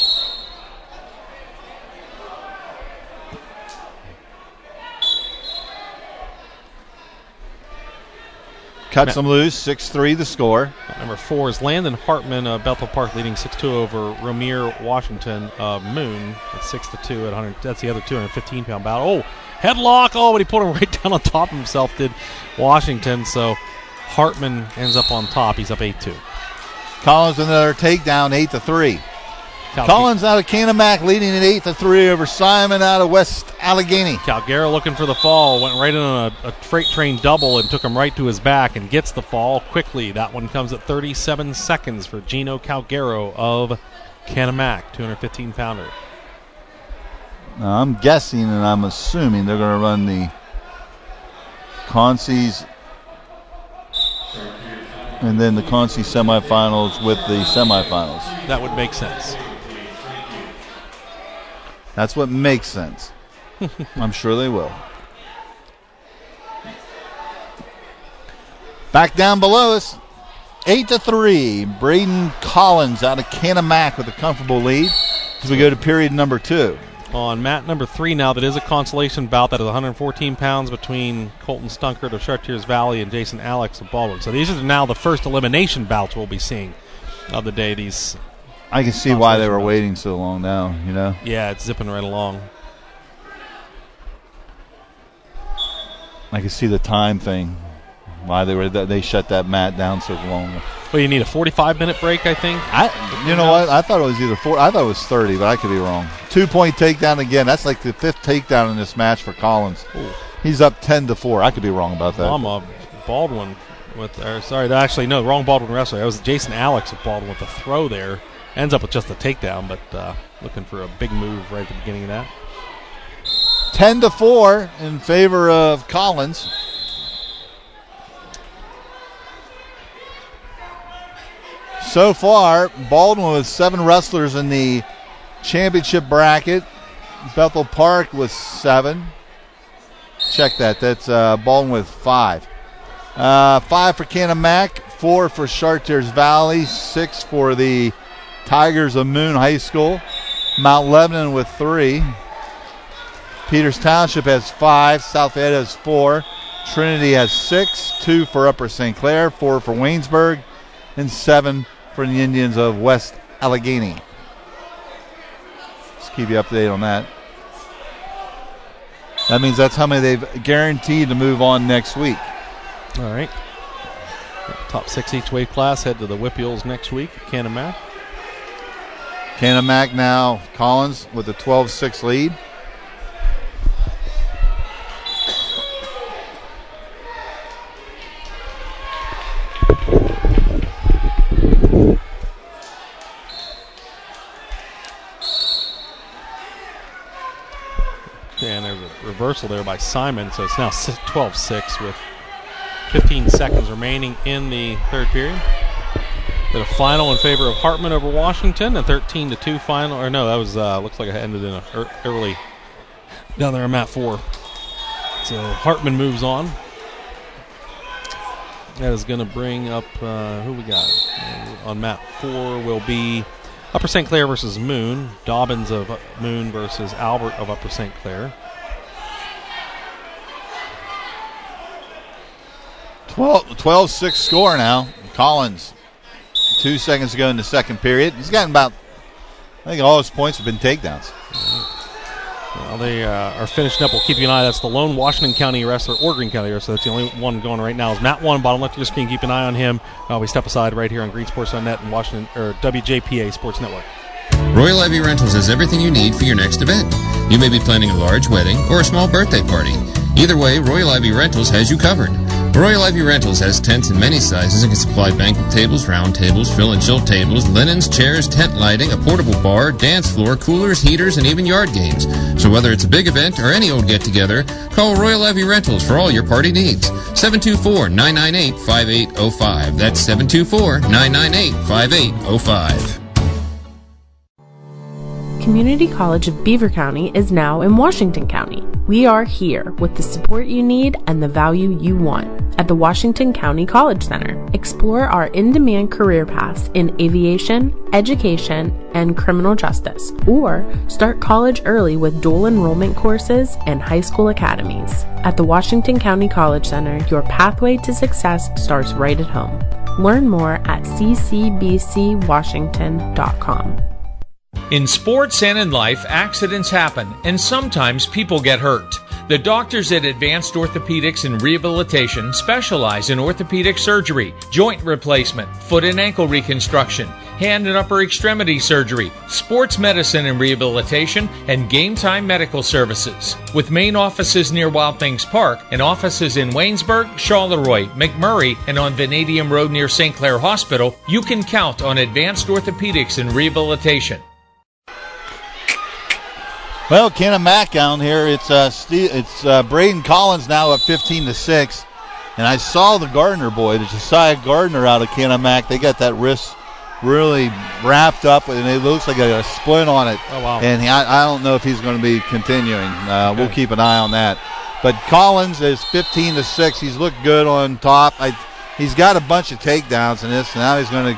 B: Cuts him loose, 6-3 the score.
D: Number 4 is Landon Hartman of Bethel Park, leading 6-2 over Ramir Washington of Moon at 6-2 at 100. That's the other 215-pound battle. Oh, headlock! Oh, but he put him right down on top of himself, did Washington. So Hartman ends up on top. He's up 8-2.
B: Collins another takedown, 8-3. Collins out of Canamac leading at 8-3 over Simon out of West Allegheny.
D: Calgaro looking for the fall, went right in on a freight train double and took him right to his back and gets the fall quickly. That one comes at 37 seconds for Gino Calgaro of Canamac, 215-pounder.
B: Now I'm guessing and I'm assuming they're going to run the Concies and then the Concy semifinals with the semifinals.
D: That would make sense.
B: That's what makes sense. I'm sure they will. Back down below us, 8-3. Braden Collins out of Canamac with a comfortable lead as we go to period number 2.
D: On mat number 3 now, that is a consolation bout. That is 114 pounds between Colton Stunkert of Chartiers Valley and Jason Alex of Baldwin. So these are now the first elimination bouts we'll be seeing of the day. These.
B: I can see why they were waiting so long now.
D: Yeah, it's zipping right along.
B: I can see the time thing. Why they shut that mat down so long.
D: Well, you need a 45-minute break, I think.
B: You know what? I thought it was either 4. I thought it was 30, but I could be wrong. 2-point takedown again. That's like the 5th takedown in this match for Collins.
D: Ooh.
B: He's up 10-4. I could be wrong about that.
D: Baldwin wrong Baldwin wrestler. That was Jason Alex of Baldwin with the throw there. Ends up with just a takedown, but looking for a big move right at the beginning of that.
B: 10-4 in favor of Collins. So far, Baldwin with 7 wrestlers in the championship bracket. Bethel Park with 7. Check that. That's Baldwin with 5. 5 for Canon-Mac, 4 for Chartiers Valley, 6 for the Tigers of Moon High School. Mount Lebanon with 3. Peters Township has 5. South Ed has 4. Trinity has 6. 2 for Upper St. Clair, 4 for Waynesburg, and 7 for the Indians of West Allegheny. Just keep you up to date on that. That means that's how many they've guaranteed to move on next week.
D: All right. Top 6 each weight class head to the Whippeals next week. Canon-Mac.
B: Canon-Mac now, Collins with a 12-6 lead.
D: And there's a reversal there by Simon, so it's now 12-6 with 15 seconds remaining in the third period. Did a final in favor of Hartman over Washington, a 13-2 final. Or no, that was looks like it ended in a early down there on mat 4. So Hartman moves on. That is going to bring up who we got on mat 4 will be Upper St. Clair versus Moon. Dobbins of Moon versus Albert of Upper St. Clair.
B: 12-6 score now. Collins, 2 seconds to go in the second period. He's gotten about, I think all his points have been takedowns.
D: Well, they are finishing up. We'll keep an eye. That's the lone Washington County wrestler or Greene County wrestler. That's the only one going right now is Matt One, bottom left of your screen. Keep an eye on him. We step aside right here on GreenSports.net and Washington or WJPA Sports Network.
F: Royal Ivy Rentals has everything you need for your next event. You may be planning a large wedding or a small birthday party. Either way, Royal Ivy Rentals has you covered. Royal Ivy Rentals has tents in many sizes and can supply banquet tables, round tables, fill and chill tables, linens, chairs, tent lighting, a portable bar, dance floor, coolers, heaters, and even yard games. So whether it's a big event or any old get-together, call Royal Ivy Rentals for all your party needs. 724-998-5805. That's 724-998-5805.
G: Community College of Beaver County is now in Washington County. We are here with the support you need and the value you want. At the Washington County College Center, explore our in-demand career paths in aviation, education, and criminal justice, or start college early with dual enrollment courses and high school academies. At the Washington County College Center, your pathway to success starts right at home. Learn more at ccbcwashington.com.
H: In sports and in life, accidents happen, and sometimes people get hurt. The doctors at Advanced Orthopedics and Rehabilitation specialize in orthopedic surgery, joint replacement, foot and ankle reconstruction, hand and upper extremity surgery, sports medicine and rehabilitation, and game time medical services. With main offices near Wild Things Park and offices in Waynesburg, Charleroi, McMurray, and on Vanadium Road near St. Clair Hospital, you can count on Advanced Orthopedics and Rehabilitation.
B: Well, Canon-Mac down here. It's Braden Collins now at 15-6, and I saw the Gardner boy, the Josiah Gardner out of Canon-Mac. They got that wrist really wrapped up, and it looks like a splint on it.
D: Oh wow!
B: And I don't know if he's going to be continuing. Okay. We'll keep an eye on that. But Collins is 15-6. He's looked good on top. He's got a bunch of takedowns in this. And now he's going to.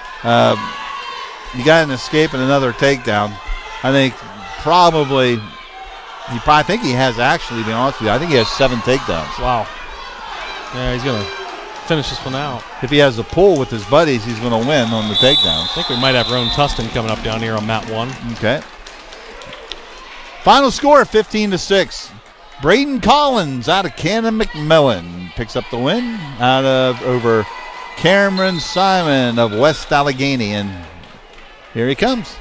B: He got an escape and another takedown. I think. I think he has actually, to be honest with you, I think he has 7 takedowns.
D: Wow. Yeah, he's going to finish this one out.
B: If he has a pull with his buddies, he's going to win on the takedowns.
D: I think we might have Roan Tustin coming up down here on mat 1.
B: Okay. Final score, 15-6. Braden Collins out of Cannon McMillan picks up the win over Cameron Simon of West Allegheny. And here he comes.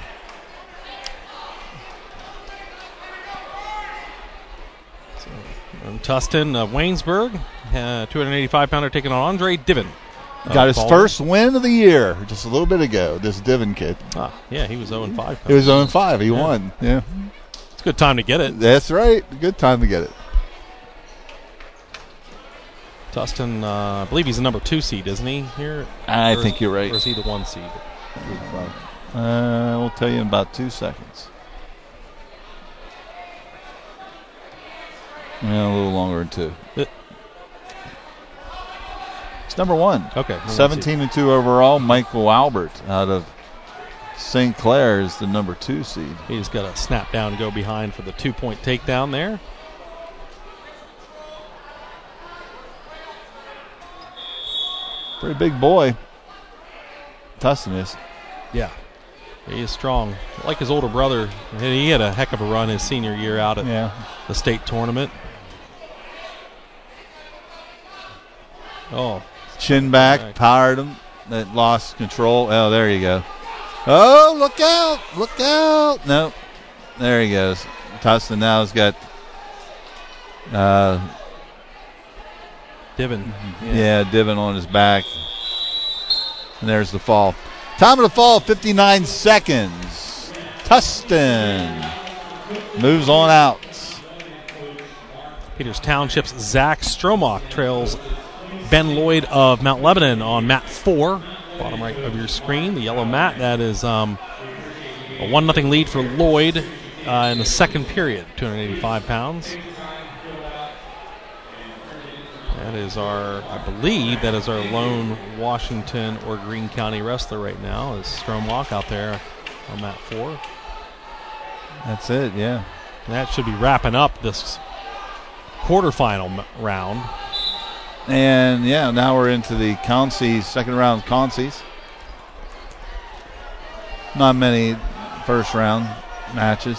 D: Tustin of Waynesburg, 285-pounder taking on Andre Diven.
B: Got his first win of the year just a little bit ago, this Diven kid.
D: Yeah, he was 0-5.
B: He was 0-5. He won. Yeah.
D: It's a good time to get it.
B: That's right. Good time to get it.
D: Tustin, I believe he's the number 2 seed, isn't he, here?
B: I think you're right.
D: Or is he the 1 seed?
B: We'll tell you in about 2 seconds. Yeah, a little longer than 2. It's number 1.
D: Okay.
B: 17-2 overall. Michael Albert out of St. Clair is the number 2 seed.
D: He's got to snap down and go behind for the 2-point takedown there.
B: Pretty big boy. Tustin is.
D: Yeah. He is strong. Like his older brother. He had a heck of a run his senior year out at the state tournament. Oh.
B: Chin back, powered him. That lost control. Oh, there you go. Oh, look out. Look out. No. There he goes. Tustin now has got
D: Diven.
B: Yeah, Diven on his back. And there's the fall. Time of the fall, 59 seconds. Tustin moves on out.
D: Peters Township's Zach Stromock trails Ben Lloyd of Mount Lebanon on mat 4. Bottom right of your screen, the yellow mat. That is a 1-0 lead for Lloyd in the second period, 285 pounds. That is I believe that is our lone Washington or Greene County wrestler right now, is Stromock out there on mat 4.
B: That's it, yeah.
D: And that should be wrapping up this quarterfinal round.
B: And, now we're into the Concies, second round Concies. Not many first round matches.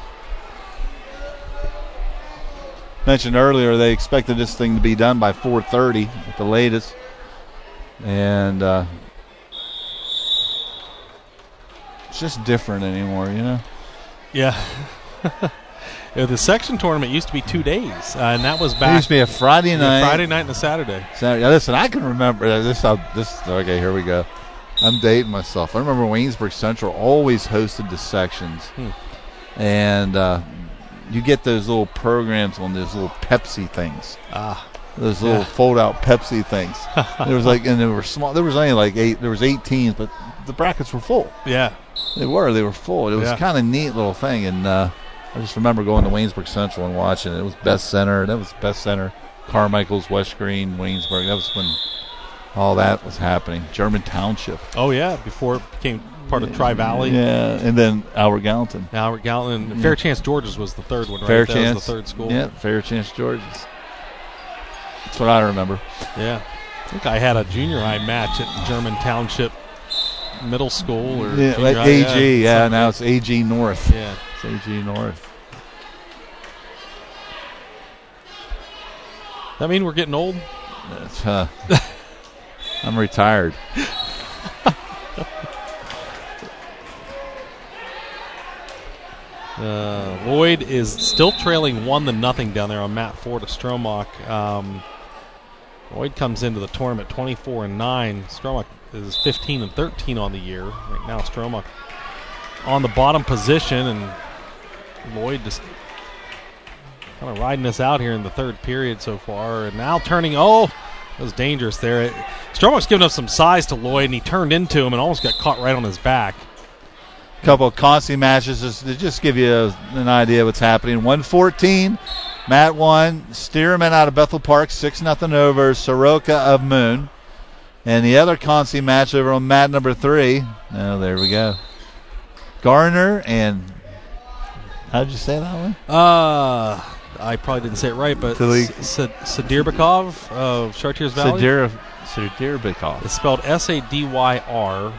B: Mentioned earlier they expected this thing to be done by 4:30 at the latest. And it's just different anymore,
D: Yeah. The section tournament used to be 2 days, and that was back.
B: It used to be a Friday night.
D: Friday night and a Saturday.
B: Listen, I can remember this. Okay, here we go. I'm dating myself. I remember Waynesburg Central always hosted the sections. And you get those little programs on those little Pepsi things. Those little fold-out Pepsi things. There was and they were small. There was only like 8. There was 8 teams, but the brackets were full.
D: Yeah,
B: they were full. It was kind of neat little thing, and I just remember going to Waynesburg Central and watching it. It was Best Center. That was Best Center. Carmichael's, West Greene, Waynesburg. That was when all that was happening. German Township.
D: Oh yeah, before it became part of Tri-Valley.
B: Yeah, and then Albert Gallatin.
D: Fairchance Georges was the third one, right?
B: Fairchance.
D: That was the third school.
B: Yeah, Fairchance Georges. That's what I remember.
D: Yeah. I think I had a junior high match at German Township Middle School. Or
B: like AG. Now it's AG North.
D: Yeah.
B: It's AG North.
D: That mean we're getting old?
B: I'm retired.
D: Lloyd is still trailing 1-0 down there on mat 4 to Stromock. Lloyd comes into the tournament 24-9. Stromock is 15-13 on the year. Right now Stromock on the bottom position, and Lloyd just kind of riding this out here in the third period so far. And now turning, that was dangerous there. Stromock's giving up some size to Lloyd, and he turned into him and almost got caught right on his back.
B: Couple of Concy matches to just give you an idea of what's happening. 114, mat 1, Stearman out of Bethel Park, 6-0 over Soroka of Moon. And the other Concy match over on mat number 3. Oh, there we go. Garner and, how did you say that one?
D: I probably didn't say it right, but Sadirbakov of Chartiers Valley.
B: Sadyrbekov.
D: It's spelled Sadyrbekov.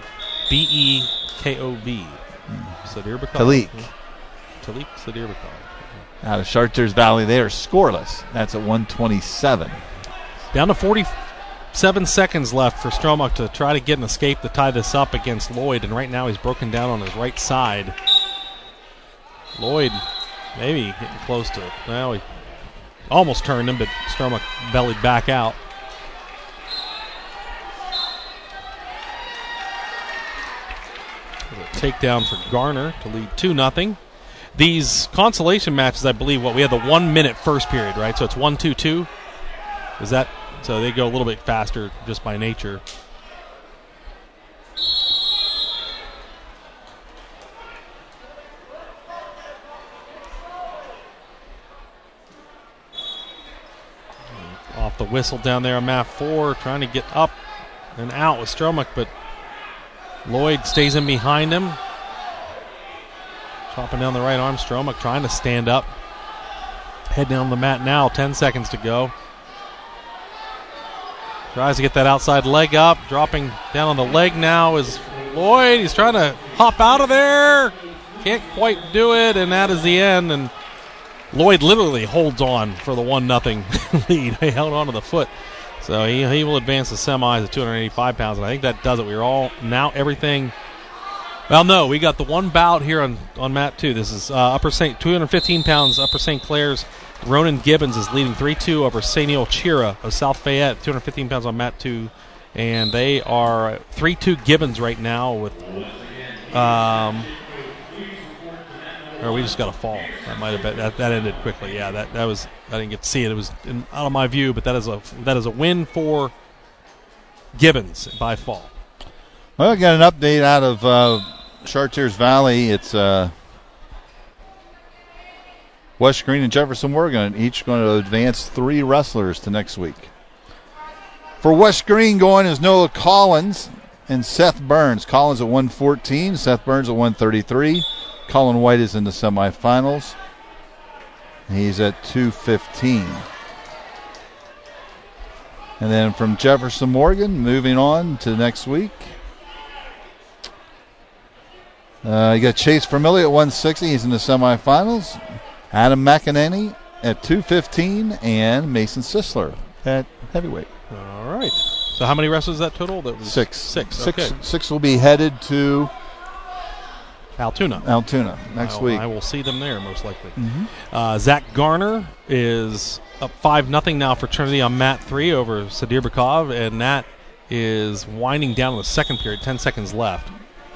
D: Sadyrbekov.
B: Talik
D: Sadyrbekov.
B: Out of Chartiers Valley, they are scoreless. That's at 127.
D: Down to 47 seconds left for Stromak to try to get an escape to tie this up against Lloyd, and right now he's broken down on his right side. Lloyd maybe getting close to it. Well, he almost turned him, but Stromak bellied back out. A takedown for Garner to lead 2-0. These consolation matches, I believe, we had the 1 minute first period, right? So it's 1-2-2. Is that so? They go a little bit faster just by nature. Off the whistle down there on mat 4, trying to get up and out with Stromak, but Lloyd stays in behind him. Chopping down the right arm, Stromak trying to stand up. Head down the mat now, 10 seconds to go. Tries to get that outside leg up. Dropping down on the leg now is Lloyd. He's trying to hop out of there. Can't quite do it, and that is the end. And Lloyd literally holds on for the 1-0 lead. He held on to the foot. So he will advance the semis at 285 pounds, and I think that does it. We're all now everything. Well, no, we got the one bout here on mat 2. This is Upper St. 215 pounds. Upper St. Clair's Ronan Gibbons is leading 3-2 over Sainiel Chira of South Fayette, 215 pounds on mat 2, and they are 3-2 Gibbons right now with. Or we just got a fall. That might have been that ended quickly. Yeah, that was. I didn't get to see it. It was out of my view, but that is a win for Gibbons by fall.
B: Well, I got an update out of Chartiers Valley. It's West Green and Jefferson Morgan, each going to advance 3 wrestlers to next week. For West Green going is Noah Collins and Seth Burns. Collins at 114, Seth Burns at 133. Colin White is in the semifinals. He's at 215. And then from Jefferson Morgan, moving on to next week. You got Chase Vermilly at 160. He's in the semifinals. Adam McEnany at 215. And Mason Sisler at heavyweight.
D: All right. So how many wrestlers is that total? That was
B: 6.
D: Okay.
B: 6 will be headed to
D: Altoona
B: next week.
D: I will see them there most likely.
B: Mm-hmm.
D: Zach Garner is up 5-0 now for Trinity on mat 3 over Sadyrbekov, and that is winding down in the second period, 10 seconds left.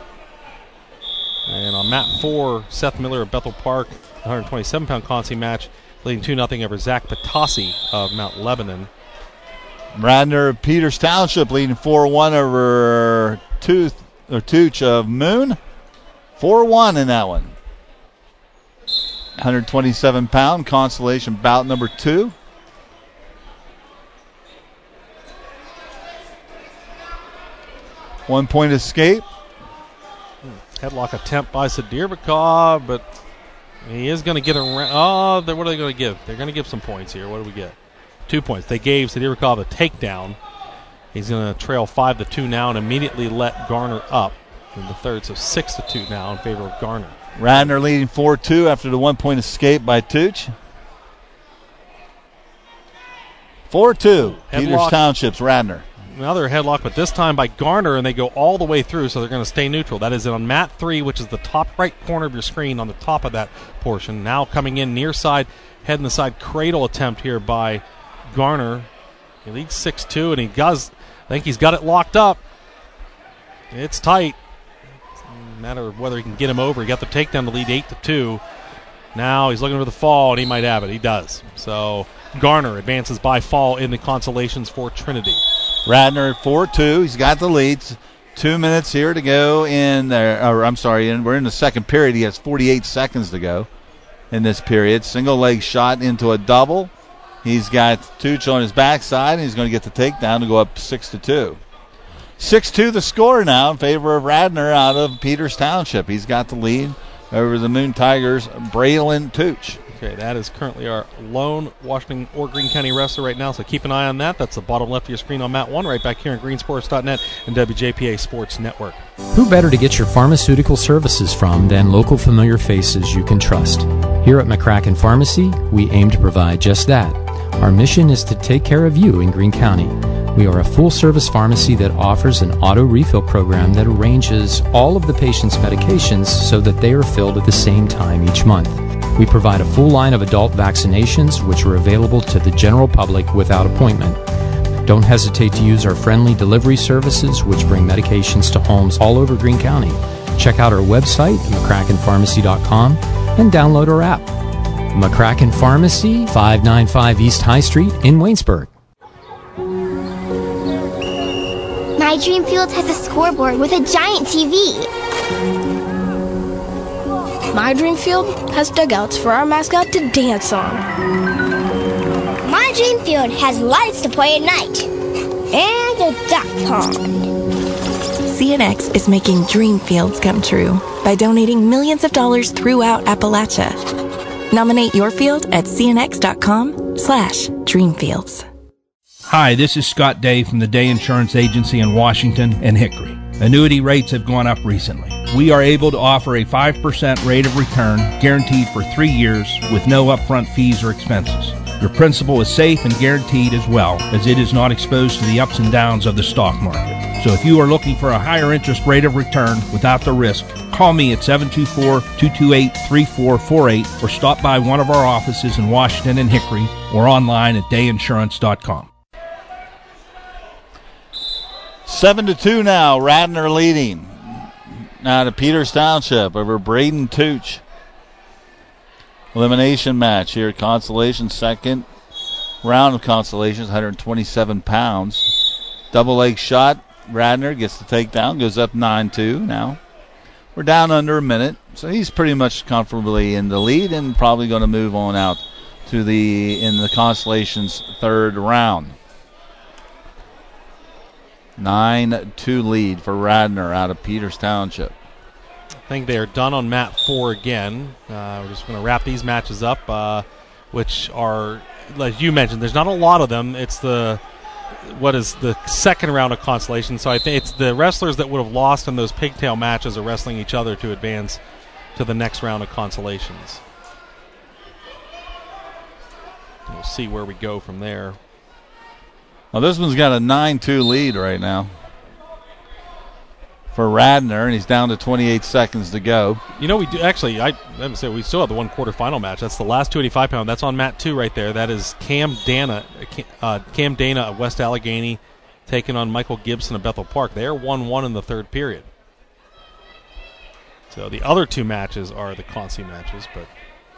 D: And on mat 4, Seth Miller of Bethel Park, 127-pound Consi match, leading 2-0 over Zach Patasi of Mount Lebanon.
B: Radner of Peters Township leading 4-1 over Tooch of Moon. 4-1 in that one. 127-pound consolation bout number 2. One-point escape.
D: Headlock attempt by Sadyrbekov, but he is going to get around. Oh, what are they going to give? They're going to give some points here. What do we get? 2 points. They gave Sadyrbekov a takedown. He's going to trail 5-2 now and immediately let Garner up in the third. So 6-2 now in favor of Garner.
B: Radner leading 4-2 after the 1-point escape by Tooch. 4-2. Peters Township's Radner.
D: Another headlock, but this time by Garner, and they go all the way through, so they're going to stay neutral. That is on mat 3, which is the top right corner of your screen on the top of that portion. Now coming in near side, head in the side cradle attempt here by Garner. He leads 6-2, and I think he's got it locked up. It's tight. It's a matter of whether he can get him over. He got the takedown to lead 8-2. Now he's looking for the fall, and he might have it. He does. So Garner advances by fall in the consolations for Trinity.
B: Radner at 4-2. He's got the leads. 2 minutes here to go in there. We're in the second period. He has 48 seconds to go in this period. Single leg shot into a double. He's got Tooch on his backside, and he's going to get the takedown to go up 6-2. 6-2 the score now in favor of Radner out of Peters Township. He's got the lead over the Moon Tigers, Braylon Tooch.
D: Okay, that is currently our lone Washington or Greene County wrestler right now, so keep an eye on that. That's the bottom left of your screen on Mat 1, right back here on greensports.net and WJPA Sports Network.
T: Who better to get your pharmaceutical services from than local familiar faces you can trust? Here at McCracken Pharmacy, we aim to provide just that. Our mission is to take care of you in Greene County. We are a full-service pharmacy that offers an auto refill program that arranges all of the patient's medications so that they are filled at the same time each month. We provide a full line of adult vaccinations, which are available to the general public without appointment. Don't hesitate to use our friendly delivery services, which bring medications to homes all over Greene County. Check out our website, McCrackenPharmacy.com, and download our app. McCracken Pharmacy, 595 East High Street in Waynesburg.
I: My dream field has a scoreboard with a giant TV.
J: My dream field has dugouts for our mascot to dance on.
I: My dream field has lights to play at night. And a duck pond.
K: CNX is making dream fields come true by donating millions of dollars throughout Appalachia. Nominate your field at cnx.com/dreamfields.
C: Hi, this is Scott Day from the Day Insurance Agency in Washington and Hickory. Annuity rates have gone up recently. We are able to offer a 5% rate of return guaranteed for 3 years with no upfront fees or expenses. Your principal is safe and guaranteed as well, as it is not exposed to the ups and downs of the stock market. So if you are looking for a higher interest rate of return without the risk, call me at 724-228-3448 or stop by one of our offices in Washington and Hickory or online at dayinsurance.com.
B: 7-2 now. Radnor leading. Now to Peters Township over Braden Tooch. Elimination match here at Constellation. Second round of Constellations, 127 pounds. Double leg shot. Radnor gets the takedown, goes up 9-2 now. We're down under a minute, so he's pretty much comfortably in the lead and probably going to move on out to in the Constellation's third round. 9-2 lead for Radnor out of Peters Township.
D: I think they are done on Mat 4 again. We're just going to wrap these matches up, which are, like you mentioned, there's not a lot of them. It's the second round of Constellation. So I think it's the wrestlers that would have lost in those pigtail matches are wrestling each other to advance to the next round of Constellations. We'll see where we go from there.
B: Well, this one's got a 9-2 lead right now for Radnor, and he's down to 28 seconds to go.
D: You know, we do actually. I say we still have the one quarterfinal match. That's the last 285 pound. That's on Mat 2 right there. That is Cam Dana of West Allegheny taking on Michael Gibson of Bethel Park. They are 1-1 in the third period. So the other two matches are the Consi matches, but.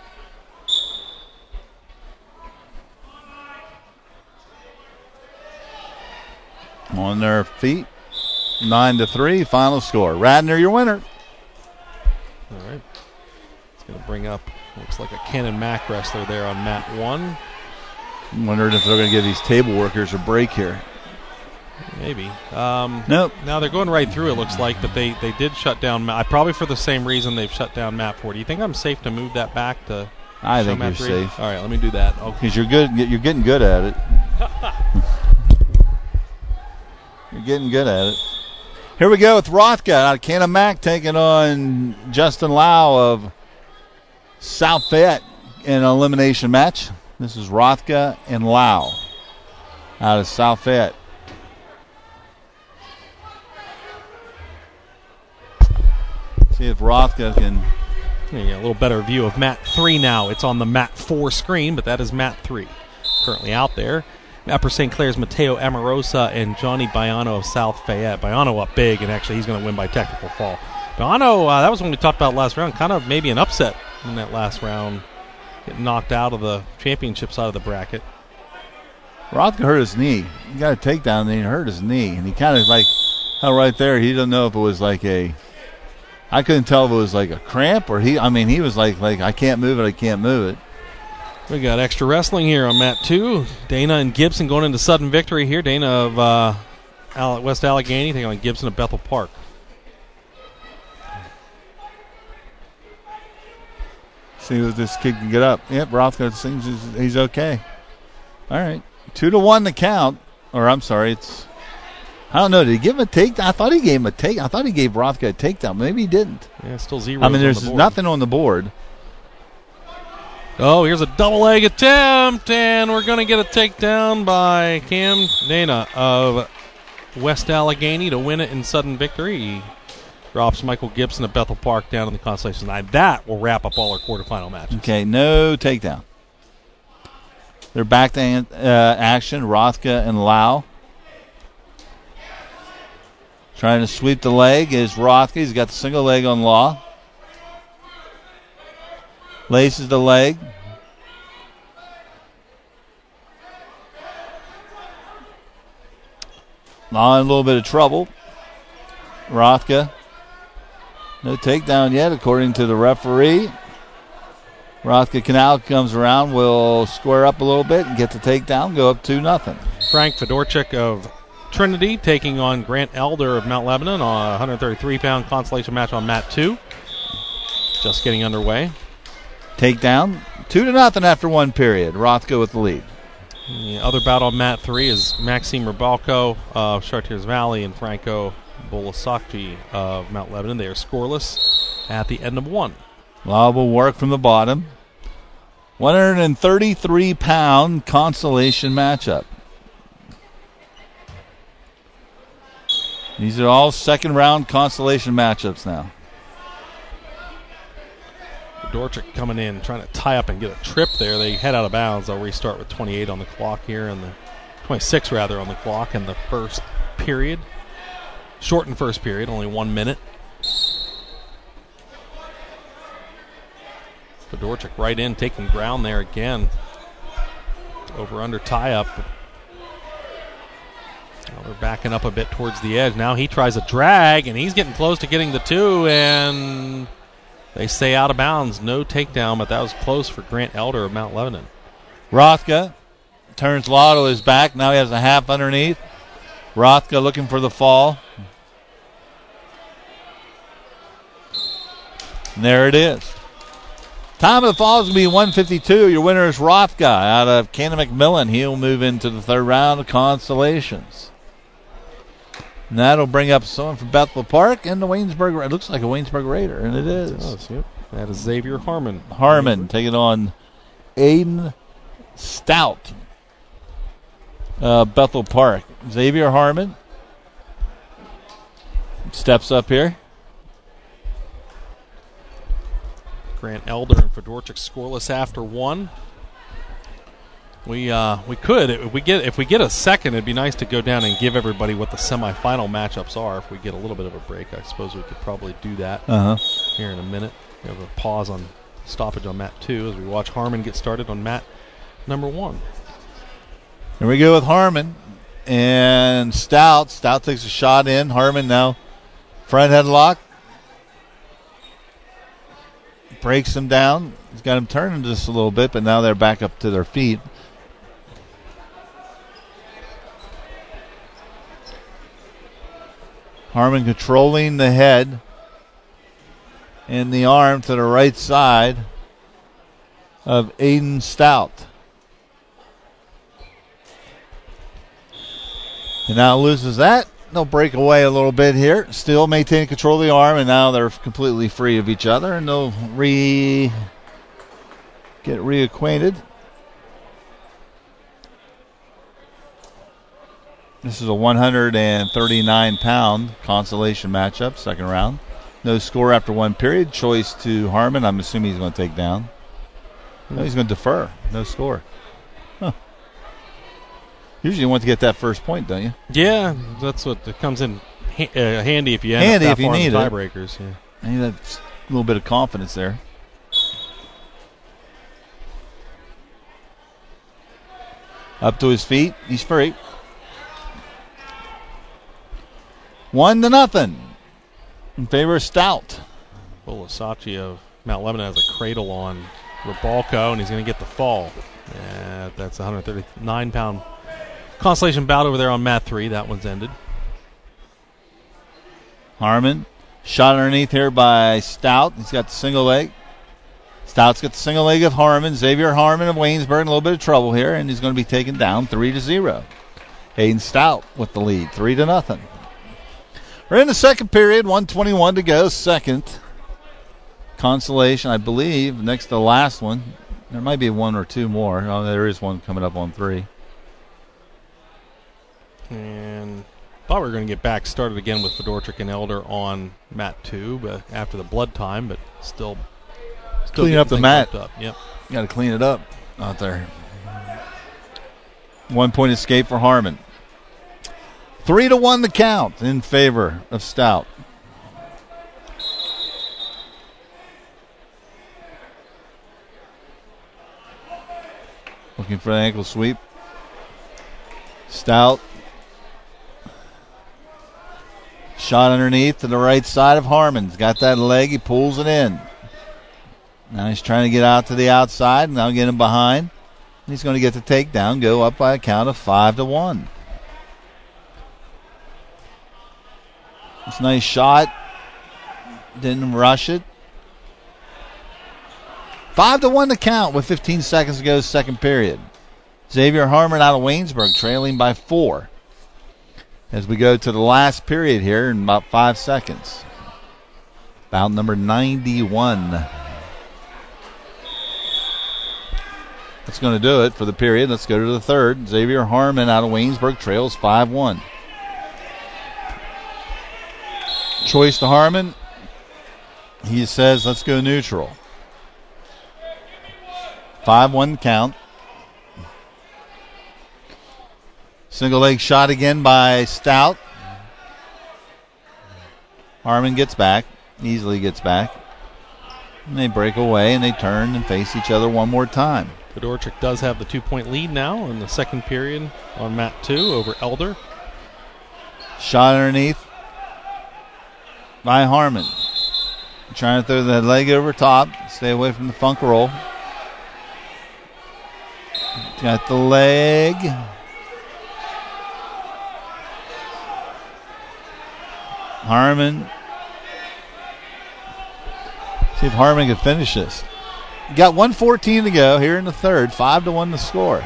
B: On their feet, 9-3, final score. Radnor, your winner.
D: All right. It's going to bring up, looks like a Cannon Mac wrestler there on Mat 1.
B: I'm wondering if they're going to give these table workers a break here.
D: Maybe.
B: Nope.
D: Now they're going right through, it looks like, but they did shut down, probably for the same reason they've shut down Mat 4. Do you think I'm safe to move that back to
B: I think
D: Mat
B: you're
D: 3?
B: safe.
D: All right, let me do that.
B: Because you're getting good at it. You're getting good at it. Here we go with Rothka out of Canamac taking on Justin Lau of South Fayette in an elimination match. This is Rothka and Lau out of South Fayette. See if Rothka can.
D: Yeah, a little better view of Mat 3 now. It's on the Mat 4 screen, but that is Mat 3 currently out there. Upper St. Clair's Mateo Amorosa and Johnny Baiano of South Fayette. Baiano up big, and actually he's going to win by technical fall. Baiano, that was when we talked about last round, kind of maybe an upset in that last round. Getting knocked out of the championship side of the bracket.
B: Rothka hurt his knee. He got a takedown, and then he hurt his knee. And he kind of right there, he doesn't know if it was like I couldn't tell if it was like a cramp or he was like I can't move it.
D: We got extra wrestling here on Mat 2. Dana and Gibson going into sudden victory here. Dana of West Allegheny taking on Gibson of Bethel Park.
B: See if this kid can get up. Yep, Rothko thinks he's okay. All right. 2-1 the count. Or I'm sorry, it's... I don't know. Did he give him a takedown? I thought he gave him a take. I thought he gave Rothko a takedown. Maybe he didn't.
D: Yeah, still 0.
B: I mean, there's nothing on the board.
D: Oh, here's a double leg attempt, and we're going to get a takedown by Cam Dana of West Allegheny to win it in sudden victory. He drops Michael Gibson of Bethel Park down in the consolation line. That will wrap up all our quarterfinal matches.
B: Okay, no takedown. They're back to action. Rothka and Lau. Trying to sweep the leg is Rothka. He's got the single leg on Law. Laces the leg. Law in a little bit of trouble. Rothka. No takedown yet, according to the referee. Rothka Canal comes around, will square up a little bit and get the takedown, go up 2-0.
D: Frank Fedorchuk of Trinity taking on Grant Elder of Mount Lebanon on a 133-pound consolation match on mat 2. Just getting underway.
B: Takedown, 2-0 after one period. Rothko with the lead.
D: The other bout on mat 3 is Maxime Rabalko of Chartiers Valley and Franco Bolasacci of Mount Lebanon. They are scoreless at the end of 1.
B: Law will work from the bottom. 133-pound consolation matchup. These are all second-round consolation matchups now.
D: Dorchik coming in, trying to tie up and get a trip there. They head out of bounds. They'll restart with 28 on the clock here, and the 26 rather on the clock in the first period. Shortened first period, only 1 minute. Fedorchuk right in, taking ground there again. Over-under tie-up. Now they're backing up a bit towards the edge. Now he tries a drag, and he's getting close to getting the 2, and they stay out of bounds. No takedown, but that was close for Grant Elder of Mount Lebanon.
B: Rothka turns Law to his back. Now he has a half underneath. Rothka looking for the fall. And there it is. Time of the fall is going to be 152. Your winner is Rothka out of Cannon McMillan. He'll move into the third round of consolations. And that'll bring up someone from Bethel Park and the Waynesburg. It looks like a Waynesburg Raider, and it is.
D: It does, yep. That is Xavier Harmon.
B: Harmon taking on Aiden Stout, Bethel Park. Xavier Harmon steps up here.
D: Grant Elder and Fedorchuk scoreless after 1. We could if we get a second, it'd be nice to go down and give everybody what the semifinal matchups are. If we get a little bit of a break, I suppose we could probably do that here in a minute. We have a pause on stoppage on mat 2 as we watch Harmon get started on mat number 1.
B: Here we go with Harmon and Stout. Stout takes a shot in. Harmon now front headlock. Breaks them down. He's got him turning just a little bit, but now they're back up to their feet. Harmon controlling the head and the arm to the right side of Aiden Stout. And now loses that. They'll break away a little bit here. Still maintain control of the arm, and now they're completely free of each other, and they'll get reacquainted. This is a 139-pound consolation matchup, second round. No score after one period. Choice to Harmon. I'm assuming he's going to take down. No, he's going to defer. No score. Huh. Usually you want to get that first point, don't you?
D: Yeah, that's what comes in handy if you end up that far in the tiebreakers. Yeah.
B: I need that's a little bit of confidence there. Up to his feet. He's free. 1-0 in favor of Stout.
D: Bolasacci of Mount Lebanon has a cradle on Rabalko, and he's going to get the fall. That's a 139-pound consolation bout over there on mat 3. That one's ended.
B: Harmon shot underneath here by Stout. He's got the single leg. Stout's got the single leg of Harmon. Xavier Harmon of Waynesburg in a little bit of trouble here, and he's going to be taken down 3-0. Hayden Stout with the lead, 3-0. We're in the second period, 1:21 to go. Second. Consolation, I believe, next to the last one. There might be one or two more. Oh, there is one coming up on 3.
D: And thought we were going to get back started again with Fedorchik and Elder on mat 2, but after the blood time, but still
B: clean up the mat.
D: Up. Yep.
B: You got to clean it up out there. 1 point escape for Harmon. 3-1 the count in favor of Stout. Looking for the ankle sweep. Stout. Shot underneath to the right side of Harmon. He's got that leg. He pulls it in. Now he's trying to get out to the outside. Now get him behind. He's going to get the takedown. Go up by a count of 5-1. It's a nice shot. Didn't rush it. 5-1 the count with 15 seconds to go, second period. Xavier Harmon out of Waynesburg trailing by 4. As we go to the last period here in about 5 seconds. Bout number 91. That's going to do it for the period. Let's go to the third. Xavier Harmon out of Waynesburg trails 5-1. Choice to Harmon. He says, let's go neutral. 5-1 count. Single leg shot again by Stout. Harmon gets back. Easily gets back. And they break away and they turn and face each other one more time.
D: Fedorchik does have the 2-point lead now in the second period on mat 2 over Elder.
B: Shot underneath by Harmon. Trying to throw the leg over top. Stay away from the funk roll. Got the leg. Harmon. See if Harmon can finish this. Got 1:14 to go here in the third. 5-1 the score.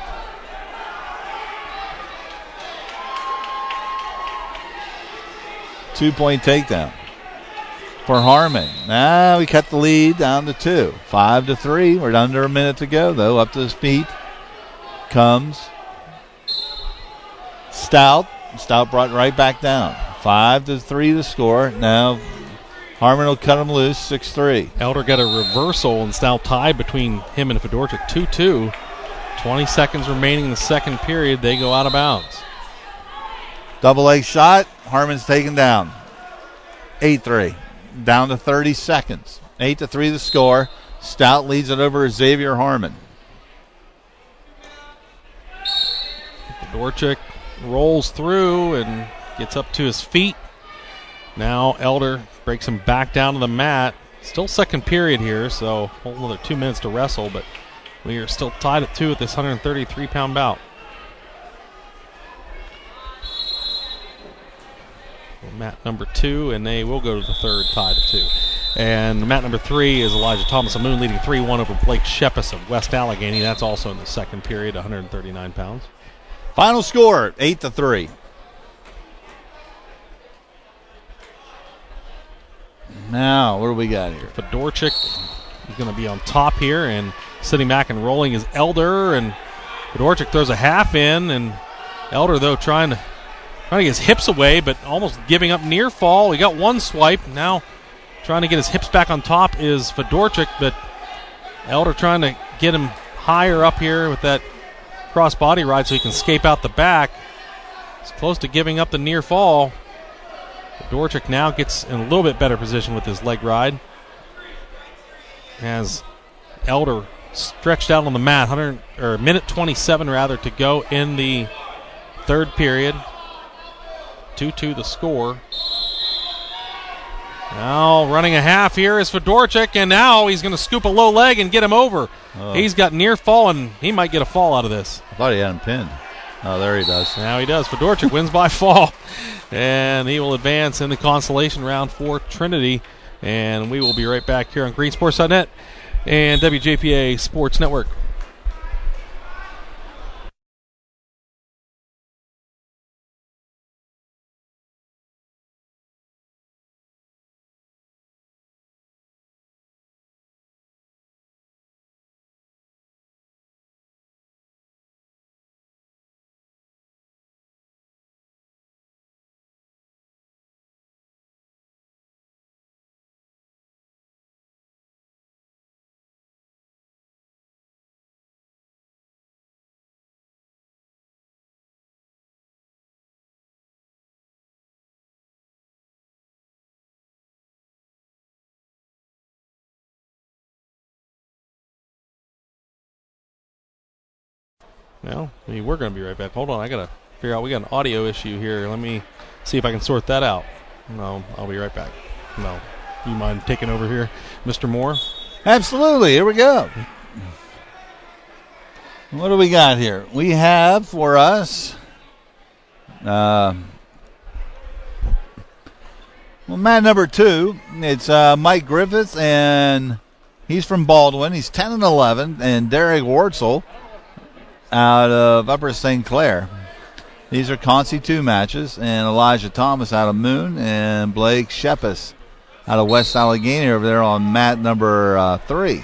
B: Two-point takedown for Harmon. Now we cut the lead down to 2. 5-3. We're under a minute to go, though. Up to his feet comes Stout. Stout brought right back down. 5-3 the score. Now Harmon will cut him loose, 6-3.
D: Elder got a reversal and Stout tied between him and Fedorchik, 2-2. 20 seconds remaining in the second period. They go out of bounds.
B: Double leg shot. Harmon's taken down. 8-3. Down to 30 seconds. 8-3 the score. Stout leads it over Xavier Harmon.
D: Fedorchik rolls through and gets up to his feet. Now Elder breaks him back down to the mat. Still second period here, so another 2 minutes to wrestle, but we are still tied at 2 at this 133-pound bout. Mat number 2, and they will go to the third, tied at 2. And mat number 3 is Elijah Thomas of Moon leading 3-1 over Blake Shepis of West Allegheny. That's also in the second period, 139 pounds.
B: Final score, 8-3. Now, what do we got here?
D: Fedorchik is going to be on top here, and sitting back and rolling is Elder, and Fedorchik throws a half in, and Elder, though, trying to get his hips away, but almost giving up near fall. He got one swipe. Now trying to get his hips back on top is Fedorchik, but Elder trying to get him higher up here with that cross body ride so he can escape out the back. He's close to giving up the near fall. Fedorchik now gets in a little bit better position with his leg ride. As Elder stretched out on the mat, minute 27 rather to go in the third period. 2-2 the score. Now running a half here is Fedorchik, and now he's going to scoop a low leg and get him over. Oh. He's got near fall, and he might get a fall out of this.
B: I thought he had him pinned. Oh, there he does.
D: Now he does. Fedorchik wins by fall, and he will advance in the consolation round for Trinity. And we will be right back here on GreenSports.net and WJPA Sports Network. Well, we're going to be right back. Hold on, I got to figure out. We got an audio issue here. Let me see if I can sort that out. No, I'll be right back. No, you mind taking over here, Mr. Moore?
B: Absolutely. Here we go. What do we got here? We have for us, mat number 2. It's Mike Griffith, and he's from Baldwin. He's 10-11, and Derek Wartzel out of Upper St. Clair. These are Concy 2 matches, and Elijah Thomas out of Moon, and Blake Shepis out of West Allegheny over there on mat number 3.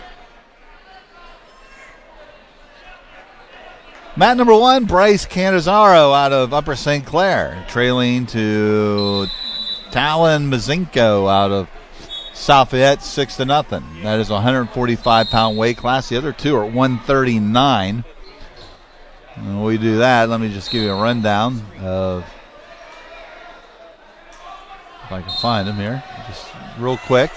B: Mat number 1, Bryce Canizaro out of Upper St. Clair, trailing to Talon Mazinko out of South Fayette 6-0. That is a 145-pound weight class. The other two are 139. And when we do that, let me just give you a rundown of, if I can find them here, just real quick.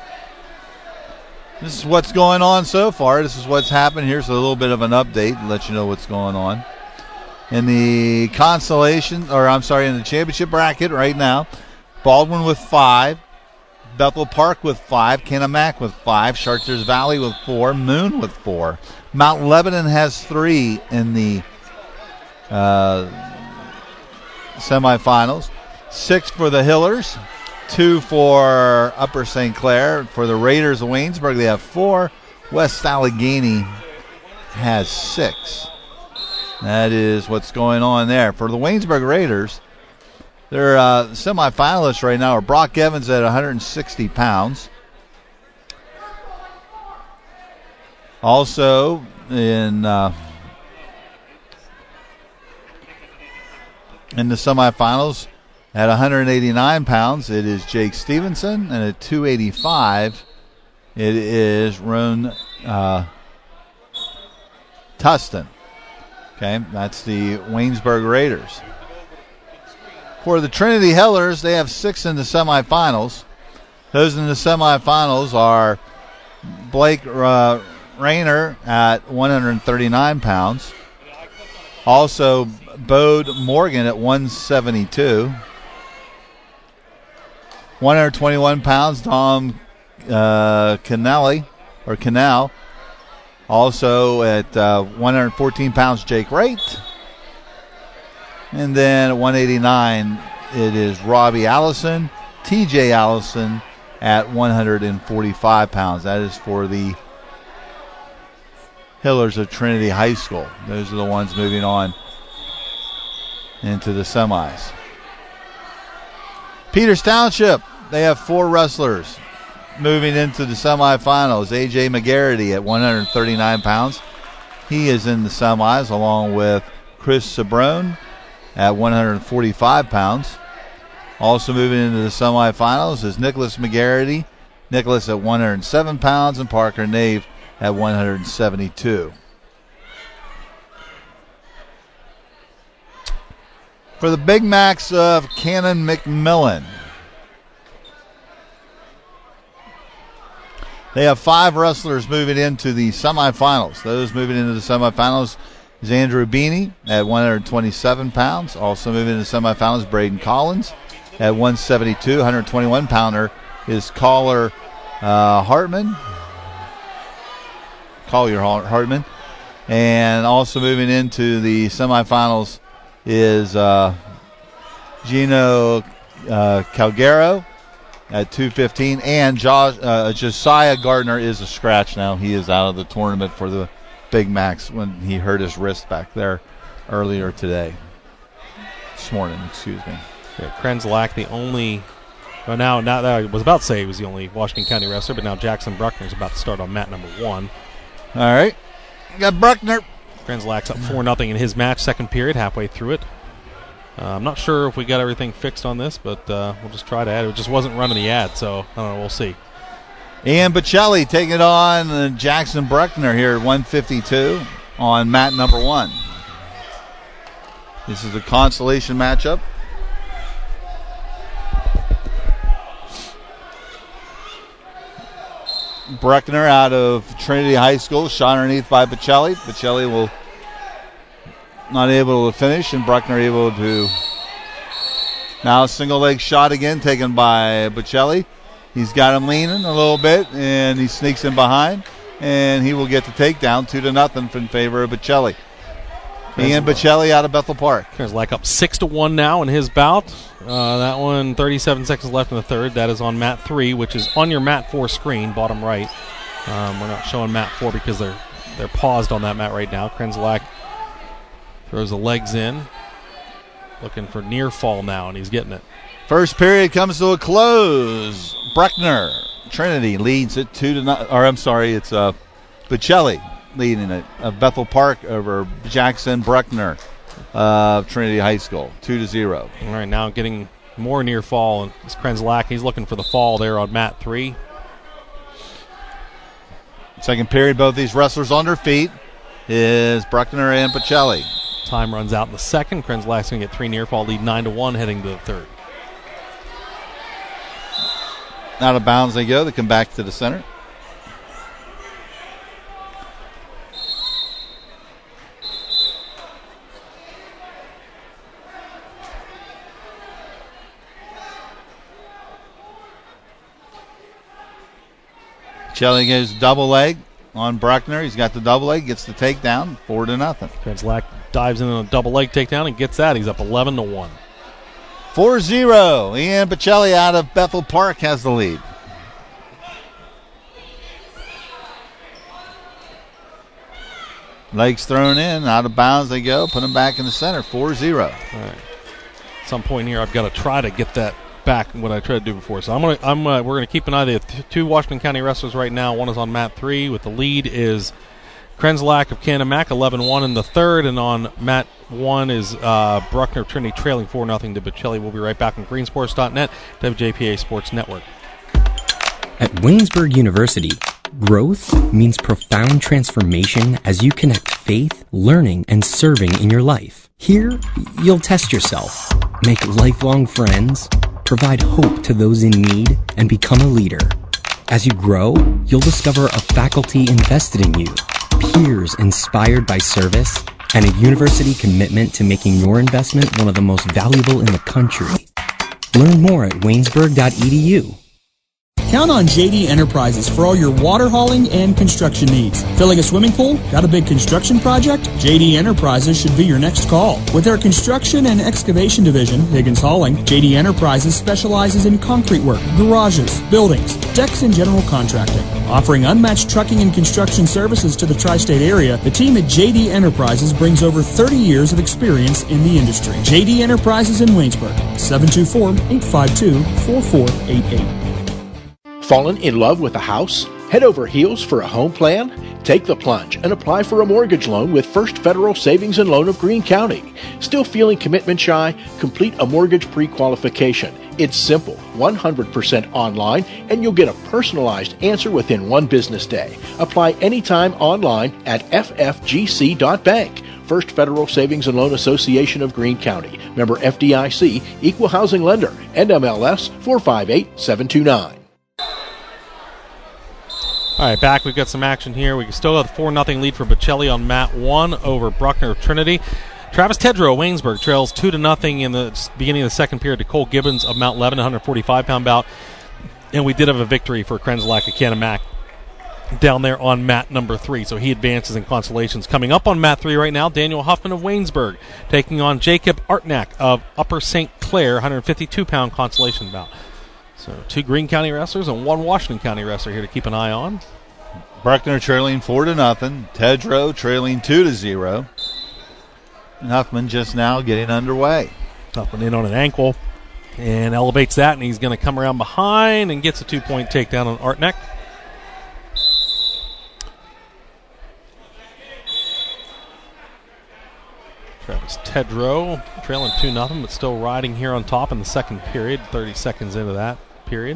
B: This is what's going on so far. This is what's happened. Here's a little bit of an update to let you know what's going on. In the in the championship bracket right now, Baldwin with 5, Bethel Park with 5, Kennebec with 5, Chartiers Valley with 4, Moon with 4. Mount Lebanon has 3 in the semifinals. 6 for the Hillers, 2 for Upper St. Clair. For the Raiders of Waynesburg, they have 4. West Allegheny has 6. That is what's going on there. For the Waynesburg Raiders, their semifinalists right now are Brock Evans at 160 pounds. Also in the semifinals at 189 pounds, it is Jake Stevenson, and at 285, it is Ron Tustin. Okay, that's the Waynesburg Raiders. For the Trinity Hillers, they have 6 in the semifinals. Those in the semifinals are Blake Rayner at 139 pounds. Also, Bode Morgan at 172. 121 pounds, Dom Canal. Also at 114 pounds, Jake Wright. And then at 189, it is Robbie Allison, TJ Allison at 145 pounds. That is for the Hillers of Trinity High School. Those are the ones moving on into the semis. Peters Township, they have 4 wrestlers moving into the semifinals. AJ McGarity at 139 pounds. He is in the semis along with Chris Sabrone at 145 pounds. Also moving into the semifinals is Nicholas McGarity. Nicholas at 107 pounds and Parker Nave at 172. For the Big Macs of Cannon McMillan, they have 5 wrestlers moving into the semifinals. Those moving into the semifinals is Andrew Beanie at 127 pounds. Also moving into the semifinals, Braden Collins at 172. 121-pounder is Collier Hartman. And also moving into the semifinals is Gino Calgaro at 2:15. And Josiah Gardner is a scratch now. He is out of the tournament for the Big Macs when he hurt his wrist back there earlier today. This morning, excuse me.
D: Yeah, Krenzlak, the only... Well, now that I was about to say he was the only Washington County wrestler, but now Jackson Bruckner is about to start on mat number 1.
B: All right. We got Bruckner.
D: Krenzlak's up 4-0 in his match, second period, halfway through it. I'm not sure if we got everything fixed on this, but we'll just try to add it. It just wasn't running the ad, so I don't know. We'll see.
B: Ian Bocelli taking it on Jackson Bruckner here at 152 on mat number 1. This is a consolation matchup. Bruckner out of Trinity High School, shot underneath by Bocelli. Bocelli will not able to finish, and Bruckner able to. Now a single leg shot again taken by Bocelli. He's got him leaning a little bit, and he sneaks in behind, and he will get the takedown 2-0 in favor of Bocelli. Ian Bocelli out of Bethel Park.
D: There's like up 6-1 now in his bout. That one, 37 seconds left in the third. That is on mat 3, which is on your mat 4 screen, bottom right. We're not showing mat 4 because they're paused on that mat right now. Krenzlak throws the legs in, looking for near fall now, and he's getting it.
B: First period comes to a close. Bruckner, Trinity leads it 2-0. Or I'm sorry, it's Bocelli leading it. Bethel Park over Jackson Bruckner, Trinity High School, 2-0.
D: All right, now getting more near fall, and it's Krenzlak. He's looking for the fall there on mat 3.
B: Second period, both these wrestlers on their feet is Bruckner and Bocelli.
D: Time runs out in the second. Krenzlak's going to get 3 near fall, lead 9-1 heading to the third.
B: Out of bounds they go. They come back to the center. Bocelli gives double leg on Bruckner. He's got the double leg, gets the takedown, 4-0.
D: Krenzlak dives in on a double leg takedown and gets that. He's up 11-1.
B: 4-0. Ian Bocelli out of Bethel Park has the lead. Legs thrown in, out of bounds they go. Put them back in the center, 4-0.
D: All right. At some point here, I've got to try to get that back what I tried to do before. So we're gonna keep an eye. They have 2 Washington County wrestlers right now. One is on mat 3 with the lead is Krenzlak of Canon-Mac, 11-1 in the third, and on mat 1 is Bruckner of Trinity trailing 4-0 to Bocelli. We'll be right back on greensports.net, WJPA Sports Network.
U: At Waynesburg University, growth means profound transformation as you connect faith, learning, and serving in your life. Here, you'll test yourself, make lifelong friends, provide hope to those in need, and become a leader. As you grow, you'll discover a faculty invested in you, peers inspired by service, and a university commitment to making your investment one of the most valuable in the country. Learn more at waynesburg.edu.
M: Count on JD Enterprises for all your water hauling and construction needs. Filling a swimming pool? Got a big construction project? JD Enterprises should be your next call. With their construction and excavation division, Higgins Hauling, JD Enterprises specializes in concrete work, garages, buildings, decks, and general contracting. Offering unmatched trucking and construction services to the tri-state area, the team at JD Enterprises brings over 30 years of experience in the industry. JD Enterprises in Waynesburg, 724-852-4488.
N: Fallen in love with a house? Head over heels for a home plan? Take the plunge and apply for a mortgage loan with First Federal Savings and Loan of Greene County. Still feeling commitment shy? Complete a mortgage pre-qualification. It's simple, 100% online, and you'll get a personalized answer within 1 business day. Apply anytime online at ffgc.bank. First Federal Savings and Loan Association of Greene County. Member FDIC, Equal Housing Lender, NMLS 458729.
D: All right, back. We've got some action here. We still have a 4-0 lead for Bocelli on mat 1 over Bruckner of Trinity. Travis Tedrow of Waynesburg trails 2-0 in the beginning of the second period to Cole Gibbons of Mount Lebanon, 145-pound bout. And we did have a victory for Krenzlak of Canon-Mac down there on mat number 3. So he advances in consolations. Coming up on mat 3 right now, Daniel Huffman of Waynesburg taking on Jacob Artnack of Upper St. Clair, 152-pound consolation bout. So 2 Greene County wrestlers and 1 Washington County wrestler here to keep an eye on.
B: Bruckner trailing 4-0. Tedrow trailing 2-0. And Huffman just now getting underway.
D: Huffman in on an ankle and elevates that, and he's going to come around behind and gets a 2-point takedown on Artneck. Travis Tedrow trailing 2-0, but still riding here on top in the second period, 30 seconds into that period.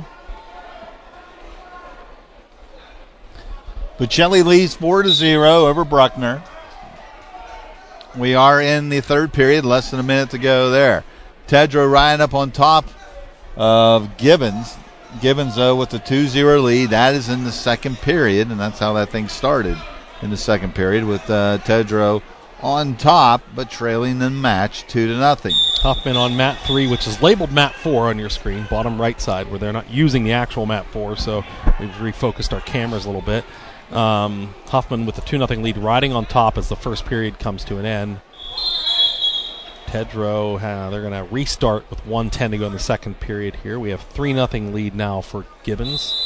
B: Bocelli leads 4-0 over Bruckner. We are in the third period, less than a minute to go there. Tedrow riding up on top of Gibbons. Gibbons, though, with the 2-0 lead. That is in the second period, and that's how that thing started in the second period with Tedrow on top, but trailing the match 2-0.
D: Huffman on mat 3, which is labeled mat 4 on your screen, bottom right side, where they're not using the actual mat 4, so we've refocused our cameras a little bit. Huffman with the 2-0 lead riding on top as the first period comes to an end. Tedrow, they're going to restart with 1:10 to go in the second period here. We have 3-0 lead now for Gibbons.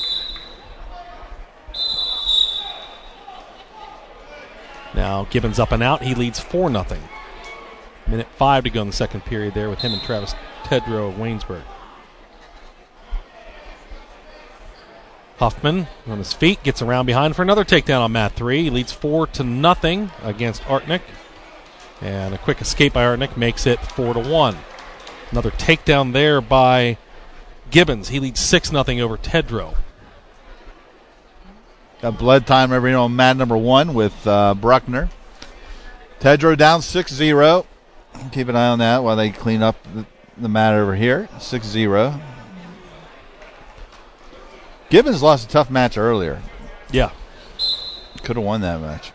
D: Now Gibbons up and out. He leads 4-0. Minute 5 to go in the second period there with him and Travis Tedrow of Waynesburg. Huffman on his feet, gets around behind for another takedown on mat 3. He leads 4-0 against Artneck. And a quick escape by Artneck makes it 4-1. Another takedown there by Gibbons. He leads 6-0 over Tedrow.
B: Got blood time over here on mat number 1 with Bruckner. Tedrow down 6-0. Keep an eye on that while they clean up the mat over here. 6-0. Gibbons lost a tough match earlier.
D: Yeah.
B: Could have won that match.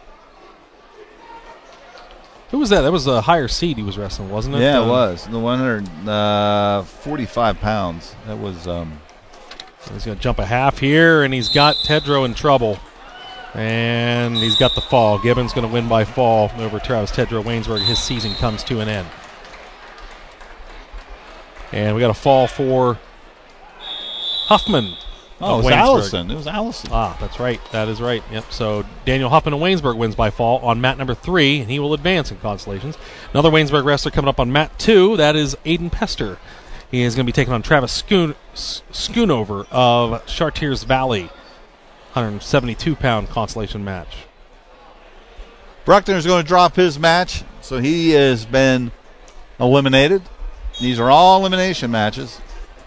D: Who was that? That was a higher seed he was wrestling, wasn't it?
B: Yeah, it was. The 145 pounds. That was...
D: He's going to jump a half here, and he's got Tedrow in trouble. And he's got the fall. Gibbons going to win by fall over Travis Tedrow Waynesburg. His season comes to an end. And we got a fall for Huffman.
B: Oh, it was Allison. It was Allison.
D: Ah, that's right. That is right. Yep. So Daniel Huffman of Waynesburg wins by fall on mat number 3, and he will advance in Constellations. Another Waynesburg wrestler coming up on mat 2. That is Aiden Pester. He is going to be taking on Travis Schoonover of Chartiers Valley. 172-pound constellation match.
B: Bruckner is going to drop his match, so he has been eliminated. These are all elimination matches.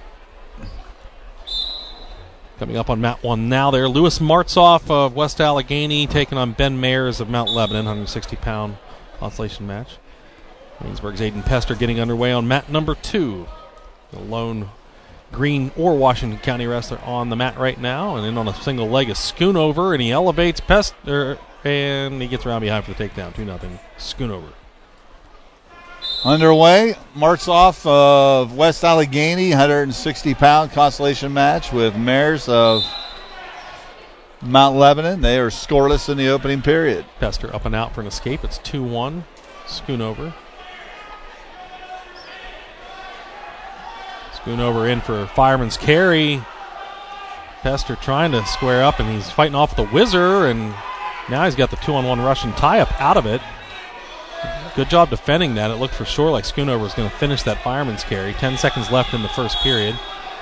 D: Coming up on mat 1 now there, Lewis Martzoff of West Allegheny taking on Ben Mayers of Mount Lebanon, 160-pound constellation match. Waynesburg's Aiden Pester getting underway on mat number 2. The lone Greene or Washington County wrestler on the mat right now, and in on a single leg is Schoonover, and he elevates Pester, and he gets around behind for the takedown. 2-0 Schoonover.
B: Underway, Martzoff of West Allegheny, 160-pound constellation match with Mayers of Mount Lebanon. They are scoreless in the opening period.
D: Pester up and out for an escape. It's 2-1 Schoonover. Schoonover in for fireman's carry. Pester trying to square up, and he's fighting off the whizzer, and now he's got the 2-on-1 Russian tie-up out of it. Good job defending that. It looked for sure like Schoonover was going to finish that fireman's carry. 10 seconds left in the first period.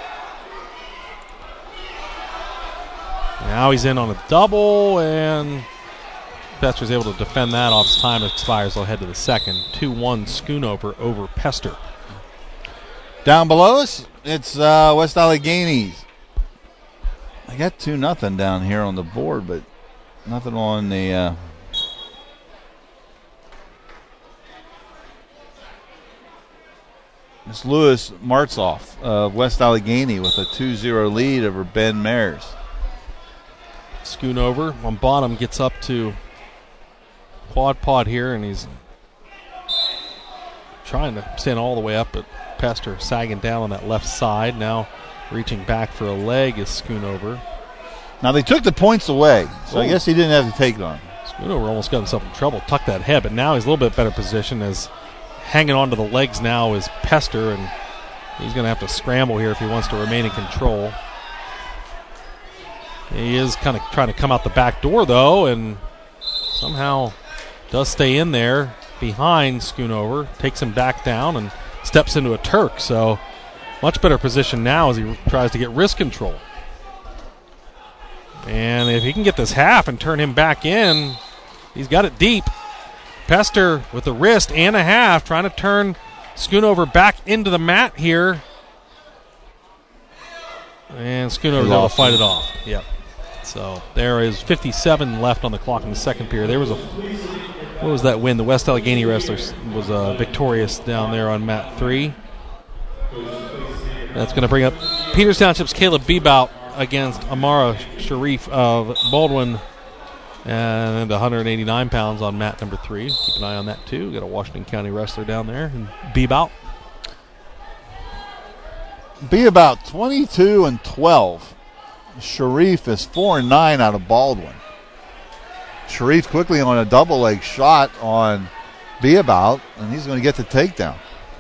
D: Now he's in on a double, and Pester's able to defend that off his time. Expires. They'll head to the second. 2-1 Schoonover over Pester.
B: Down below us, it's West Allegheny's. I got 2-0 down here on the board, but nothing on the... It's Lewis Martzoff of West Allegheny with a 2-0 lead over Ben Mayers.
D: Schoonover on bottom gets up to quad pod here, and he's trying to stand all the way up, but Pester sagging down on that left side. Now reaching back for a leg is Schoonover.
B: Now they took the points away, so I guess he didn't have to take it on.
D: Schoonover almost got himself in trouble, tucked that head, but now he's a little bit better position as hanging onto the legs now is Pester, and He's going to have to scramble here if he wants to remain in control. He is kind of trying to come out the back door, though, and somehow does stay in there behind Schoonover, takes him back down, and steps into a Turk. So much better position now as he tries to get wrist control. And if he can get this half and turn him back in, he's got it deep. Pester with the wrist and a half, trying to turn Schoonover back into the mat here. And Schoonover's able to fight it off. Yep. So there is 57 left on the clock in the second period. There was what was that win? The West Allegheny Wrestlers was victorious down there on mat 3. That's going to bring up Peters Township's Caleb Bebout against Amara Sharif of Baldwin, and 189 pounds on mat number 3. Keep an eye on that too. Got a Washington County wrestler down there, and Bebout.
B: Bebout 22-12. Sharif is 4-9 out of Baldwin. Sharif quickly on a double leg shot on Bebout, and he's going to get the takedown.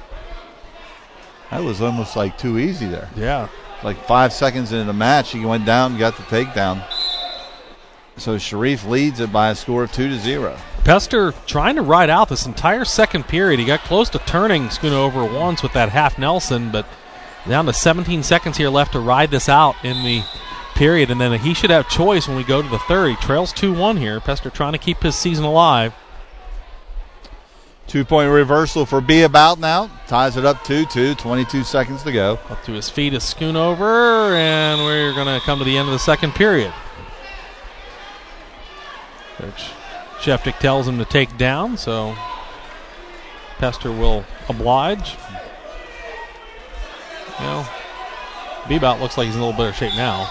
B: That was almost like too easy there.
D: Yeah.
B: Like 5 seconds into the match, he went down and got the takedown. So Sharif leads it by a score of 2-0.
D: Pester trying to ride out this entire second period. He got close to turning Schoonover once with that half Nelson, but down to 17 seconds here left to ride this out in the period, and then he should have choice when we go to the third. He trails 2-1 here. Pester trying to keep his season alive.
B: 2-point reversal for Bebout now. Ties it up 2-2, 22 seconds to go.
D: Up to his feet is Schoonover, and we're going to come to the end of the second period. Coach Sheftick tells him to take down, so Pester will oblige. You know, Bebout looks like he's in a little better shape now.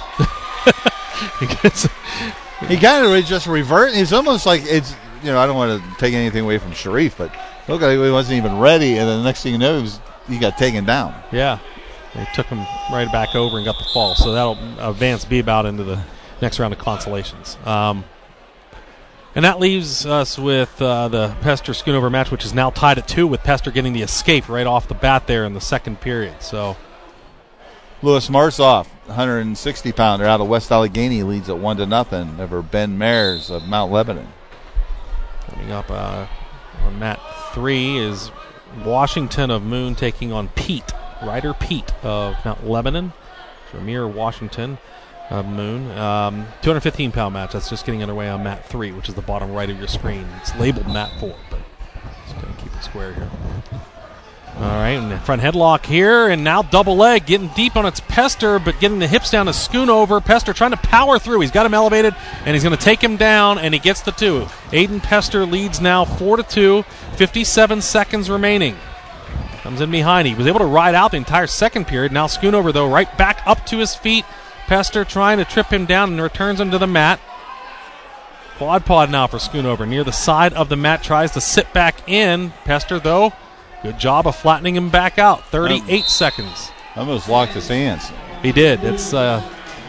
B: He kind of just reverted. He's almost like it's, you know, I don't want to take anything away from Sharif, but looked like he wasn't even ready, and then the next thing you know, he got taken down.
D: Yeah. They took him right back over and got the fall, so that'll advance Bebout into the next round of consolations. And that leaves us with the Pester-Schoonover match, which is now tied at 2, with Pester getting the escape right off the bat there in the second period. So
B: Lewis Marsoff, 160-pounder out of West Allegheny, leads at 1-0 over Ben Mayers of Mount Lebanon.
D: Coming up on mat 3 is Washington of Moon taking on Ryder Pete of Mount Lebanon. Ramir Washington of Moon. 215-pound match. That's just getting underway on mat 3, which is the bottom right of your screen. It's labeled mat 4, but just going to keep it square here. All right, and the front headlock here, and now double leg, getting deep on its Pester, but getting the hips down to Schoonover. Pester trying to power through. He's got him elevated, and he's going to take him down, and he gets the 2. Aiden Pester leads now 4-2, 57 seconds remaining. Comes in behind. He was able to ride out the entire second period. Now Schoonover, though, right back up to his feet. Pester trying to trip him down and returns him to the mat. Quad pod now for Schoonover. Near the side of the mat, tries to sit back in. Pester, though, good job of flattening him back out. 38 seconds.
B: Almost locked his hands.
D: He did. It's something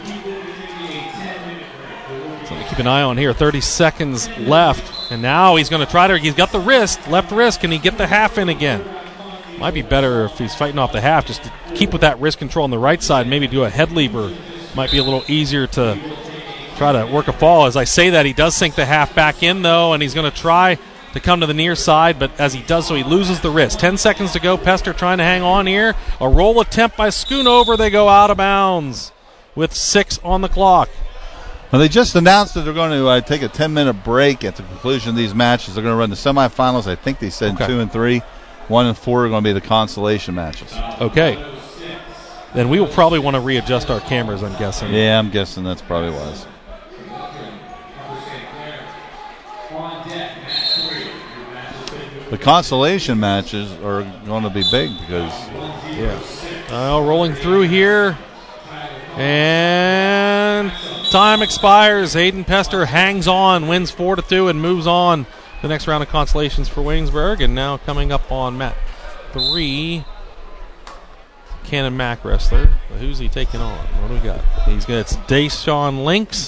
D: to keep an eye on here. 30 seconds left. And now he's going to try to, he's got the wrist, left wrist. Can he get the half in again? Might be better if he's fighting off the half, just to keep with that wrist control on the right side, maybe do a head lever. Might be a little easier to try to work a fall. As I say that, he does sink the half back in, though, and he's going to try to come to the near side, but as he does so, he loses the wrist. 10 seconds to go. Pester trying to hang on here. A roll attempt by Schoonover. They go out of bounds with 6 on the clock.
B: Well, they just announced that they're going to take a 10-minute break at the conclusion of these matches. They're going to run the semifinals. I think they said 2 and 3. 1 and 4 are going to be the consolation matches.
D: Okay. Then we will probably want to readjust our cameras, I'm guessing.
B: Yeah, I'm guessing that's probably wise. The consolation matches are going to be big because...
D: Yeah. Rolling through here. And time expires. Aiden Pester hangs on, wins 4-2, and moves on the next round of consolations for Waynesburg. And now coming up on mat 3, Cannon Mac wrestler. Who's he taking on? What do we got? It's Deshaun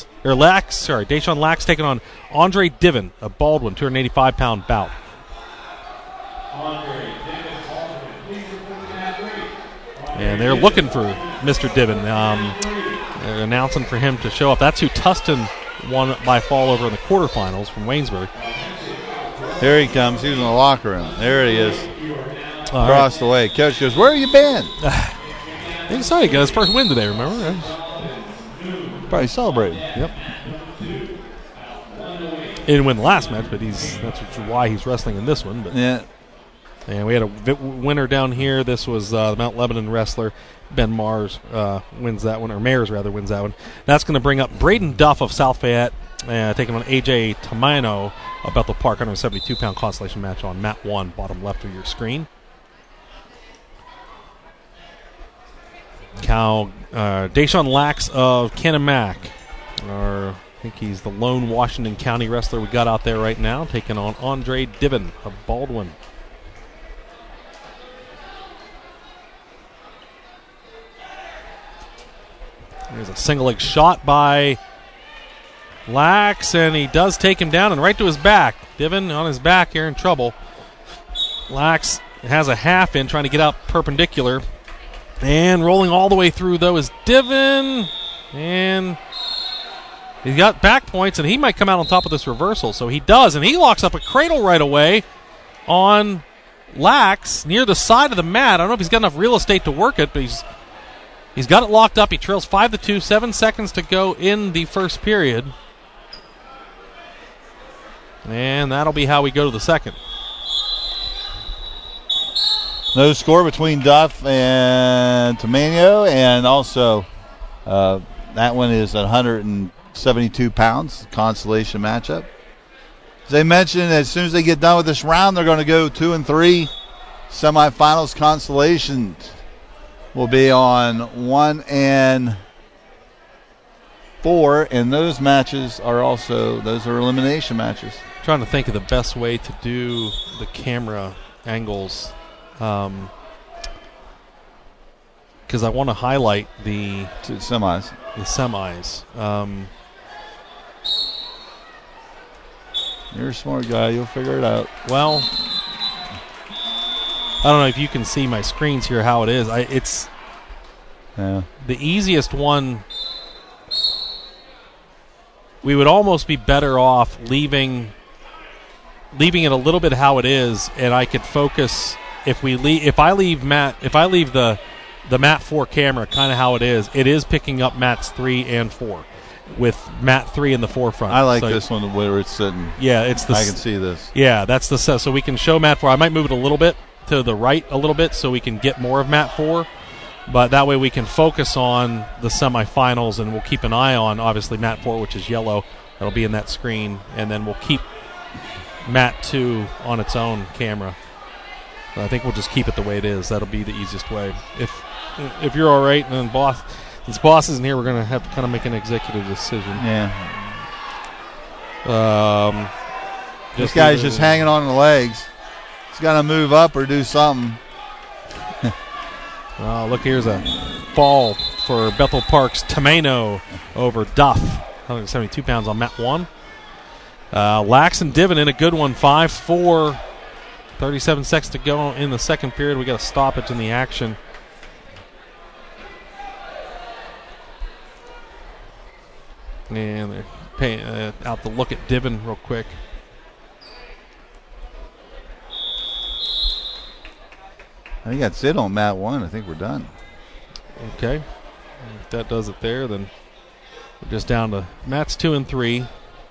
D: Lax taking on Andre Diven of Baldwin, 285-pound bout. And they're looking for Mr. Diven. They're announcing for him to show up. That's who Tustin won by fall over in the quarterfinals from Waynesburg.
B: Here he comes. He was in the locker room. There he is. Across the way. Coach goes, where have you been?
D: He saw he got his first win today, remember?
B: Probably celebrating.
D: Yep. He didn't win the last match, but that's why he's wrestling in this one. But
B: yeah.
D: And we had a winner down here. This was the Mount Lebanon wrestler. Ben Mars wins that one, or Mayers rather wins that one. That's going to bring up Braden Duff of South Fayette, taking on AJ Tamino of Bethel Park, 172-pound consolation match on mat 1, bottom left of your screen. Deshaun Lax of Canon-Mac, I think he's the lone Washington County wrestler we got out there right now, taking on Andre Diven of Baldwin. There's a single leg shot by Lax, and he does take him down and right to his back. Diven on his back here in trouble. Lax has a half in, trying to get out perpendicular. And rolling all the way through, though, is Diven. And he's got back points, and he might come out on top of this reversal. So he does, and he locks up a cradle right away on Lax near the side of the mat. I don't know if he's got enough real estate to work it, but he's got it locked up. He trails 5-2, 7 seconds to go in the first period. And that'll be how we go to the second.
B: No score between Duff and Tamano, and also that one is at 172 pounds, consolation matchup. As I mentioned, as soon as they get done with this round, they're going to go 2 and 3. Semifinals consolation will be on 1 and 4, and those matches are those are elimination matches.
D: I'm trying to think of the best way to do the camera angles. Because I want to highlight the
B: semis. You're a smart guy. You'll figure it out.
D: Well, I don't know if you can see my screens here, how it is. It's the easiest one. We would almost be better off leaving it a little bit how it is, and I could focus. If I leave the mat 4 camera kind of how it is picking up mats 3 and 4 with mat 3 in the forefront.
B: I like this one where it's sitting.
D: Yeah, I
B: can see this.
D: Yeah, that's so we can show mat 4. I might move it a little bit to the right a little bit so we can get more of mat 4, but that way we can focus on the semifinals, and we'll keep an eye on obviously mat 4, which is yellow. That'll be in that screen, and then we'll keep mat 2 on its own camera. I think we'll just keep it the way it is. That'll be the easiest way. If you're all right, and then since boss isn't here, we're going to have to kind of make an executive decision.
B: Yeah. This guy's just hanging on the legs. He's got to move up or do something.
D: Look, here's a fall for Bethel Park's Tamano over Duff. 172 pounds on mat 1. Lax and Diven in a good one. 5-4. 37 seconds to go in the second period. We got a stoppage in the action. And they're paying out the look at Diven real quick.
B: I think that's it on mat 1. I think we're done.
D: Okay. If that does it there, then we're just down to mats 2 and 3.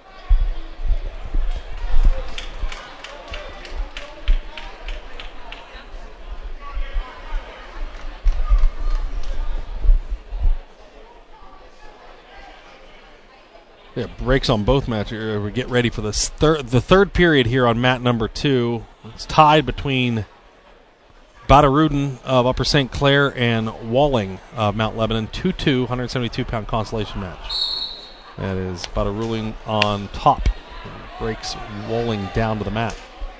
D: Yeah, breaks on both matches. We get ready for the third period here on mat number 2. It's tied between Badaruden of Upper St. Clair and Walling of Mount Lebanon. 2-2, 172-pound consolation match. That is Badaruden on top. Breaks Walling down to the mat.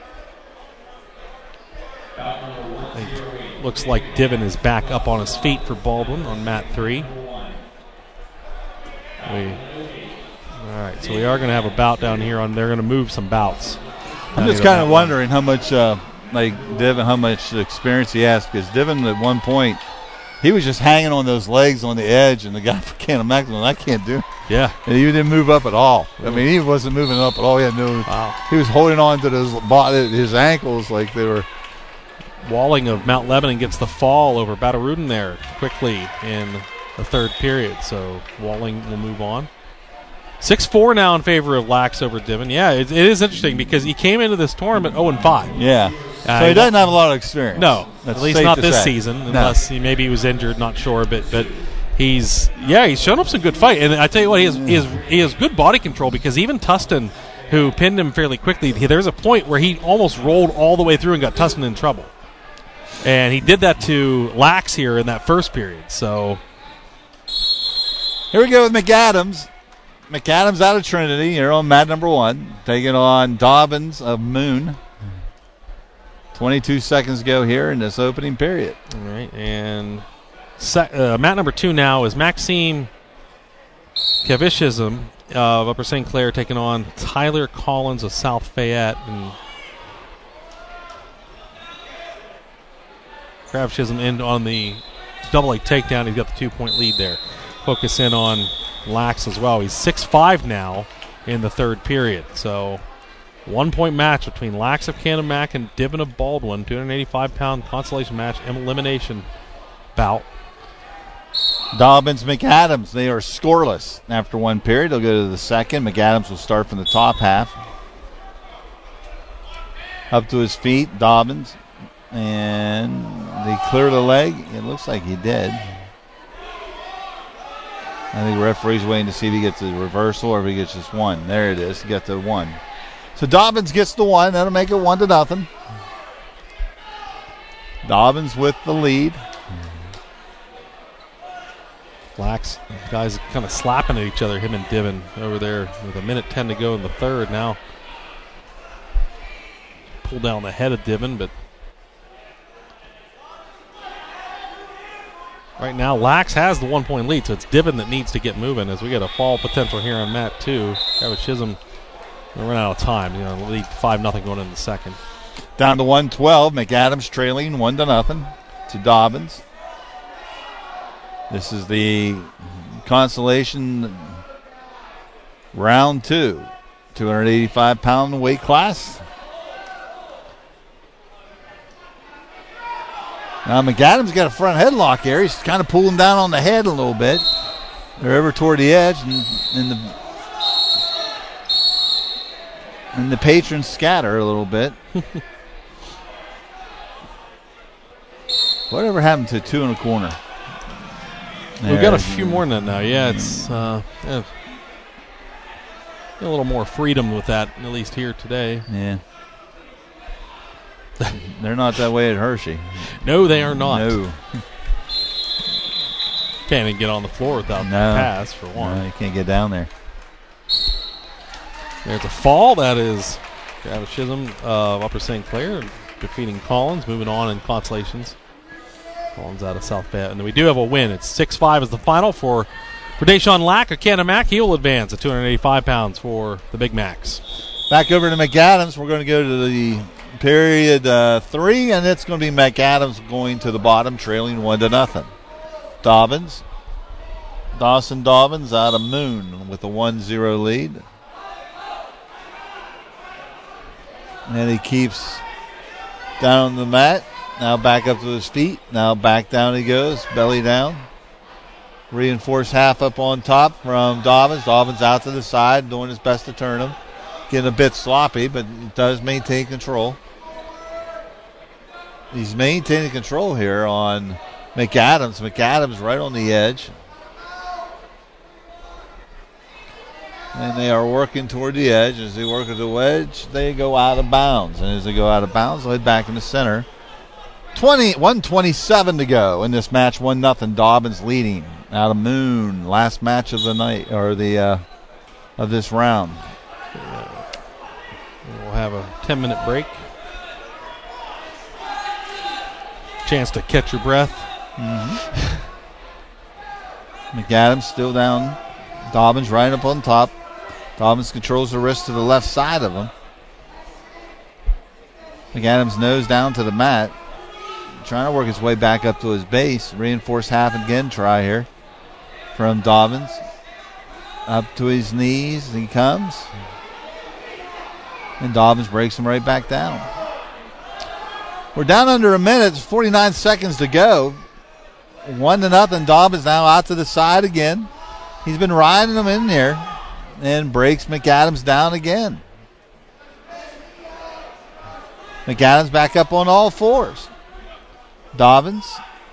D: Looks like Diven is back up on his feet for Baldwin on mat 3. All right, so we are going to have a bout down here. They're going to move some bouts.
B: I'm just kind of wondering how much, Diven, how much experience he has, because Diven at one point he was just hanging on those legs on the edge, and the guy for Canon-Mac went, I can't do it.
D: Yeah.
B: And he didn't move up at all. I mean, he wasn't moving up at all. He had He was holding on to his ankles like they were.
D: Walling of Mount Lebanon gets the fall over Batteruden there quickly in the third period. So Walling will move on. 6-4 now in favor of Lax over Divin. Yeah, it is interesting because he came into this tournament 0-5.
B: Yeah. So he doesn't have a lot of experience.
D: No,
B: That's
D: at least not this
B: say.
D: season, unless maybe he was injured, not sure. But he's shown up some good fight. And I tell you what, he has good body control because even Tustin, who pinned him fairly quickly, there's a point where he almost rolled all the way through and got Tustin in trouble. And he did that to Lax here in that first period. So
B: here we go with McAdams. McAdams out of Trinity here on mat number 1, taking on Dobbins of Moon. 22 seconds to go here in this opening period.
D: All right, and mat number 2 now is Maxime Kavishism of Upper St. Clair taking on Tyler Collins of South Fayette. And Kavishism in on the double-leg takedown. He's got the 2-point lead there. Focus in on Lax as well. He's 6-5 now in the third period. So 1-point match between Lax of Canon-Mac and Divin of Baldwin. 285-pound consolation match elimination bout.
B: Dobbins, McAdams, they are scoreless after one period. They'll go to the second. McAdams will start from the top half. Up to his feet, Dobbins. And they clear the leg. It looks like he did. I think the referee's waiting to see if he gets a reversal or if he gets just one. There it is. He got the one. So Dobbins gets the one. That'll make it 1-0. Dobbins with the lead.
D: Lax guys kind of slapping at each other, him and Divin over there with 1:10 to go in the third. Now pull down the head of Divin, but right now Lax has the 1-point lead, so it's Divin that needs to get moving as we get a fall potential here on mat 2. Kavishism will run out of time. Lead 5-0 going into the second.
B: Down to 112. McAdams trailing 1-0 to Dobbins. This is the consolation round 2. 285-pound weight class. Now McAdams got a front headlock here. He's kind of pulling down on the head a little bit. They're over toward the edge, and the patrons scatter a little bit. Whatever happened to 2 in a corner?
D: We've got a few more than that now. Yeah, it's a little more freedom with that, at least here today.
B: Yeah. They're not that way at Hershey.
D: No, they are not.
B: No.
D: Can't even get on the floor without the pass, for one.
B: No, you can't get down there.
D: There's a fall. That is Kavishism of Upper St. Clair defeating Collins, moving on in consolations. Collins out of South Fayette. And then we do have a win. It's 6-5 is the final for Deshaun Lack of Canon-Mac. He will advance at 285 pounds for the Big Macs.
B: Back over to McAdams. We're going to go to the period 3, and it's going to be McAdams going to the bottom, trailing 1-0. Dawson Dobbins out of Moon with a 1-0 lead. And he keeps down on the mat. Now back up to his feet. Now back down he goes, belly down. Reinforced half up on top from Dobbins. Dobbins out to the side, doing his best to turn him. Getting a bit sloppy, but he does maintain control. He's maintaining control here on McAdams. McAdams right on the edge. And they are working toward the edge. As they work at the wedge, they go out of bounds. And as they go out of bounds, they'll head back in the center. 1:27 to go in this match. 1-0. Dobbins leading out of Moon. Last match of the night, or the of this round.
D: We'll have a 10-minute break. Chance to catch your breath.
B: McAdams still down. Dobbins right up on top. Dobbins controls the wrist to the left side of him. McAdams nose down to the mat. trying to work his way back up to his base. Reinforced half again try here from Dobbins. Up to his knees he comes. And Dobbins breaks him right back down. We're down under a minute. 49 seconds to go. 1-0. Dobbins now out to the side again. He's been riding him in there and breaks McAdams down again. McAdams back up on all fours. Dobbins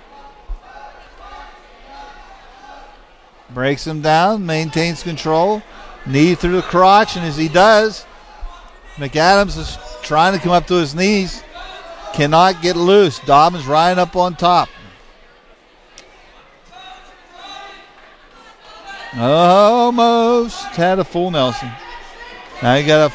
B: breaks him down, maintains control. Knee through the crotch, and as he does, McAdams is trying to come up to his knees. Cannot get loose. Dobbins riding up on top. Almost had a full Nelson. Now you got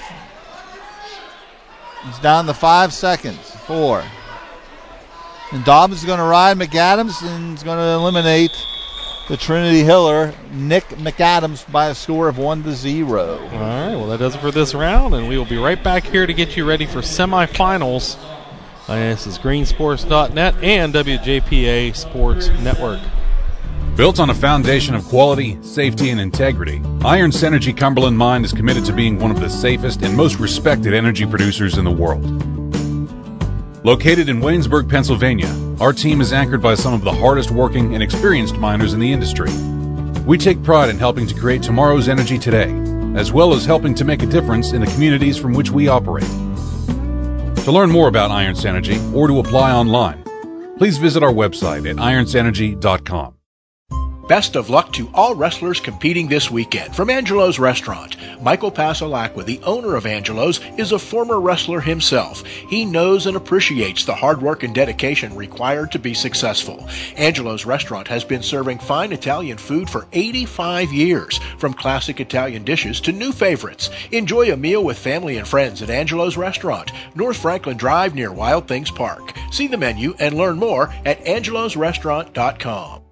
B: he's down to 5 seconds. 4. And Dobbins is going to ride McAdams and is going to eliminate the Trinity Hiller, Nick McAdams, by a score of 1-0.
D: All right, well, that does it for this round, and we will be right back here to get you ready for semifinals. This is greensports.net and WJPA Sports Network.
L: Built on a foundation of quality, safety, and integrity, Iron Synergy Cumberland Mine is committed to being one of the safest and most respected energy producers in the world. Located in Waynesburg, Pennsylvania, our team is anchored by some of the hardest working and experienced miners in the industry. We take pride in helping to create tomorrow's energy today, as well as helping to make a difference in the communities from which we operate. To learn more about Iron Synergy or to apply online, please visit our website at ironsynergy.com.
N: Best of luck to all wrestlers competing this weekend from Angelo's Restaurant. Michael Pasolacqua, the owner of Angelo's, is a former wrestler himself. He knows and appreciates the hard work and dedication required to be successful. Angelo's Restaurant has been serving fine Italian food for 85 years, from classic Italian dishes to new favorites. Enjoy a meal with family and friends at Angelo's Restaurant, North Franklin Drive near Wild Things Park. See the menu and learn more at angelosrestaurant.com.